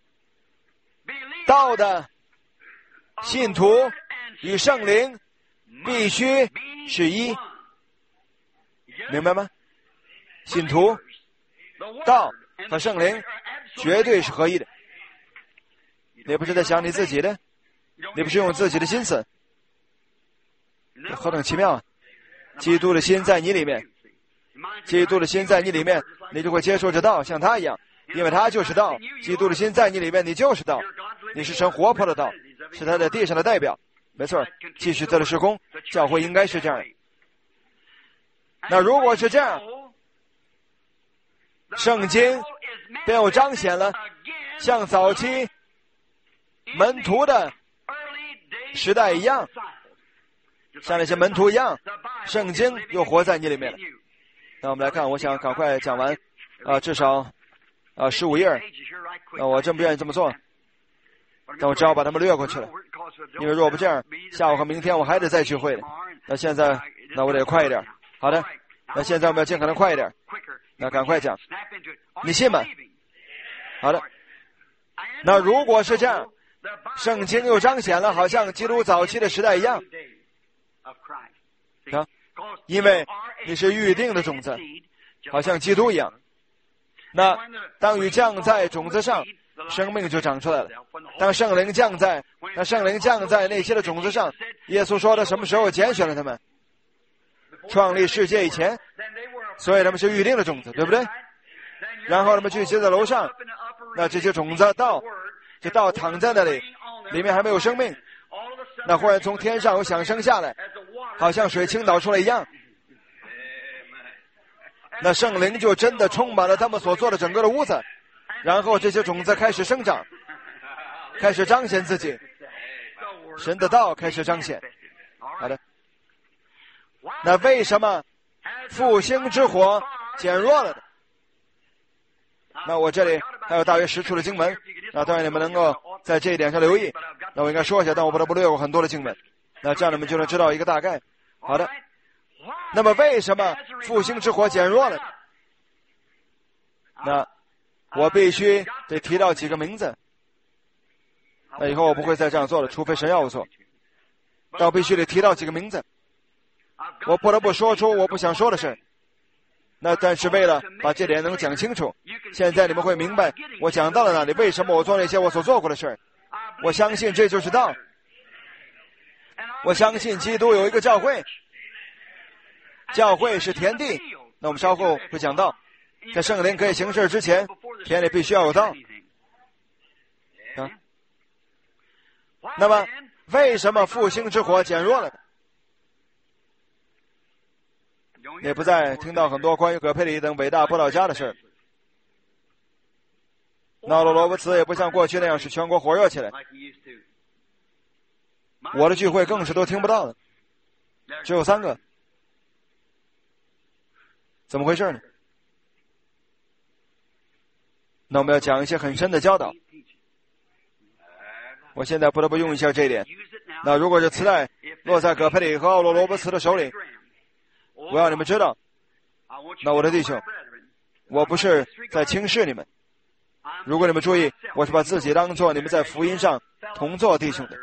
道的信徒与圣灵必须是一，明白吗？信徒、道和圣灵绝对是合一的。你不是在想你自己的，你不是用自己的心思，何等奇妙啊！基督的心在你里面，基督的心在你里面，你就会接受这道，像他一样，因为他就是道。基督的心在你里面，你就是道，你是神活泼的道，是他在地上的代表。没错，继续这里施工，教会应该是这样。那如果是这样，圣经便又彰显了像早期门徒的时代一样，像那些门徒一样，圣经又活在你里面了。那我们来看，我想赶快讲完，啊、呃，至少啊十五页。那我真不愿意这么做，但我只好把他们略过去了，因为若不这样，下午和明天我还得再聚会的。那现在，那我得快一点。好的，那现在我们要尽可能快一点。那赶快讲，你信吗？好的。那如果是这样，圣经又彰显了好像基督早期的时代一样，啊，因为你是预定的种子，好像基督一样。那当雨降在种子上，生命就长出来了。当圣灵降在，那圣灵降在那些的种子上，耶稣说他什么时候拣选了他们？创立世界以前，所以他们是预定的种子，对不对？然后他们聚集在楼上，那这些种子道，这道躺在那里，里面还没有生命，那忽然从天上有响声下来，好像水倾倒出来一样，那圣灵就真的充满了他们所做的整个的屋子，然后这些种子开始生长，开始彰显自己，神的道开始彰显。好的，那为什么复兴之火减弱了呢？那我这里还有大约十处的经文，那当然你们能够在这一点上留意。那我应该说一下，但我不得不略过很多的经文，那这样你们就能知道一个大概。好的，那么为什么复兴之火减弱了呢？那我必须得提到几个名字，那以后我不会再这样做了，除非神要我做，但我必须得提到几个名字。我不得不说出我不想说的事，那但是为了把这点能讲清楚，现在你们会明白我讲到了哪里，为什么我做那些我所做过的事。我相信这就是道，我相信基督有一个教会，教会是田地，那我们稍后会讲到，在圣灵可以行事之前，田里必须要有道。啊，那么为什么复兴之火减弱了？也不再听到很多关于葛佩里等伟大布道家的事。纳罗罗伯茨也不像过去那样使全国火热起来，我的聚会更是都听不到了，只有三个，怎么回事呢？那我们要讲一些很深的教导，我现在不得不用一下这一点。那如果这磁带落在葛佩里和奥罗罗伯茨的手里，我要你们知道，那我的弟兄，我不是在轻视你们，如果你们注意，我是把自己当作你们在福音上同作弟兄的。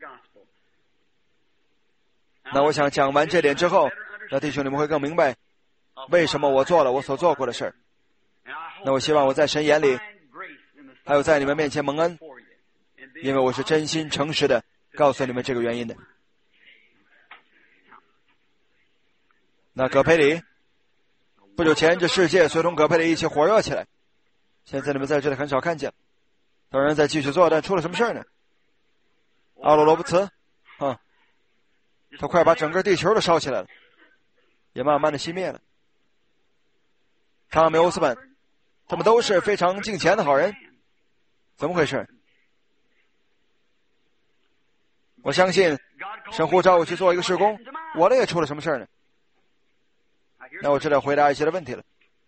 那我想讲完这点之后，那弟兄你们会更明白为什么我做了我所做过的事儿。那我希望我在神眼里还有在你们面前蒙恩，因为我是真心诚实的告诉你们这个原因的。那葛培理不久前，这世界随同葛佩里一起火热起来。现在你们在这里很少看见，当然在继续做，但出了什么事呢？奥罗罗布茨，啊，他快把整个地球都烧起来了，也慢慢的熄灭了。汤米·欧斯本，他们都是非常敬虔的好人，怎么回事？我相信神呼召我去做一个事工，我的也出了什么事呢？那我这里回答一些的问题了，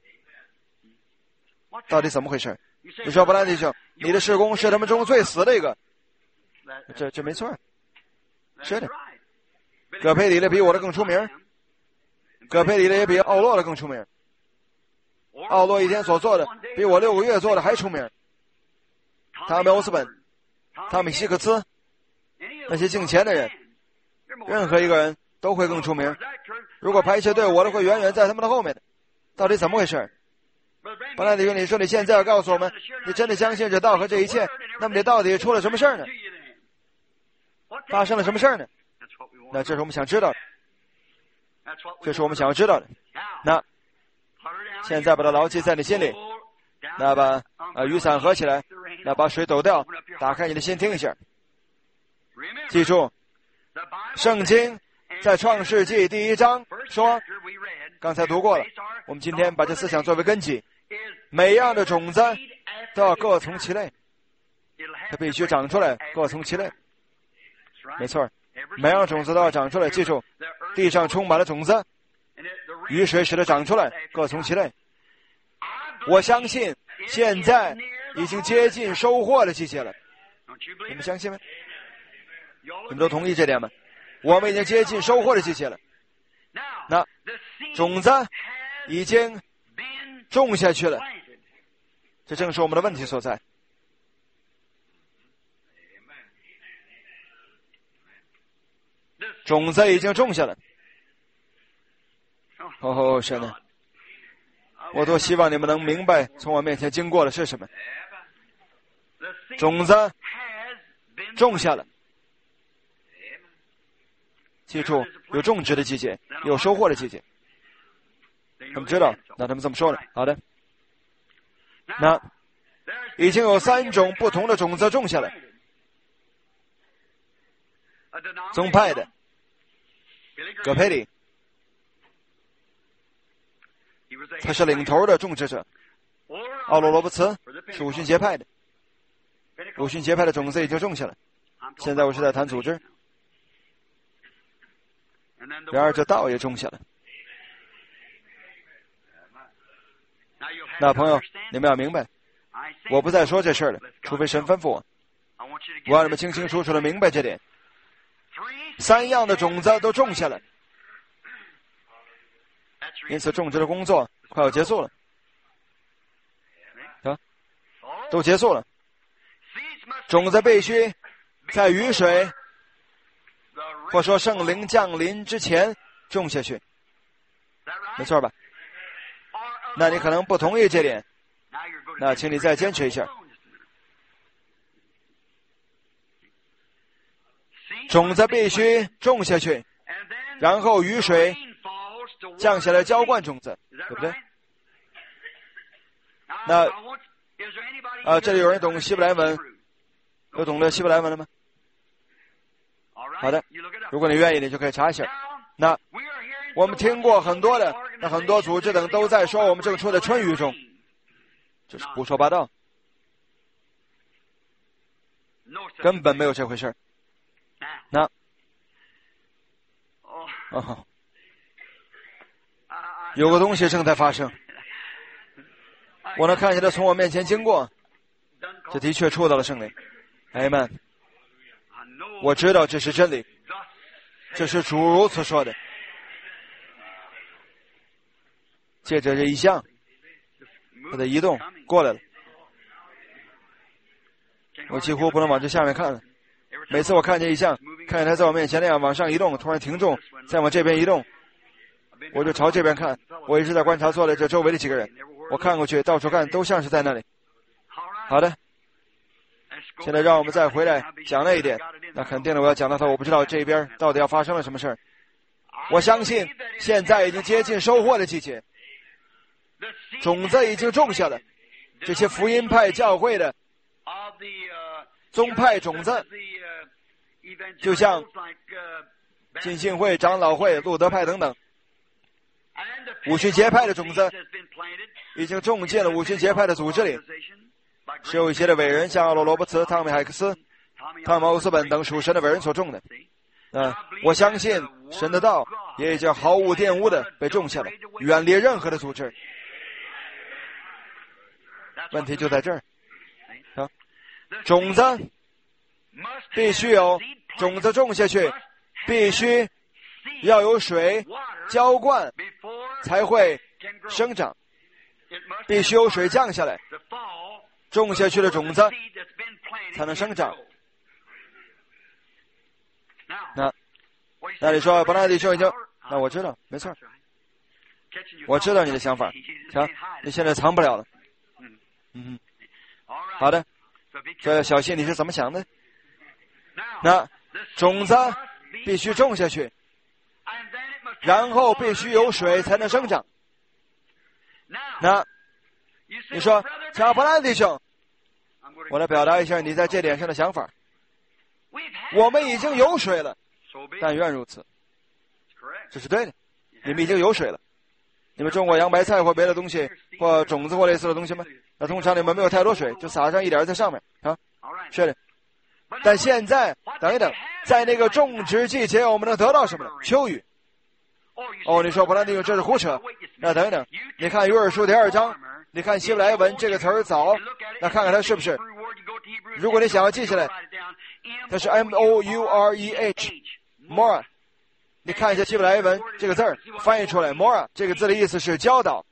到底怎么回事？你说布兰弟兄，你的事工是他们中最死的一个，这这没错，是的。葛佩里的比我的更出名，葛佩里的也比奥洛的更出名，奥洛一天所做的比我六个月做的还出名。汤米·欧斯本、汤米·希克斯，那些敬虔的人，任何一个人都会更出名。如果排球队，我的会远远在他们的后面的。到底怎么回事？布兰迪兄，你说你现在要告诉我们，你真的相信这道和这一切？那么你到底出了什么事儿呢？发生了什么事儿呢？那这是我们想知道的，这是我们想要知道的。那现在把它牢记在你心里，那把呃雨伞合起来，那把水抖掉，打开你的心听一下。记住，圣经在创世纪第一章说，刚才读过了，我们今天把这思想作为根基，每样的种子都要各从其类，它必须长出来，各从其类。没错，每样种子都要长出来。记住，地上充满了种子，雨水使它长出来，各从其类。我相信现在已经接近收获的季节了，你们相信吗？你们都同意这点吗？我们已经接近收获的季节了。那种子已经种下去了，这正是我们的问题所在。种子已经种下了。哦，神啊，我多希望你们能明白从我面前经过的是什么。种子种下了，记住，有种植的季节，有收获的季节。他们知道，那他们这么说呢？好的，那已经有三种不同的种子种下来。宗派的葛佩里，他是领头的种植者。奥罗罗伯茨是五旬节派的，五旬节派的种子已经种下了。现在我是在谈组织，然而这道也种下了。那朋友，你们要明白，我不再说这事儿了，除非神吩咐我。我让你们清清楚楚的明白这点。三样的种子都种下了，因此种植的工作快要结束了。啊，都结束了。种子必须在雨水或说圣灵降临之前种下去，没错吧？那你可能不同意这点，那请你再坚持一下。种子必须种下去，然后雨水降下来浇灌种子，对不对？那啊，这里有人懂希伯来文，有懂得希伯来文了吗？好的，如果你愿意，你就可以查一下。那我们听过很多的，那很多组织等都在说我们正处在春雨中，这是胡说八道，根本没有这回事。那哦，有个东西正在发生，我能看见它从我面前经过，这的确触到了圣灵。阿们，我知道这是真理，这是主如此说的。借着这一项，它的移动过来了，我几乎不能往这下面看了。每次我看见一项，看见它在我面前那样往上移动，突然停住，再往这边移动，我就朝这边看。我一直在观察坐在这周围的几个人，我看过去，到处看，都像是在那里。好的，现在让我们再回来讲那一点。那肯定的，我要讲到它，我不知道这边到底要发生了什么事儿。我相信现在已经接近收获的季节。 种子已经种下了。这些福音派教会的宗派种子，就像浸信会、长老会、路德派等等，五旬节派的种子已经种进了五旬节派的组织里，是有一些的伟人，像奥罗罗伯茨、汤米海克斯、汤姆奥斯本等属神的伟人所种的。嗯、呃，我相信神的道也已经毫无玷污的被种下了，远离任何的组织。问题就在这儿啊，种子必须有种子种下去，必须要有水浇灌才会生长，必须有水降下来，种下去的种子才能生长。那那你说伯纳弟兄已经，那我知道，没错，我知道你的想法，行，你现在藏不了了。嗯，好的，所以小心你是怎么想的。那种子必须种下去，然后必须有水才能生长。那你说小伯兰弟兄，我来表达一下你在这点上的想法。我们已经有水了，但愿如此，这是对的，你们已经有水了。你们种过洋白菜或别的东西或种子或类似的东西吗？那通常你们没有太多水，就撒上一点在上面啊，是的。但现在等一等，在那个种植季节我们能得到什么呢？秋雨。哦，你说伯兰弟兄这是胡扯。那等一等，你看约珥书第二章，你看希伯来文这个词儿早，那看看它是不是，如果你想要记下来，它是 M O U R E H Mora， 你看一下希伯来文这个字儿翻译出来， Mora 这个字的意思是教导。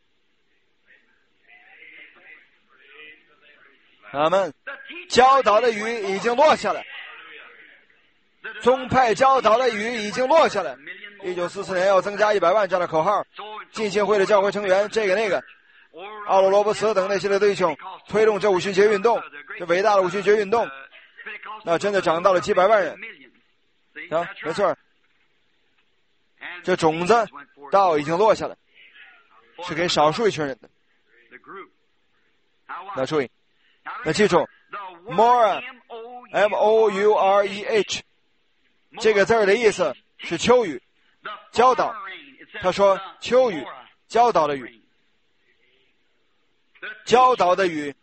阿们，教导的雨已经落下了，宗派教导的雨已经落下了。一九四四年要增加一百万这样的口号，浸信会的教会成员这个那个奥罗罗伯茨等那些的弟兄推动这五旬节运动，这伟大的五旬节运动，那真的涨到了几百万人啊，没错，这种子道已经落下了，是给少数一群人的。那注意，那记住 Mora M O U R E H 这个字儿的意思是秋雨教导。他说秋雨教导的雨，教导的雨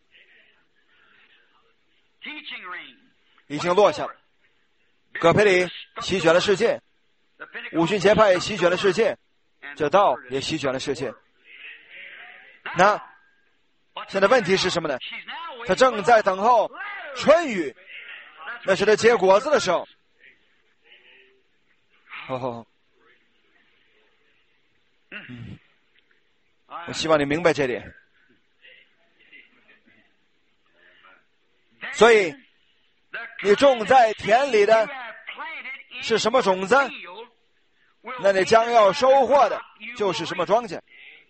已经落下了。葛培理席卷了世界，五旬节派席卷了世界，这道也席卷了世界。那现在问题是什么呢？他正在等候春雨，那是他结果子的时候。哦，嗯，我希望你明白这点。所以你种在田里的是什么种子，那你将要收获的就是什么庄稼。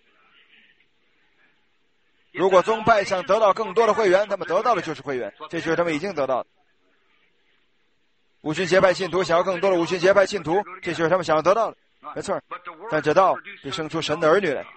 如果宗派想得到更多的会员，他们得到的就是会员，这就是他们已经得到的。五旬节派信徒想要更多的五旬节派信徒，这就是他们想要得到的，没错。但这道得生出神的儿女来，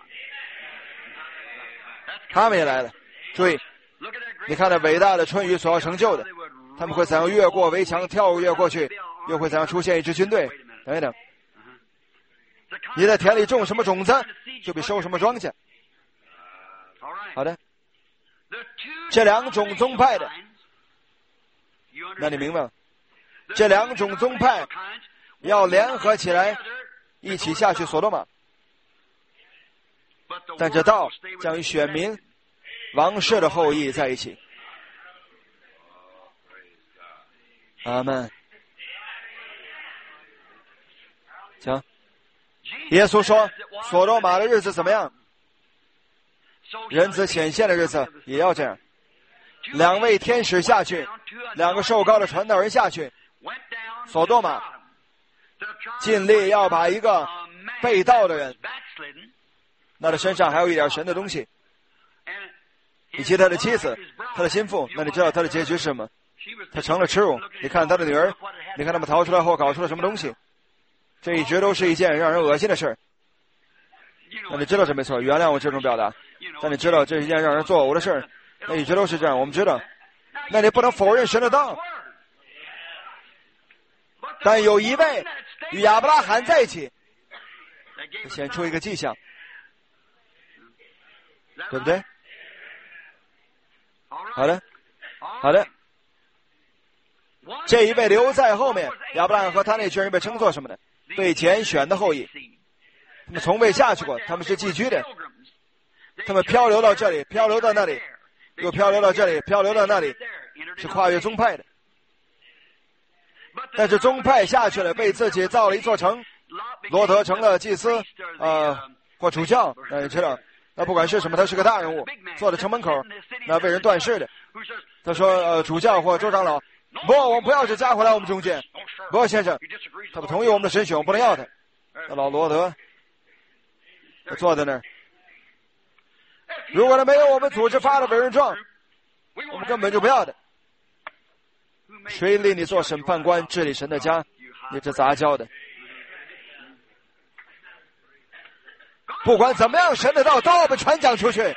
他们也来了。注意，你看那伟大的春雨所要成就的，他们会怎样越过围墙，跳跃过去，又会怎样出现一支军队等一等。你在田里种什么种子，就必收什么庄稼。好的，这两种宗派的，那你明白吗？这两种宗派要联合起来，一起下去索多玛。但这道将与选民、王室的后裔在一起。阿们。行，耶稣说索多玛的日子怎么样？人子显现的日子也要这样。两位天使下去，两个受膏的传道人下去索多玛，尽力要把一个被盗的人，那他身上还有一点神的东西，以及他的妻子，他的心腹，那你知道他的结局是什么？他成了耻辱。你看他的女儿，你看他们逃出来后搞出了什么东西，这一直都是一件让人恶心的事儿。那你知道这没错，原谅我这种表达。 但你知道这是一件让人作呕的事儿，那一直都是这样，我们知道。那你不能否认神的道。但有一位与亚伯拉罕在一起，显出一个迹象，对不对？好的，好的。这一位留在后面，亚伯拉罕和他那群人被称作什么呢？被拣选的后裔。他们从未下去过，他们是寄居的，他们漂流到这里，漂流到那里，又漂流到这里，漂流到那里，是跨越宗派的。但是宗派下去了，为自己造了一座城，罗德成了祭司，呃，或主教，那你知道，那不管是什么，他是个大人物，坐在城门口，那为人断事的。他说，呃，主教或州长老，不，我们不要这家伙来我们中间。不，先生，他不同意我们的神选，我不能要他。那老罗德，他坐在那儿。如果他没有我们组织发的委任状，我们根本就不要他。谁立你做审判官，治理神的家？你这杂交的！不管怎么样，神的道都要被传讲出去。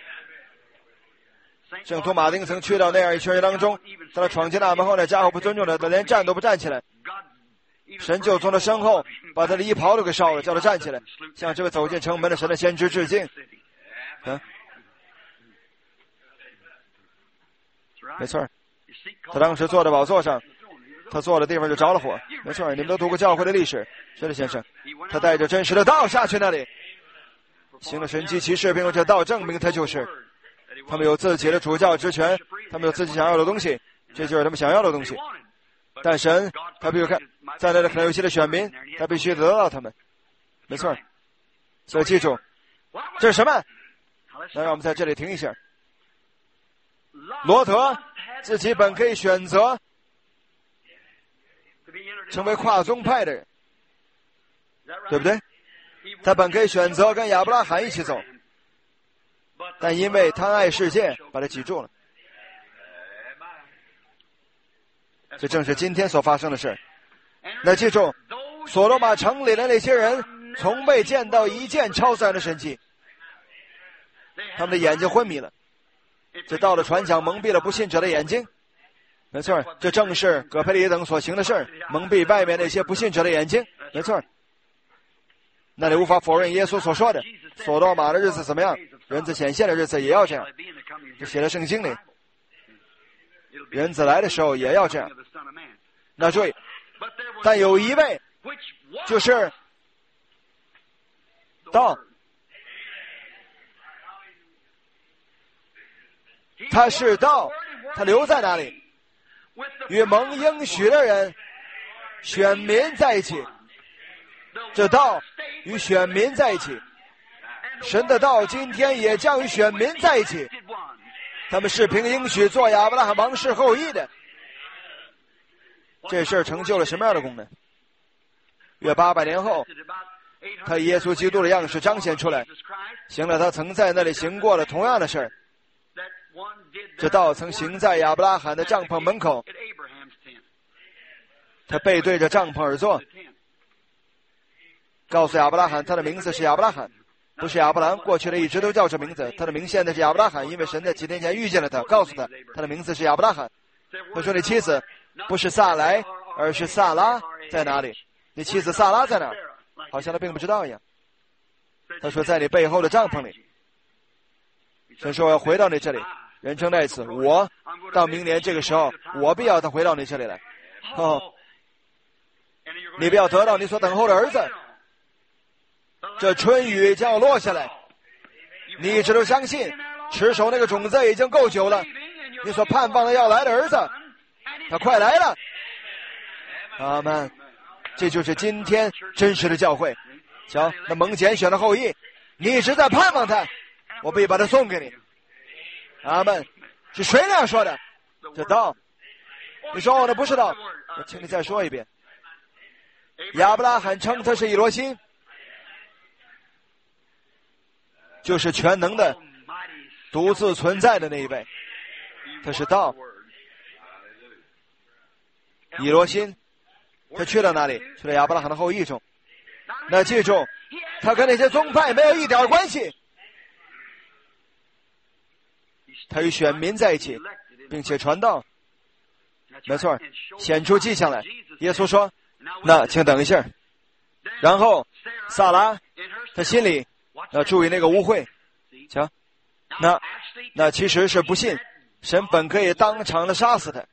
圣徒马丁曾去到那样一群人当中，当他闯进大门后，那家伙不尊重他，他连站都不站起来。神就从他身后把他的衣袍都给烧了，叫他站起来，向这位走进城门的神的先知致敬。嗯，没错，他当时坐在宝座上，他坐的地方就着了火。没错，你们都读过教会的历史。是的，先生，他带着真实的道下去那里，行了神迹奇事，并用这道证明他就是。他们有自己的主教职权，他们有自己想要的东西，这就是他们想要的东西。但神他必须看在那的可能有些的选民，他必须得到他们。没错，所以记住，这是什么？那让我们在这里停一下。罗德自己本可以选择成为跨宗派的人，对不对？他本可以选择跟亚伯拉罕一起走，但因为贪爱世界，把他挤住了。这正是今天所发生的事。那记住，所罗马城里的那些人从未见到一件超自然的神迹，他们的眼睛昏迷了。这道的传讲蒙蔽了不信者的眼睛。没错，这正是葛培理等所行的事，蒙蔽外面那些不信者的眼睛。没错，那里无法否认耶稣所说的，所罗马的日子怎么样，人子显现的日子也要这样。这写在圣经里，人子来的时候也要这样。那注意，但有一位就是道，他是道，他留在哪里？与蒙应许的人选民在一起，这道与选民在一起，神的道今天也将与选民在一起。他们是凭应许做亚伯拉罕王室后裔的。这事儿成就了什么样的功能？约八百年后，他以耶稣基督的样式彰显出来，行了他曾在那里行过的同样的事儿。这道曾行在亚伯拉罕的帐篷门口，他背对着帐篷而坐，告诉亚伯拉罕他的名字是亚伯拉罕，不是亚伯兰，过去的一直都叫这名字。他的名现在是亚伯拉罕，因为神在几天前遇见了他，告诉他他的名字是亚伯拉罕。他说你妻子不是萨莱，而是萨拉在哪里？你妻子萨拉在哪儿？好像他并不知道一样。他说在你背后的帐篷里。神说我要回到你这里，人称在此，我到明年这个时候，我必要他回到你这里来。哦，你必要得到你所等候的儿子。这春雨将要落下来，你一直都相信，持守那个种子已经够久了。你所盼望的要来的儿子，他快来了。阿们。这就是今天真实的教会。瞧，那蒙拣选的后裔，你一直在盼望他，我必把他送给你。阿们。是谁那样说的？这道。你说我的不是道，我请你再说一遍。亚伯拉罕称他是以罗新，就是全能的独自存在的那一位，他是道。以罗新他去了哪里？去了亚伯拉罕的后裔中。那记住，他跟那些宗派没有一点关系。 他与选民在一起，并且传道。没错，显出迹象来。耶稣说：“那请等一下。”然后撒拉他心里要注意那个污秽，瞧，那那其实是不信，神本可以当场的杀死他，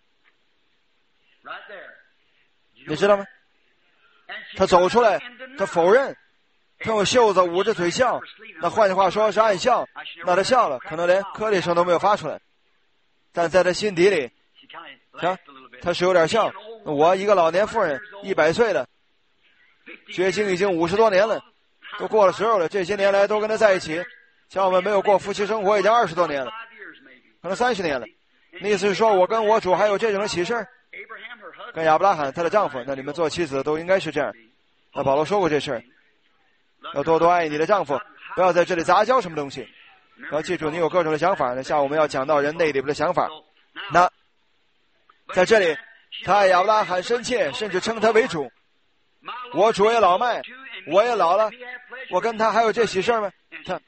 你知道吗？他走出来，他否认，他用袖子捂着嘴笑，那换句话说是暗笑，那他笑了，可能连颗粒声都没有发出来，但在他心底里，瞧，他是有点像我一个老年妇人，一百岁了，绝经已经五十多年了，都过了时候了，这些年来都跟他在一起，像我们没有过夫妻生活已经二十多年了，可能三十年了。那意思是说我跟我主还有这种喜事，跟亚伯拉罕他的丈夫，那你们做妻子都应该是这样。那保罗说过这事儿，要多多爱你的丈夫，不要在这里杂交什么东西。要记住，你有各种的想法。那下午我们要讲到人内里边的想法。那在这里，他爱亚伯拉罕深切，甚至称他为主。我主也老迈，我也老了，我跟他还有这喜事吗？他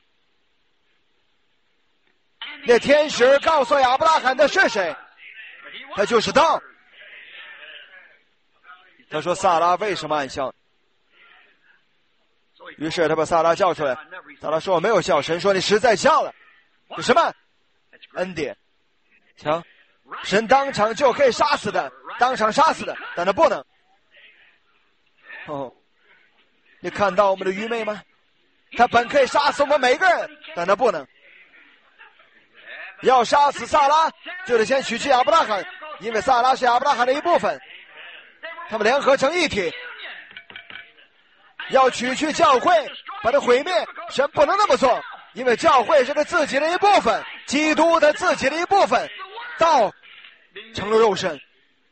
那天使告诉亚伯拉罕的是谁？他就是道。他说撒拉为什么暗笑？于是他把撒拉叫出来，撒拉说我没有笑，神说你实在笑了。这什么恩典？瞧，神当场就可以杀死的，当场杀死的，但他不能。哦，你看到我们的愚昧吗？他本可以杀死我们每个人，但他不能。要杀死撒拉，就得先取去亚伯拉罕，因为撒拉是亚伯拉罕的一部分，他们联合成一体。要取去教会，把它毁灭，神不能那么做，因为教会是他自己的一部分，基督他自己的一部分，道成了肉身。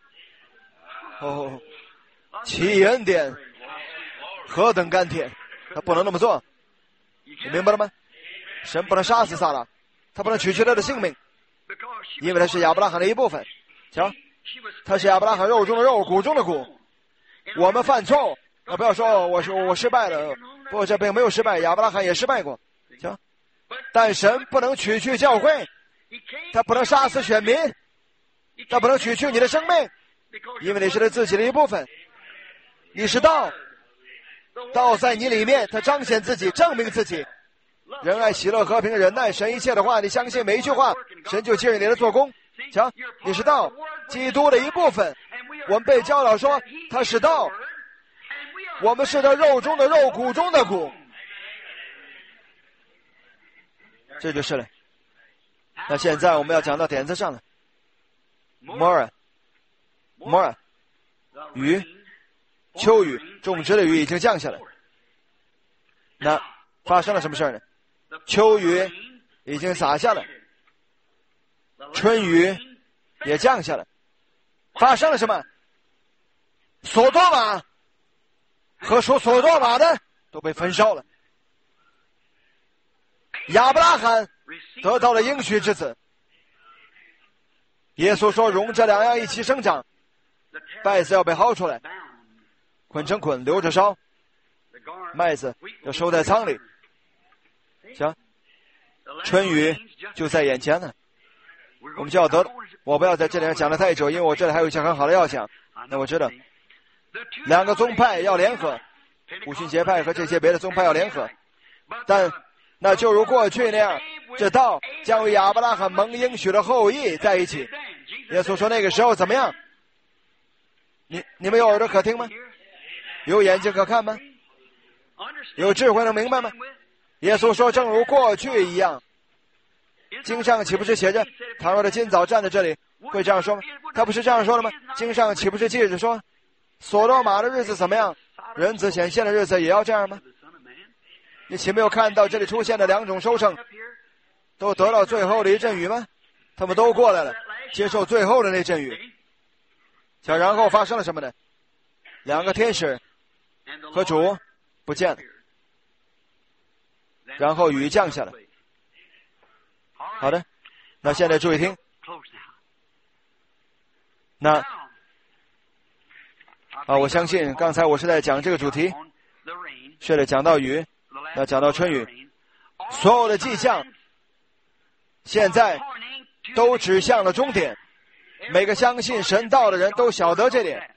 哦，奇恩典何等甘甜，他不能那么做，你明白了吗？神不能杀死撒拉，他不能取去他的性命，因为他是亚伯拉罕的一部分。瞧，他是亚伯拉罕肉中的肉，骨中的骨。我们犯错，那不要说我是我失败了，不，这并没有失败，亚伯拉罕也失败过。瞧，但神不能取去教会，他不能杀死选民，他不能取去你的生命，因为你是他自己的一部分。你是道，道在你里面，他彰显自己，证明自己。仁爱、喜乐、和平、忍耐，神一切的话，你相信每一句话，神就借着你的做工。瞧，你是道，基督的一部分。我们被教导说他是道，我们是他肉中的肉，骨中的骨，这就是了。那现在我们要讲到点子上了。Mora Mora 雨，秋雨，种植的雨已经降下来。那发生了什么事呢？秋雨已经洒下来，春雨也降下来。发生了什么？索多玛和属索多玛的都被焚烧了。亚伯拉罕得到了应许之子。耶稣说容这两样一起生长，稗子要被薅出来，捆成捆留着烧，麦子要收在仓里。行，春雨就在眼前了，我们就要得。我不要在这里讲得太久，因为我这里还有一些很好的要讲。那我知道两个宗派要联合，五旬节派和这些别的宗派要联合，但那就如过去那样，这道将与亚伯拉罕蒙应许的后裔在一起。耶稣说那个时候怎么样？你你们有耳朵可听吗？有眼睛可看吗？有智慧能明白吗？耶稣说正如过去一样。经上岂不是写着，倘若他今早站在这里，会这样说吗？他不是这样说的吗？经上岂不是记着说，所罗马的日子怎么样，人子显现的日子也要这样吗？你岂没有看到这里出现的两种收成，都得到最后的一阵雨吗？他们都过来了，接受最后的那阵雨。想然后发生了什么呢？两个天使和主不见了，然后雨降下来。好的，那现在注意听。那啊，我相信刚才我是在讲这个主题，是的，讲到雨，那讲到春雨，所有的迹象现在都指向了终点。每个相信神道的人都晓得这点。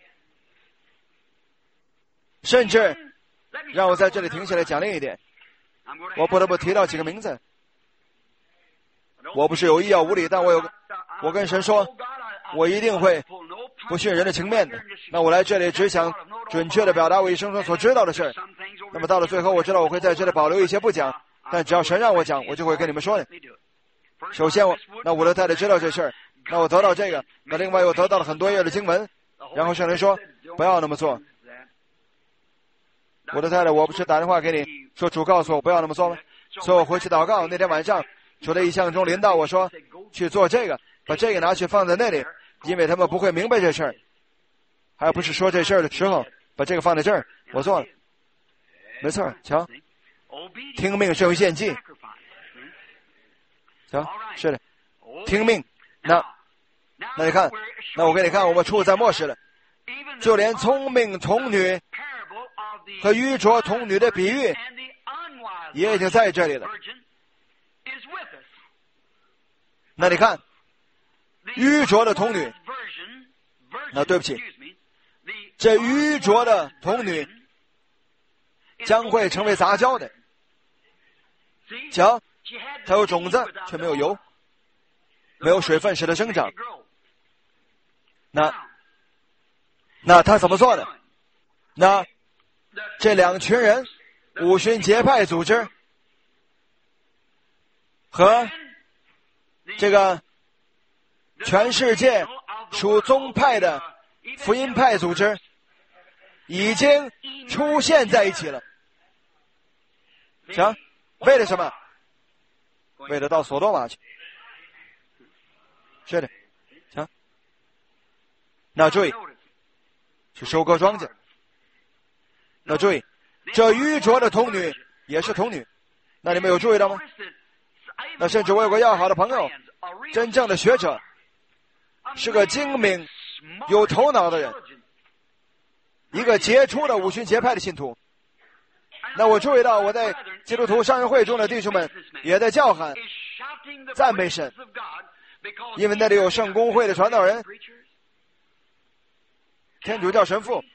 甚至让我在这里停下来讲另一点，我不得不提到几个名字。我不是有意要无理，但我有我跟神说，我一定会不徇人的情面的。那我来这里只想准确的表达我一生中所知道的事儿。那么到了最后，我知道我会在这里保留一些不讲，但只要神让我讲，我就会跟你们说的。首先我那我的太太知道这事儿，那我得到这个，那另外又得到了很多页的经文，然后圣灵说不要那么做。我的太太，我不是打电话给你说主告诉我不要那么做吗？所以我回去祷告，那天晚上主在异象中临到我说去做这个，把这个拿去放在那里，因为他们不会明白这事儿。还不是说这事儿的时候把这个放在这儿，我做了。没错，瞧，听命胜于献祭。瞧，是的，听命。那那你看，那我给你看，我们处在末世了，就连聪明童女和愚拙童女的比喻也已经在这里了。那你看，愚拙的童女，那对不起，这愚拙的童女将会成为杂交的。瞧，它有种子却没有油，没有水分使它生长。那那他怎么做的？那这两群人，五旬节派组织和这个全世界属宗派的福音派组织已经出现在一起了。行，为了什么？为了到索多玛去。是的，行。那注意，去收割庄稼。那注意，这愚拙的童女也是童女。那你们有注意到吗？那甚至我有个要好的朋友，真正的学者，是个精明有头脑的人，一个杰出的五旬节派的信徒。那我注意到我在基督徒商人会中的弟兄们也在叫喊赞美神，因为那里有圣公会的传道人，天主教神父。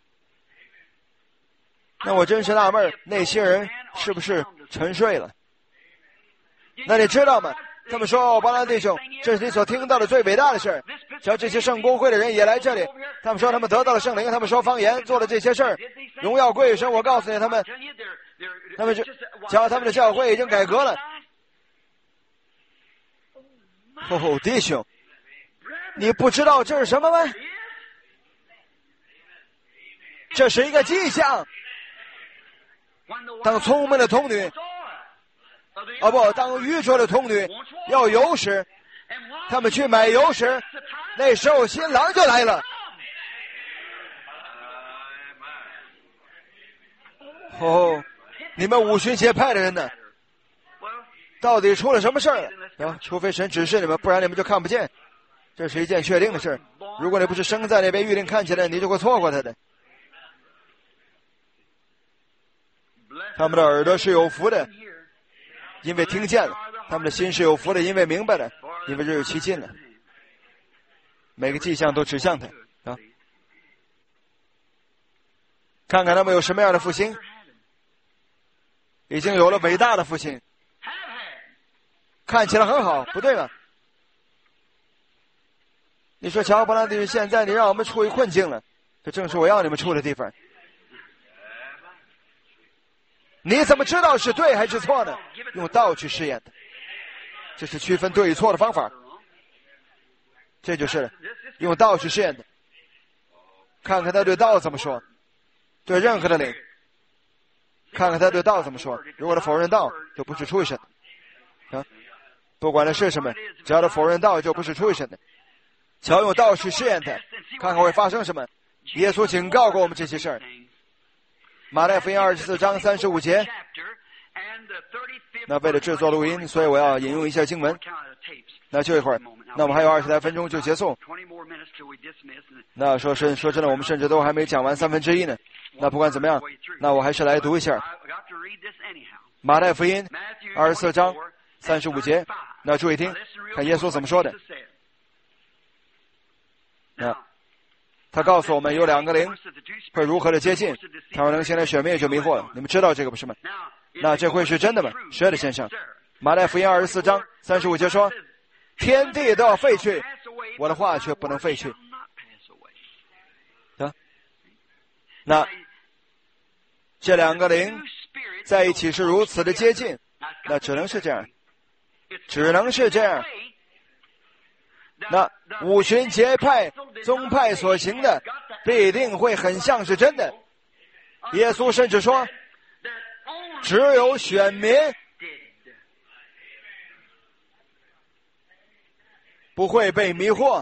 那我真是纳闷，那些人是不是沉睡了？那你知道吗？他们说，哦，巴兰弟兄，这是你所听到的最伟大的事儿。只要这些圣公会的人也来这里，他们说他们得到了圣灵，他们说方言，做了这些事儿，荣耀归于神。我告诉你，他们，他们是，只要他们的教会已经改革了。哦，弟兄，你不知道这是什么吗？这是一个迹象。当聪明的童女，啊不，当愚拙的童女要油时，他们去买油时，那时候新郎就来了。哦，你们五旬节派的人呢？到底出了什么事儿了？啊，除非神指示你们，不然你们就看不见。这是一件确定的事。如果你不是生在那边预定看起来，你就会错过他的。他们的耳朵是有福的，因为听见了；他们的心是有福的，因为明白了，因为日期近了。每个迹象都指向他啊！看看他们有什么样的复兴，已经有了伟大的复兴，看起来很好，不对吗？你说乔布兰迪，现在你让我们处于困境了，这正是我要你们处的地方。你怎么知道是对还是错呢？用道去试验的，这是区分对与错的方法。这就是用道去试验的，看看他对道怎么说，对任何的灵，看看他对道怎么说。如果他否认道，就不是出于神的啊！不管他是什么，只要他否认道，就不是出于神的。瞧，用道去试验他，看看会发生什么。耶稣警告过我们这些事儿。马太福音二十四章三十五节。那为了制作录音，所以我要引用一下经文。那就一会儿，那我们还有二十来分钟就结束。那说是说真的，我们甚至都还没讲完三分之一呢。那不管怎么样，那我还是来读一下马太福音二十四章三十五节。那注意听， 看耶稣怎么说的。啊，他告诉我们有两个灵会如何的接近，他说能先来选灭就迷惑了。你们知道这个不是吗？那这会是真的吗？是的，先生。马太福音二十四章三十五节说，天地都要废去，我的话却不能废去。啊，那这两个灵在一起是如此的接近，那只能是这样，只能是这样。那五旬节派宗派所行的必定会很像是真的。耶稣甚至说，只有选民不会被迷惑。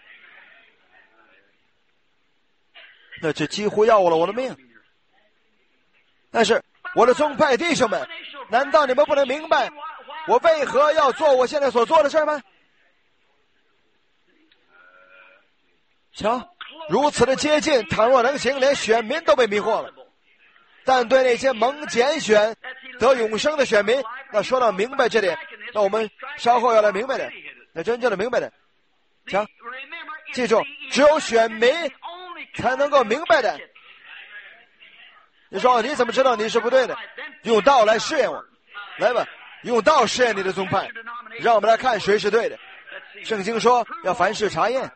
那这几乎要了我的命。但是我的宗派弟兄们，难道你们不能明白我为何要做我现在所做的事吗？瞧，如此的接近，倘若能行，连选民都被迷惑了。但对那些蒙拣选得永生的选民，那说到明白这点，那我们稍后要来明白的，那真正的明白的。瞧，记住，只有选民才能够明白的。你说你怎么知道你是不对的？用道来试验我，来吧，用道试验你的宗派，让我们来看谁是对的。圣经说要凡事查验。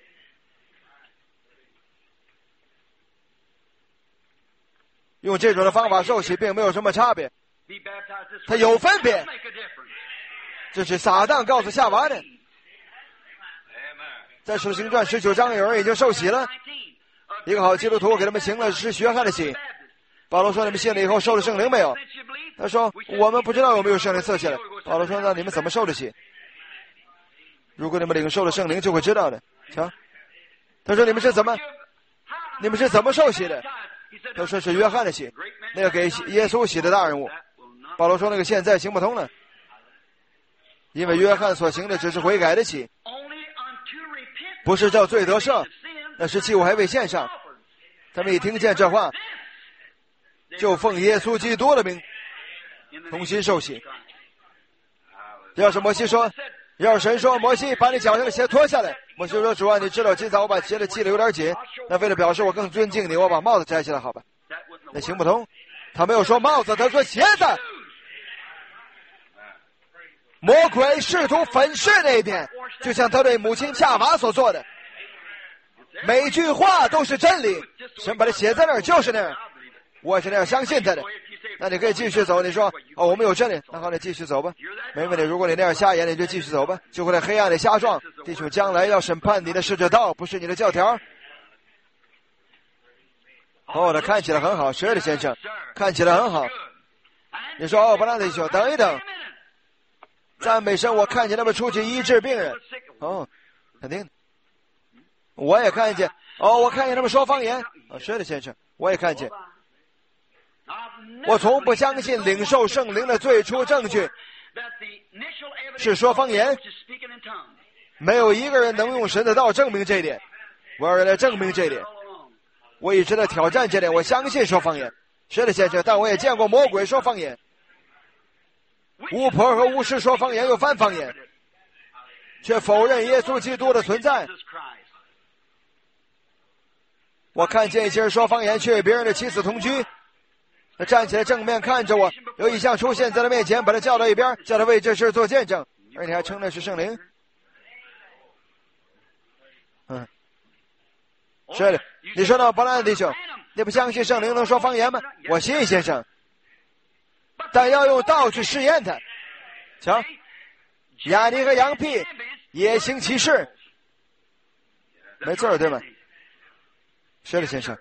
用这种的方法受洗并没有什么差别，它有分别。这是撒旦告诉夏娃的。在使徒行传十九章，有人已经受洗了，一个好基督徒给他们行了施洗约翰的洗。保罗说，你们信了以后受了圣灵没有？他说我们不知道有没有圣灵赐下来。保罗说，那你们怎么受的洗？如果你们领受了圣灵就会知道的。瞧，他说你们是怎么你们是怎么受洗的？他说是约翰的洗，那个给耶稣洗的大人物。保罗说那个现在行不通了，因为约翰所行的只是悔改的洗，不是叫罪得赦，那是祭物还未献上。他们一听见这话，就奉耶稣基督的名重新受洗。要是摩西说，要是神说，摩西把你脚上的鞋脱下来，摩西说，主啊，你知道今早我把鞋的系得有点紧，那为了表示我更尊敬你，我把帽子摘下来好吧？那行不通。他没有说帽子，他说鞋子。魔鬼试图粉饰那一点，就像他对母亲夏娃所做的，每句话都是真理，神把它写在那儿就是那样，我是那样相信他的。那你可以继续走，你说哦我们有真理，那好，你继续走吧，没问题。如果你那样瞎眼，你就继续走吧，就会在黑暗里瞎撞。弟兄，将来要审判你的是这道，不是你的教条。哦，那看起来很好，是的先生，看起来很好。你说哦，不让弟兄等一等，赞美神，我看见他们出去医治病人。哦，肯定的。我也看见，哦，我看见他们说方言。哦，是的先生，我也看见。我从不相信领受圣灵的最初证据是说方言，没有一个人能用神的道证明这一点。我要来证明这一点，我一直在挑战这点。我相信说方言，是的先生，但我也见过魔鬼说方言，巫婆和巫师说方言又翻方言，却否认耶稣基督的存在。我看见一些人说方言，却与别人的妻子同居。他站起来正面看着我，有异象出现在他面前，把他叫到一边，叫他为这事做见证，而且还称那是圣灵。嗯，是的，你说到伯兰弟兄，你不相信圣灵能说方言吗？我信先生，但要用道去试验他。瞧，亚尼和羊屁也行其事，没错对吗？是的先生。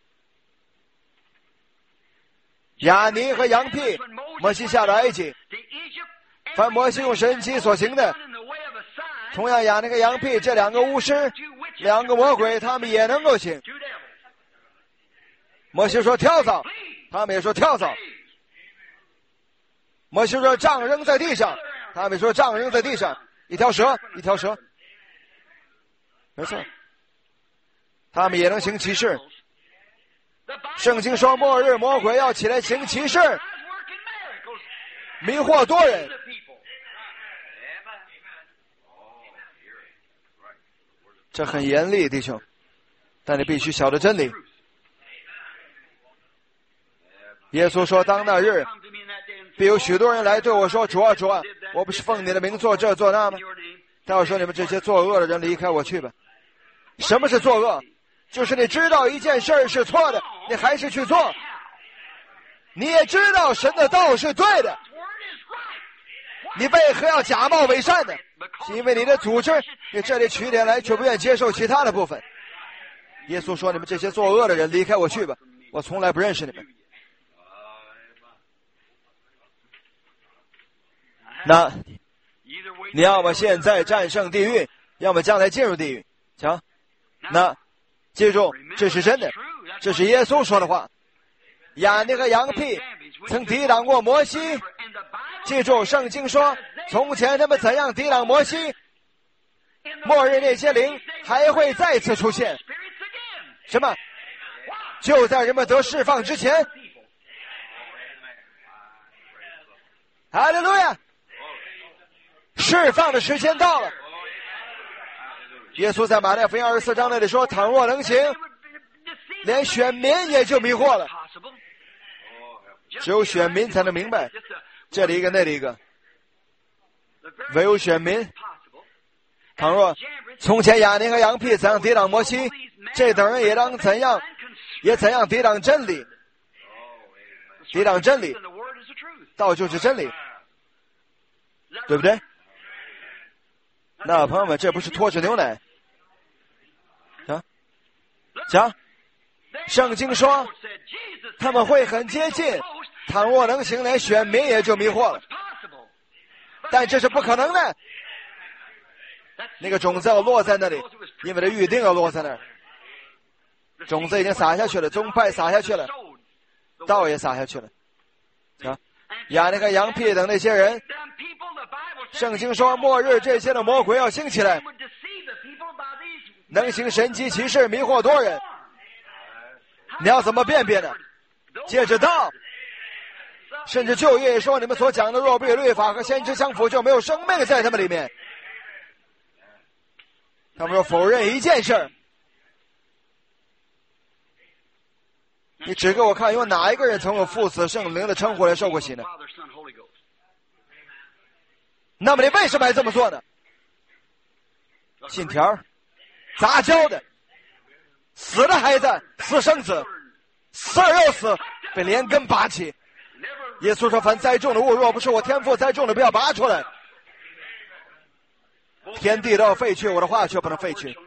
亚尼和羊屁，摩西下了埃及，凡摩西用神迹所行的，同样亚尼和羊屁这两个巫师，两个魔鬼，他们也能够行。摩西说跳蚤，他们也说跳蚤。摩西说杖扔在地上，他们说杖扔在地上。一条蛇，一条蛇，没错，他们也能行奇事。圣经说末日魔鬼要起来行奇事，迷惑多人。 这很严厉，弟兄，但你必须晓得真理。耶稣说，当那日必有许多人来对我说，主啊主啊，我不是奉你的名做这做那吗？他要说，你们这些作恶的人，离开我去吧。什么是作恶？就是你知道一件事是错的，你还是去做。你也知道神的道是对的，你为何要假冒伪善呢？是因为你的组织，你这里取点来，却不愿接受其他的部分。耶稣说，你们这些作恶的人，离开我去吧，我从来不认识你们。那你要么现在战胜地狱，要么将来进入地狱。瞧，那记住，这是真的，这是耶稣说的话。亚那个羊屁曾抵挡过摩西，记住圣经说，从前他们怎样抵挡摩西，末日那些灵还会再次出现。什么？就在人们得释放之前。哈利路亚！释放的时间到了。耶稣在马太福音二十四章那里说，倘若能行，连选民也就迷惑了。只有选民才能明白，这里一个那里一个，唯有选民。倘若从前亚尼和羊屁怎样抵挡摩西，这等人也当怎样，也怎样抵挡真理。抵挡真理，道就是真理，对不对？那朋友们，这不是拖着牛奶？讲讲，圣经说他们会很接近，倘若能行，连选民也就迷惑了。但这是不可能的。那个种子要落在那里，因为它预定要落在那儿。种子已经撒下去了，宗派撒下去了，道也撒下去了。啊，亚那个羊屁等那些人，圣经说末日这些的魔鬼要兴起来，能行神迹奇事，迷惑多人。你要怎么辨别呢？借着道。甚至就业说，你们所讲的若不与律法和先知相符，就没有生命在他们里面。他们说否认一件事儿，你指给我看，有哪一个人曾有父子圣灵的称呼来受过洗呢？那么你为什么还这么做呢？信条杂交的，死的孩子，私生子，死而又死，被连根拔起。耶稣说，凡栽种的物，若不是我天父栽种的，不要拔出来。天地都要废去，我的话却不能废去。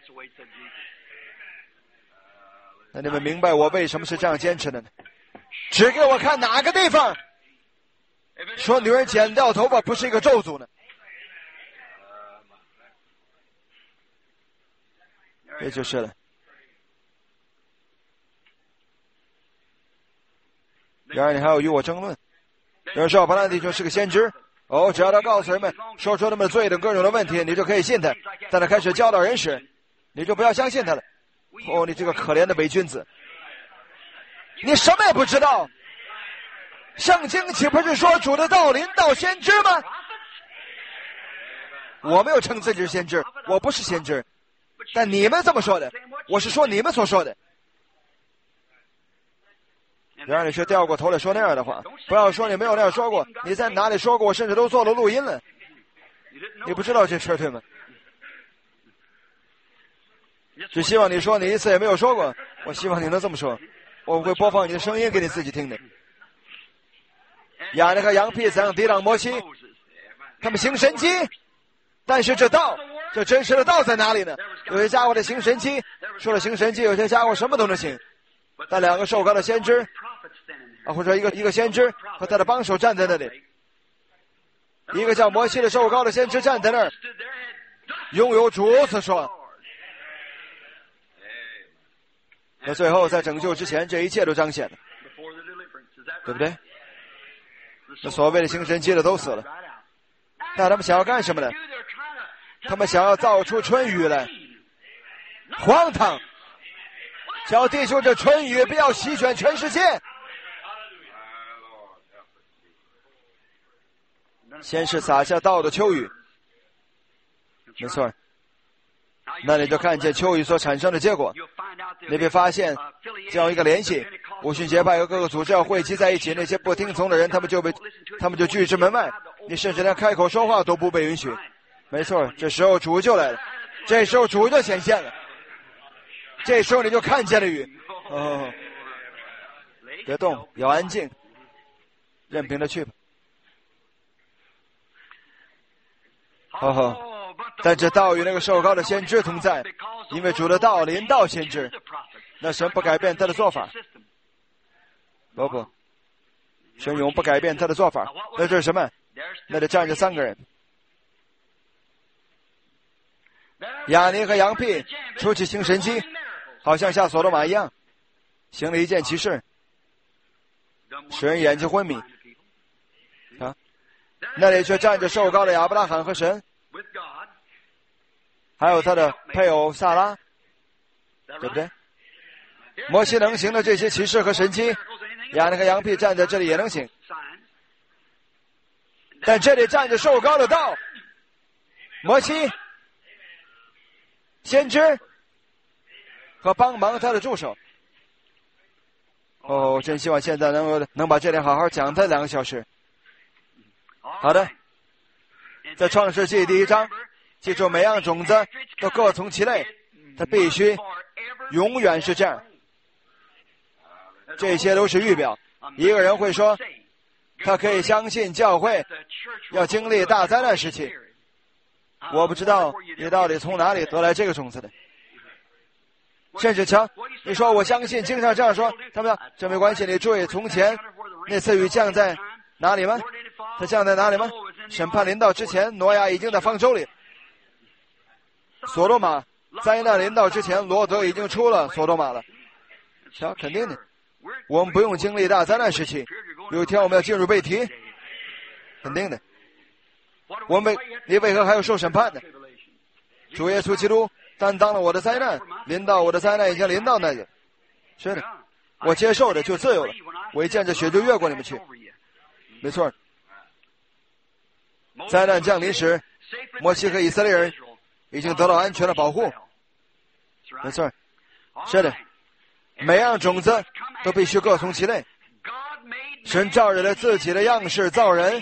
那你们明白我为什么是这样坚持的呢？指给我看哪个地方说女人剪掉头发不是一个咒诅呢？这就是了。然而你还要与我争论。有人说巴兰弟兄是个先知，哦，只要他告诉人们说出他们罪的各种的问题，你就可以信他。但他开始教导人时，你就不要相信他了。哦，你这个可怜的伪君子，你什么也不知道。圣经岂不是说主的道临到先知吗？我没有称自己是先知，我不是先知，但你们这么说的，我是说你们所说的。然而你却掉过头来说那样的话，不要说你没有那样说过，你在哪里说过，我甚至都做了录音了。你不知道这事对吗？只希望你说你一次也没有说过，我希望你能这么说，我会播放你的声音给你自己听的。亚那个羊屁怎样抵挡摩西，他们行神迹，但是这道，这真实的道在哪里呢？有些家伙的行神迹，说了行神迹，有些家伙什么都能行。但两个受高的先知啊，或者一个一个先知和他的帮手站在那里，一个叫摩西的受高的先知站在那儿，拥有主如此说。那最后在拯救之前，这一切都彰显了，对不对？那所谓的行神迹的都死了，但他们想要干什么呢？他们想要造出春雨来，荒唐！叫弟兄，这春雨不要席卷全世界。先是撒下道的秋雨，没错。 那你就看见秋雨所产生的结果。你会发现这样一个联系，五旬节派和各个组织要汇集在一起，那些不听从的人，他们就被他们就拒之门外，你甚至连开口说话都不被允许。没错，这时候主就来了，这时候主就显现了，这时候你就看见了雨。哦，别动，要安静，任凭他去吧。好好，但这道与那个受膏的先知同在，因为主的道临到先知，那神不改变他的做法。不不，神永不改变他的做法。那这是什么？那里站着三个人，亚尼和羊屁出去行神迹，好像下所罗马一样，行了一件奇事，使人眼睛昏迷。啊，那里却站着受膏的亚伯拉罕和神，还有他的配偶撒拉，对不对？摩西能行的这些奇事和神迹，亚尼和羊屁站在这里也能行，但这里站着受膏的道，摩西、先知和帮忙他的助手。哦，真希望现在能够能把这里好好讲他两个小时。好的，在创世纪第一章，记住每样种子都各从其类，它必须永远是这样。这些都是预表。一个人会说，他可以相信教会要经历大灾难时期。我不知道你到底从哪里得来这个种子的。甚至强，你说我相信经上这样说，他们说这没关系，你注意从前那次雨降在哪里吗？它降在哪里吗？审判临到之前，挪亚已经在方舟里。所罗马灾难临到之前，罗德已经出了所罗马了。瞧，肯定的，我们不用经历大灾难时期，有一天我们要进入被提，肯定的。我们你为何还要受审判呢？主耶稣基督担当了我的灾难，临到我的灾难已经临到那里。是的，我接受的就自由了，我一见着血就越过你们去。没错，灾难降临时，摩西和以色列人已经得到安全的保护。没错，是的，每样种子都必须各从其类。神照着了自己的样式造人，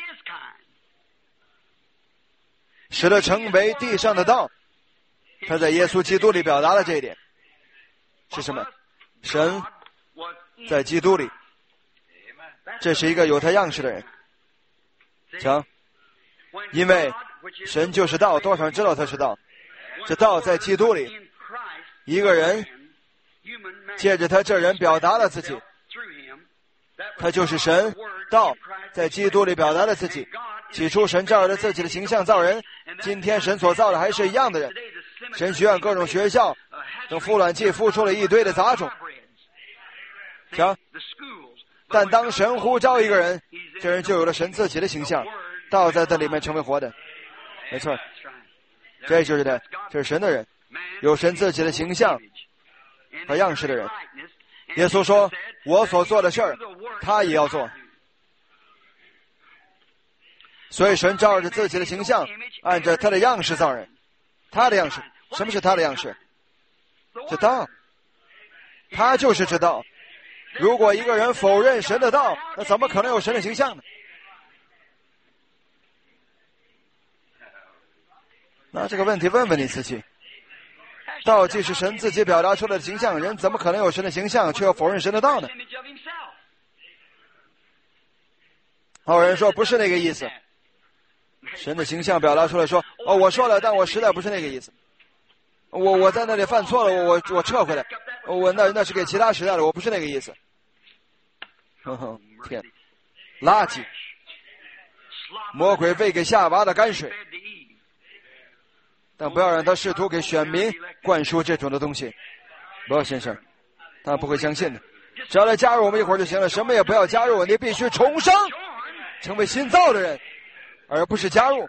使得成为地上的道。他在耶稣基督里表达了这一点。是什么？神在基督里，这是一个有他样式的人。瞧，因为神就是道，多少人知道他是道？这道在基督里，一个人借着他这人表达了自己，他就是神。道在基督里表达了自己。起初神照着自己的形象造人，今天神所造的还是一样的人。神学院各种学校等孵卵器孵出了一堆的杂种。瞧，但当神呼召一个人，这人就有了神自己的形象，道在这里面成为活的。没错，这就是他，这是神的人，有神自己的形象和样式的人。耶稣说，我所做的事儿他也要做。所以神照着自己的形象，按着他的样式造人。他的样式，什么是他的样式？这道，他就是这道。如果一个人否认神的道，那怎么可能有神的形象呢？那这个问题问问你自己，道既是神自己表达出来的形象，人怎么可能有神的形象却要否认神的道呢？还有人说不是那个意思，神的形象表达出来说，哦，我说了，但我实在不是那个意思，我我在那里犯错了，我我我撤回来，我那那是给其他时代的，我不是那个意思。呵呵，天，垃圾，魔鬼喂给夏娃的泔水，但不要让他试图给选民灌输这种的东西。不要，先生，他不会相信的。只要来加入我们一会儿就行了，什么也不要加入，你必须重生，成为新造的人，而不是加入。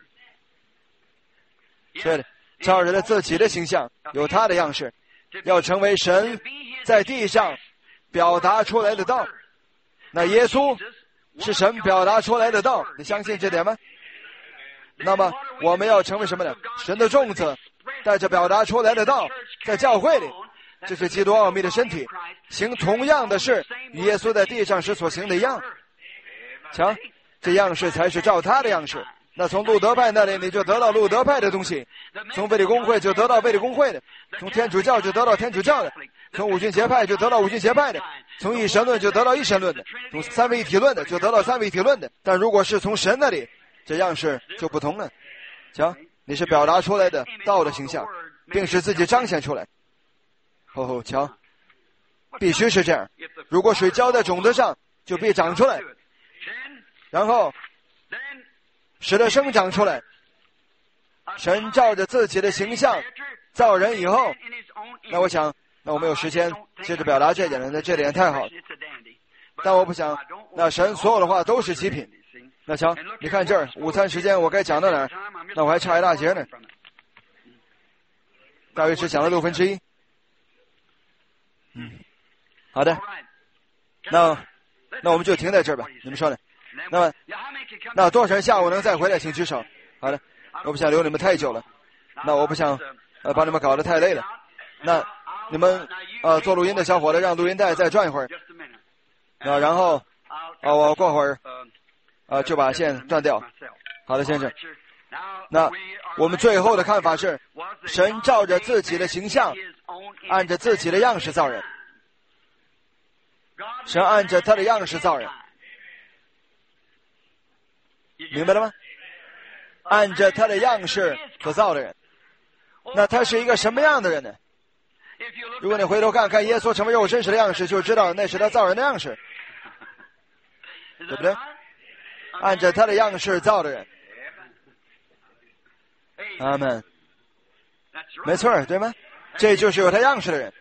是的，照着他自己的形象，有他的样式，要成为神在地上表达出来的道。那耶稣是神表达出来的道，你相信这点吗？那么我们要成为什么呢？神的种子带着表达出来的道，在教会里，这是基督奥秘的身体，行同样的事，与耶稣在地上时所行的一样。瞧，这样式才是照他的样式。那从路德派那里你就得到路德派的东西，从卫理公会就得到卫理公会的，从天主教就得到天主教的，从五旬节派就得到五旬节派的，从一神论就得到一神论的，从三位一体论的就得到三位一体论的。但如果是从神那里，这样式就不同了。瞧，你是表达出来的道的形象，并使自己彰显出来。哦，瞧，必须是这样。如果水浇在种子上，就必长出来，然后使得生长出来。神照着自己的形象造人以后，那我想，那我没有时间接着表达这点了，那这点太好了。但我不想，那神所有的话都是极品。那瞧，你看这儿，午餐时间我该讲到哪儿？那我还差一大截呢。大约只讲了六分之一。嗯，好的，那那我们就停在这儿吧。你们说呢？那么，那多少人下午能再回来，请举手。好的，我不想留你们太久了。那我不想呃把你们搞得太累了。那你们呃做录音的小伙子，让录音带再转一会儿。啊，然后啊我过会儿啊就把线断掉。好的，先生。那我们最后的看法是，神照着自己的形象，按着自己的样式造人。神按着他的样式造人。明白了吗？按着他的样式所造的人，那他是一个什么样的人呢？如果你回头看看耶稣成为肉身时的样式，就知道那是他造人的样式，对不对？按着他的样式造的人。阿们。没错，对吗？这就是有他样式的人。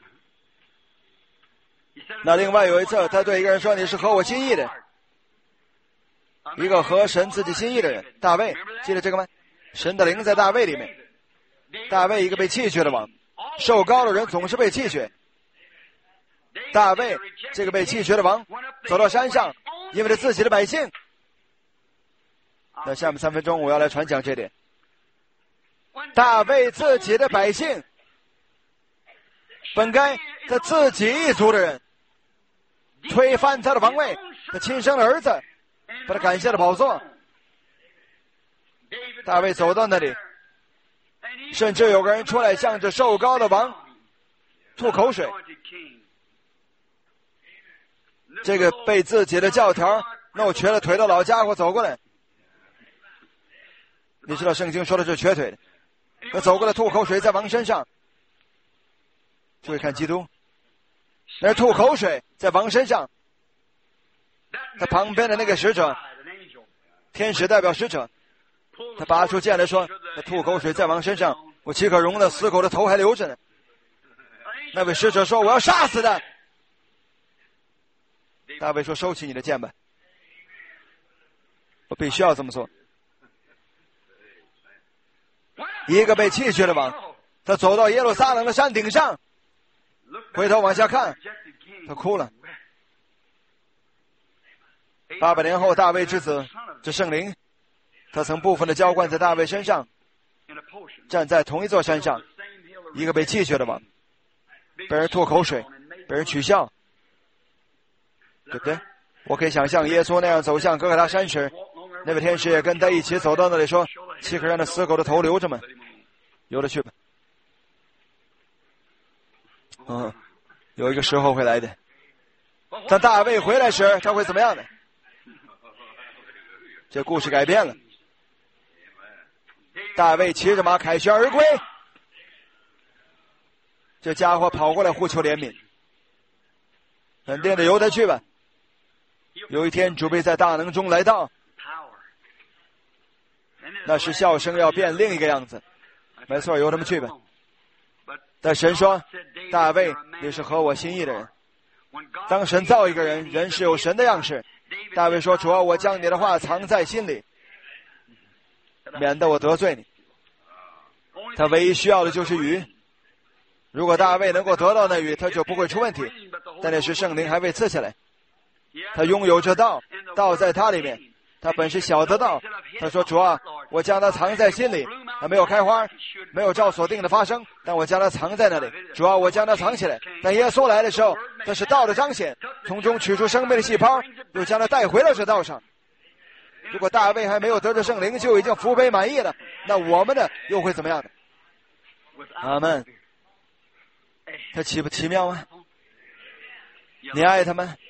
那另外有一次，他对一个人说：“你是合我心意的。”一个合神自己心意的人，大卫，记得这个吗？神的灵在大卫里面。大卫一个被弃绝的王，受膏的人总是被弃绝。大卫这个被弃绝的王，走到山上，因为他自己的百姓。那下面三分钟我要来传讲这点。大卫自己的百姓，本该他自己一族的人，推翻他的王位，他亲生的儿子把他赶下了宝座。大卫走到那里，甚至有个人出来向着受膏的王吐口水。这个被自己的教条弄瘸了腿的老家伙走过来，你知道圣经说的是瘸腿的，他走过来吐口水在王身上。注意看基督，那是吐口水在王身上。他旁边的那个使者，天使代表使者，他拔出剑来说：“他吐口水在王身上，我岂可容得死狗的头还留着呢？”那位使者说：“我要杀死他。”大卫说：“收起你的剑吧，我必须要这么做。”一个被弃绝的王，他走到耶路撒冷的山顶上，回头往下看，他哭了。八百年后，大卫之子这圣灵，他曾部分的浇灌在大卫身上，站在同一座山上，一个被弃绝的王，被人吐口水，被人取笑，对不对？我可以想象耶稣那样走向哥哥他山时，那位天使也跟他一起走到那里说：“岂可让那死狗的头留着吗？由得去吧。”嗯，有一个时候会来的。当大卫回来时，他会怎么样的？这故事改变了。大卫骑着马凯旋而归，这家伙跑过来呼求怜悯，肯定的由他去吧。有一天主必在大能中来到，那时笑声要变另一个样子。没错，由他们去吧。但神说，大卫也是合我心意的人。当神造一个人，人是有神的样式。大卫说：“主啊，我将你的话藏在心里，免得我得罪你。”他唯一需要的就是雨。如果大卫能够得到那雨，他就不会出问题。但那时圣灵还未赐下来。他拥有这道，道在他里面，他本是晓得道。他说：“主啊，我将它藏在心里， 它没有开花，没有照所定的发生，但我将它藏在那里。主要我将它藏起来。但耶稣来的时候，这是道的彰显，从中取出生命的细胞，又将它带回了这道上。如果大卫还没有得着圣灵，就已经福杯满溢了，那我们呢又会怎么样的？阿们。他奇不奇妙吗？你爱他们？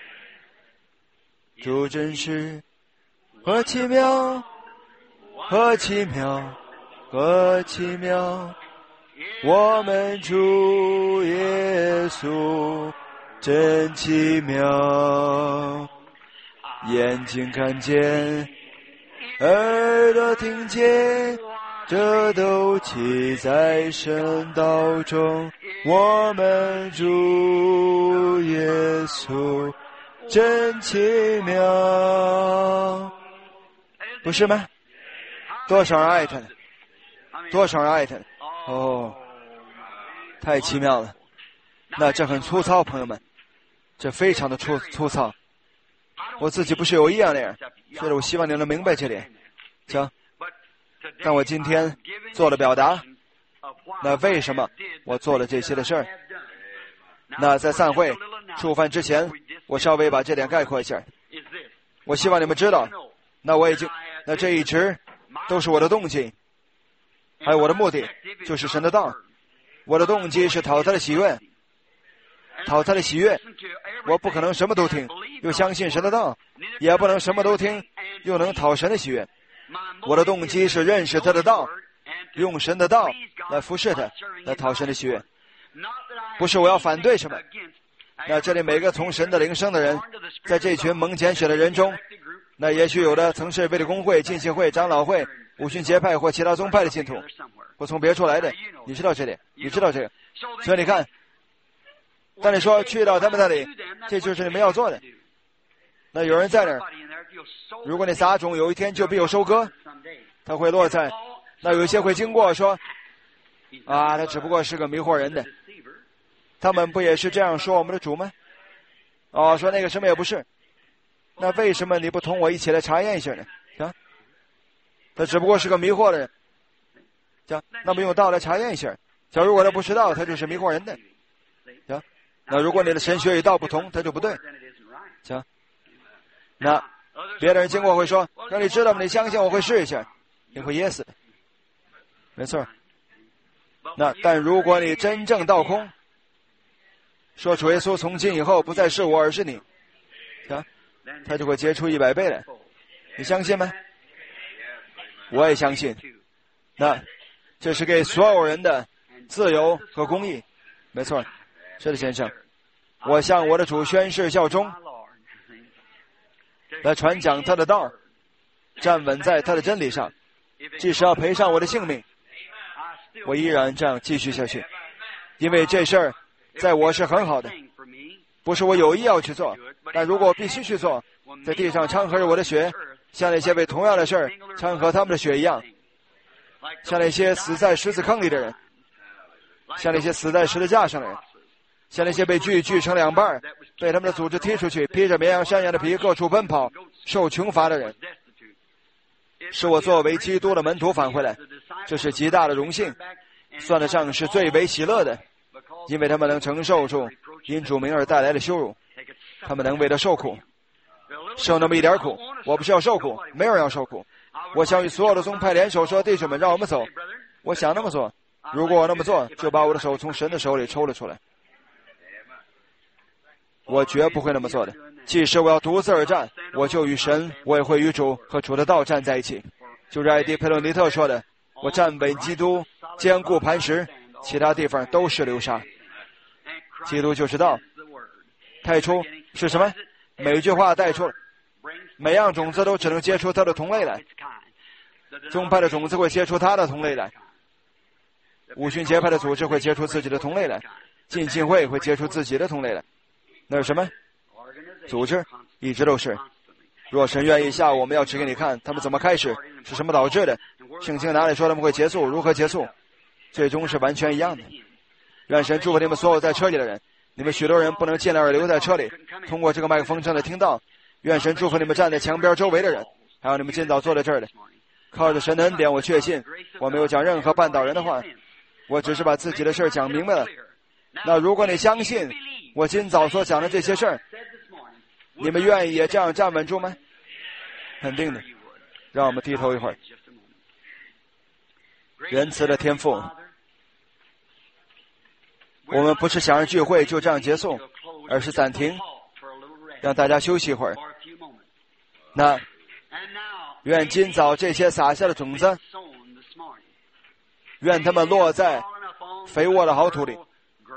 主真是何其妙，何其妙，何其妙！我们主耶稣真奇妙。眼睛看见，耳朵听见，这都记在神道中。我们主耶稣真奇妙，不是吗？多少人爱他呢？多少人爱他呢？哦，太奇妙了。那这很粗糙，朋友们，这非常的粗粗糙。我自己不是有意啊那样，所以我希望你能明白这点。行，但我今天做了表达，那为什么我做了这些的事儿？那在散会触犯之前，我稍微把这点概括一下。我希望你们知道，那我已经，那这一直都是我的动机，还有我的目的，就是神的道。我的动机是讨他的喜悦，讨他的喜悦。我不可能什么都听，又相信神的道，也不能什么都听，又能讨神的喜悦。我的动机是认识他的道，用神的道来服侍他，来讨神的喜悦。不是我要反对什么。那这里每个从神的灵生的人，在这群蒙拣选的人中，那也许有的曾是卫理公会、浸信会、长老会、五旬节派或其他宗派的信徒，或从别处来的。你知道这点，你知道这个。所以你看，当你说去到他们那里，这就是你们要做的。那有人在那儿，如果你撒种，有一天就必有收割，他会落在那，有一些会经过说啊，他只不过是个迷惑人的。他们不也是这样说我们的主吗？哦，说那个什么也不是。那为什么你不同我一起来查验一下呢？啊，他只不过是个迷惑的人。行，那么用道来查验一下。假如我的不是道，他就是迷惑人的。行，那如果你的神学与道不同，他就不对。行，那别的人经过会说，让你知道你相信我会试一下，你会噎死的。没错。那但如果你真正道空，说主耶稣从今以后不再是我，而是你，啊，他就会结出一百倍来。你相信吗？我也相信。那这是给所有人的自由和公义。没错，是的，先生。我向我的主宣誓效忠，来传讲他的道，站稳在他的真理上，即使要赔上我的性命，我依然这样继续下去。因为这事儿在我是很好的，不是我有意要去做，但如果我必须去做，在地上掺和着我的血，像那些为同样的事儿掺和他们的血一样，像那些死在狮子坑里的人，像那些死在十字架上的人，像那些被锯锯成两半，被他们的组织踢出去，披着绵羊山羊的皮各处奔跑，受穷乏的人，是我作为基督的门徒返回来，这是极大的荣幸，算得上是最为喜乐的。因为他们能承受住因主名而带来的羞辱，他们能为他受苦，受那么一点苦。我不是要受苦，没有人要受苦。我想与所有的宗派联手说，弟兄们，让我们走。我想那么做，如果我那么做，就把我的手从神的手里抽了出来。我绝不会那么做的。即使我要独自而战，我就与神，我也会与主和主的道站在一起。就是艾迪佩洛尼特说的，我站稳基督，坚固磐石，其他地方都是流沙。基督就是道。太初是什么？每句话带出，每样种子都只能结出它的同类来。宗派的种子会结出它的同类来，五旬节派的组织会结出自己的同类来，浸信会会结出自己的同类来。那是什么？组织一直都是。若神愿意，下午我们要指给你看他们怎么开始，是什么导致的。圣经哪里说他们会结束，如何结束，最终是完全一样的。愿神祝福你们所有在车里的人，你们许多人不能进来而留在车里，通过这个麦克风正在听到。愿神祝福你们站在墙边周围的人，还有你们今早坐在这儿的。 靠着神的恩典，我确信我没有讲任何绊倒人的话，我只是把自己的事儿讲明白了。那如果你相信我今早所讲的这些事儿，你们愿意也这样站稳住吗？肯定的。让我们低头一会儿。仁慈的天父，我们不是想让聚会就这样结束，而是暂停，让大家休息一会儿。那愿今早这些撒下的种子，愿它们落在肥沃的好土里，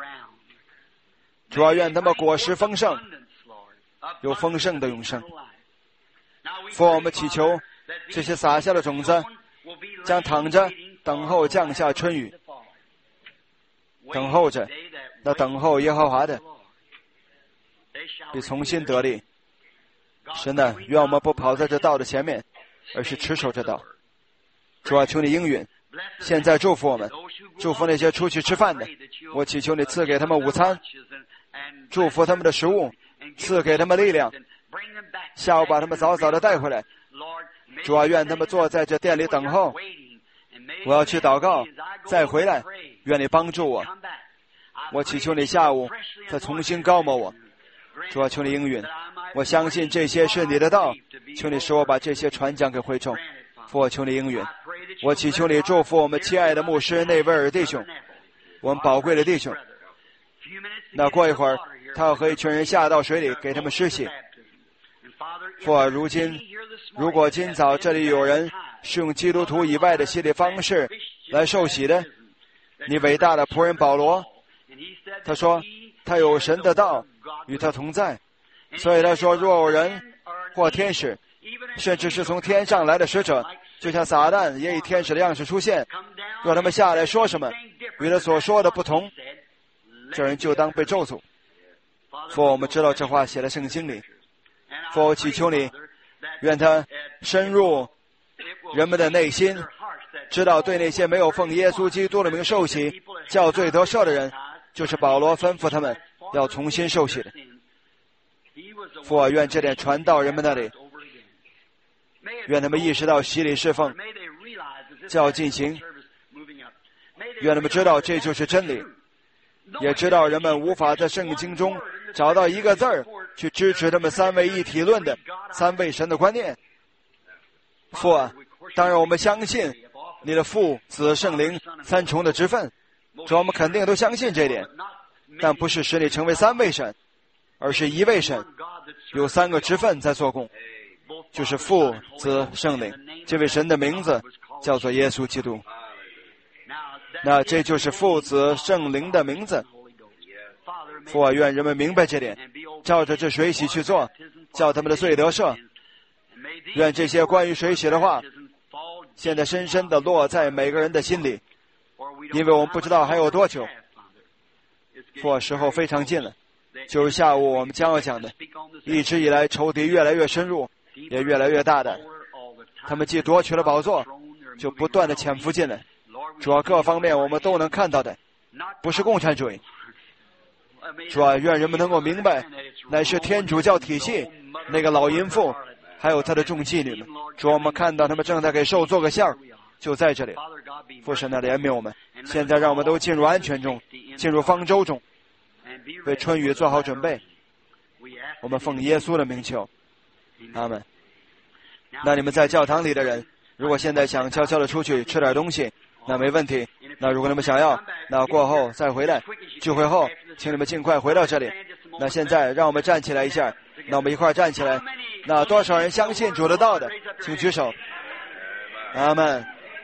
主要愿它们果实丰盛，有丰盛的永生。父，我们祈求这些撒下的种子将躺着等候降下春雨，等候着那等候耶和华的必重新得力。神啊，愿我们不跑在这道的前面，而是持守这道。主啊，求你应允，现在祝福我们，祝福那些出去吃饭的，我祈求你赐给他们午餐，祝福他们的食物，赐给他们力量，下午把他们早早的带回来。主啊，愿他们坐在这店里等候，我要去祷告再回来，愿你帮助我。我祈求你下午再重新高摩我。主啊，求你应允，我相信这些是你的道，求你使我把这些传讲给会众。父，我求你应允，我祈求你祝福我们亲爱的牧师内维尔弟兄，我们宝贵的弟兄。那过一会儿他要和一群人下到水里给他们施洗。父啊，如今如果今早这里有人是用基督徒以外的洗礼方式来受洗的，你伟大的仆人保罗，他说他有神的道与他同在，所以他说若有人或天使，甚至是从天上来的使者，就像撒旦也以天使的样式出现，若他们下来说什么与他所说的不同，这人就当被咒诅。父，我们知道这话写在圣经里。父，我祈求你，愿他深入人们的内心，知道对那些没有奉耶稣基督的名受洗叫罪得赦的人，就是保罗吩咐他们要重新受洗的。父啊，愿这点传到人们那里，愿他们意识到洗礼侍奉就要进行，愿他们知道这就是真理，也知道人们无法在圣经中找到一个字儿去支持他们三位一体论的三位神的观念。父啊，当然我们相信你的父子圣灵三重的职分，主，我们肯定都相信这一点，但不是使你成为三位神，而是一位神，有三个职分在做工，就是父子圣灵。这位神的名字叫做耶稣基督，那这就是父子圣灵的名字。父啊，愿人们明白这点，照着这水洗去做，叫他们的罪得赦。愿这些关于水洗的话现在深深地落在每个人的心里，因为我们不知道还有多久。父啊，时候非常近了，就是下午我们将要讲的，一直以来仇敌越来越深入，也越来越大的，他们既夺取了宝座，就不断地潜伏进来，主要各方面我们都能看到的，不是共产主义。主啊，愿人们能够明白，乃是天主教体系那个老淫妇还有他的众妓女们。主，我们看到他们正在给兽做个像，就在这里。父神的怜悯我们，现在让我们都进入安全中，进入方舟中，为春雨做好准备。我们奉耶稣的名求，阿们。那你们在教堂里的人，如果现在想悄悄的出去吃点东西，那没问题。那如果你们想要，那过后再回来，聚会后请你们尽快回到这里。那现在让我们站起来一下，那我们一块站起来。那多少人相信主的道的，请举手。阿们。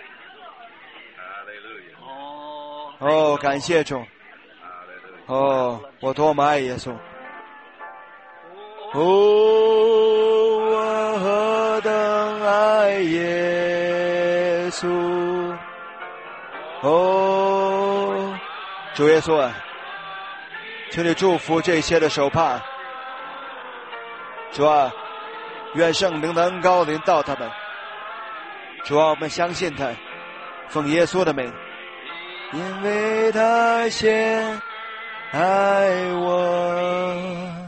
哦，感谢主。哦，我多么爱耶稣。哦，我何等爱耶稣。哦，主耶稣啊，请你祝福这些的手帕。主啊，愿圣灵的恩膏临到他们。主啊，我们相信他，奉耶稣的名，因为他先爱我。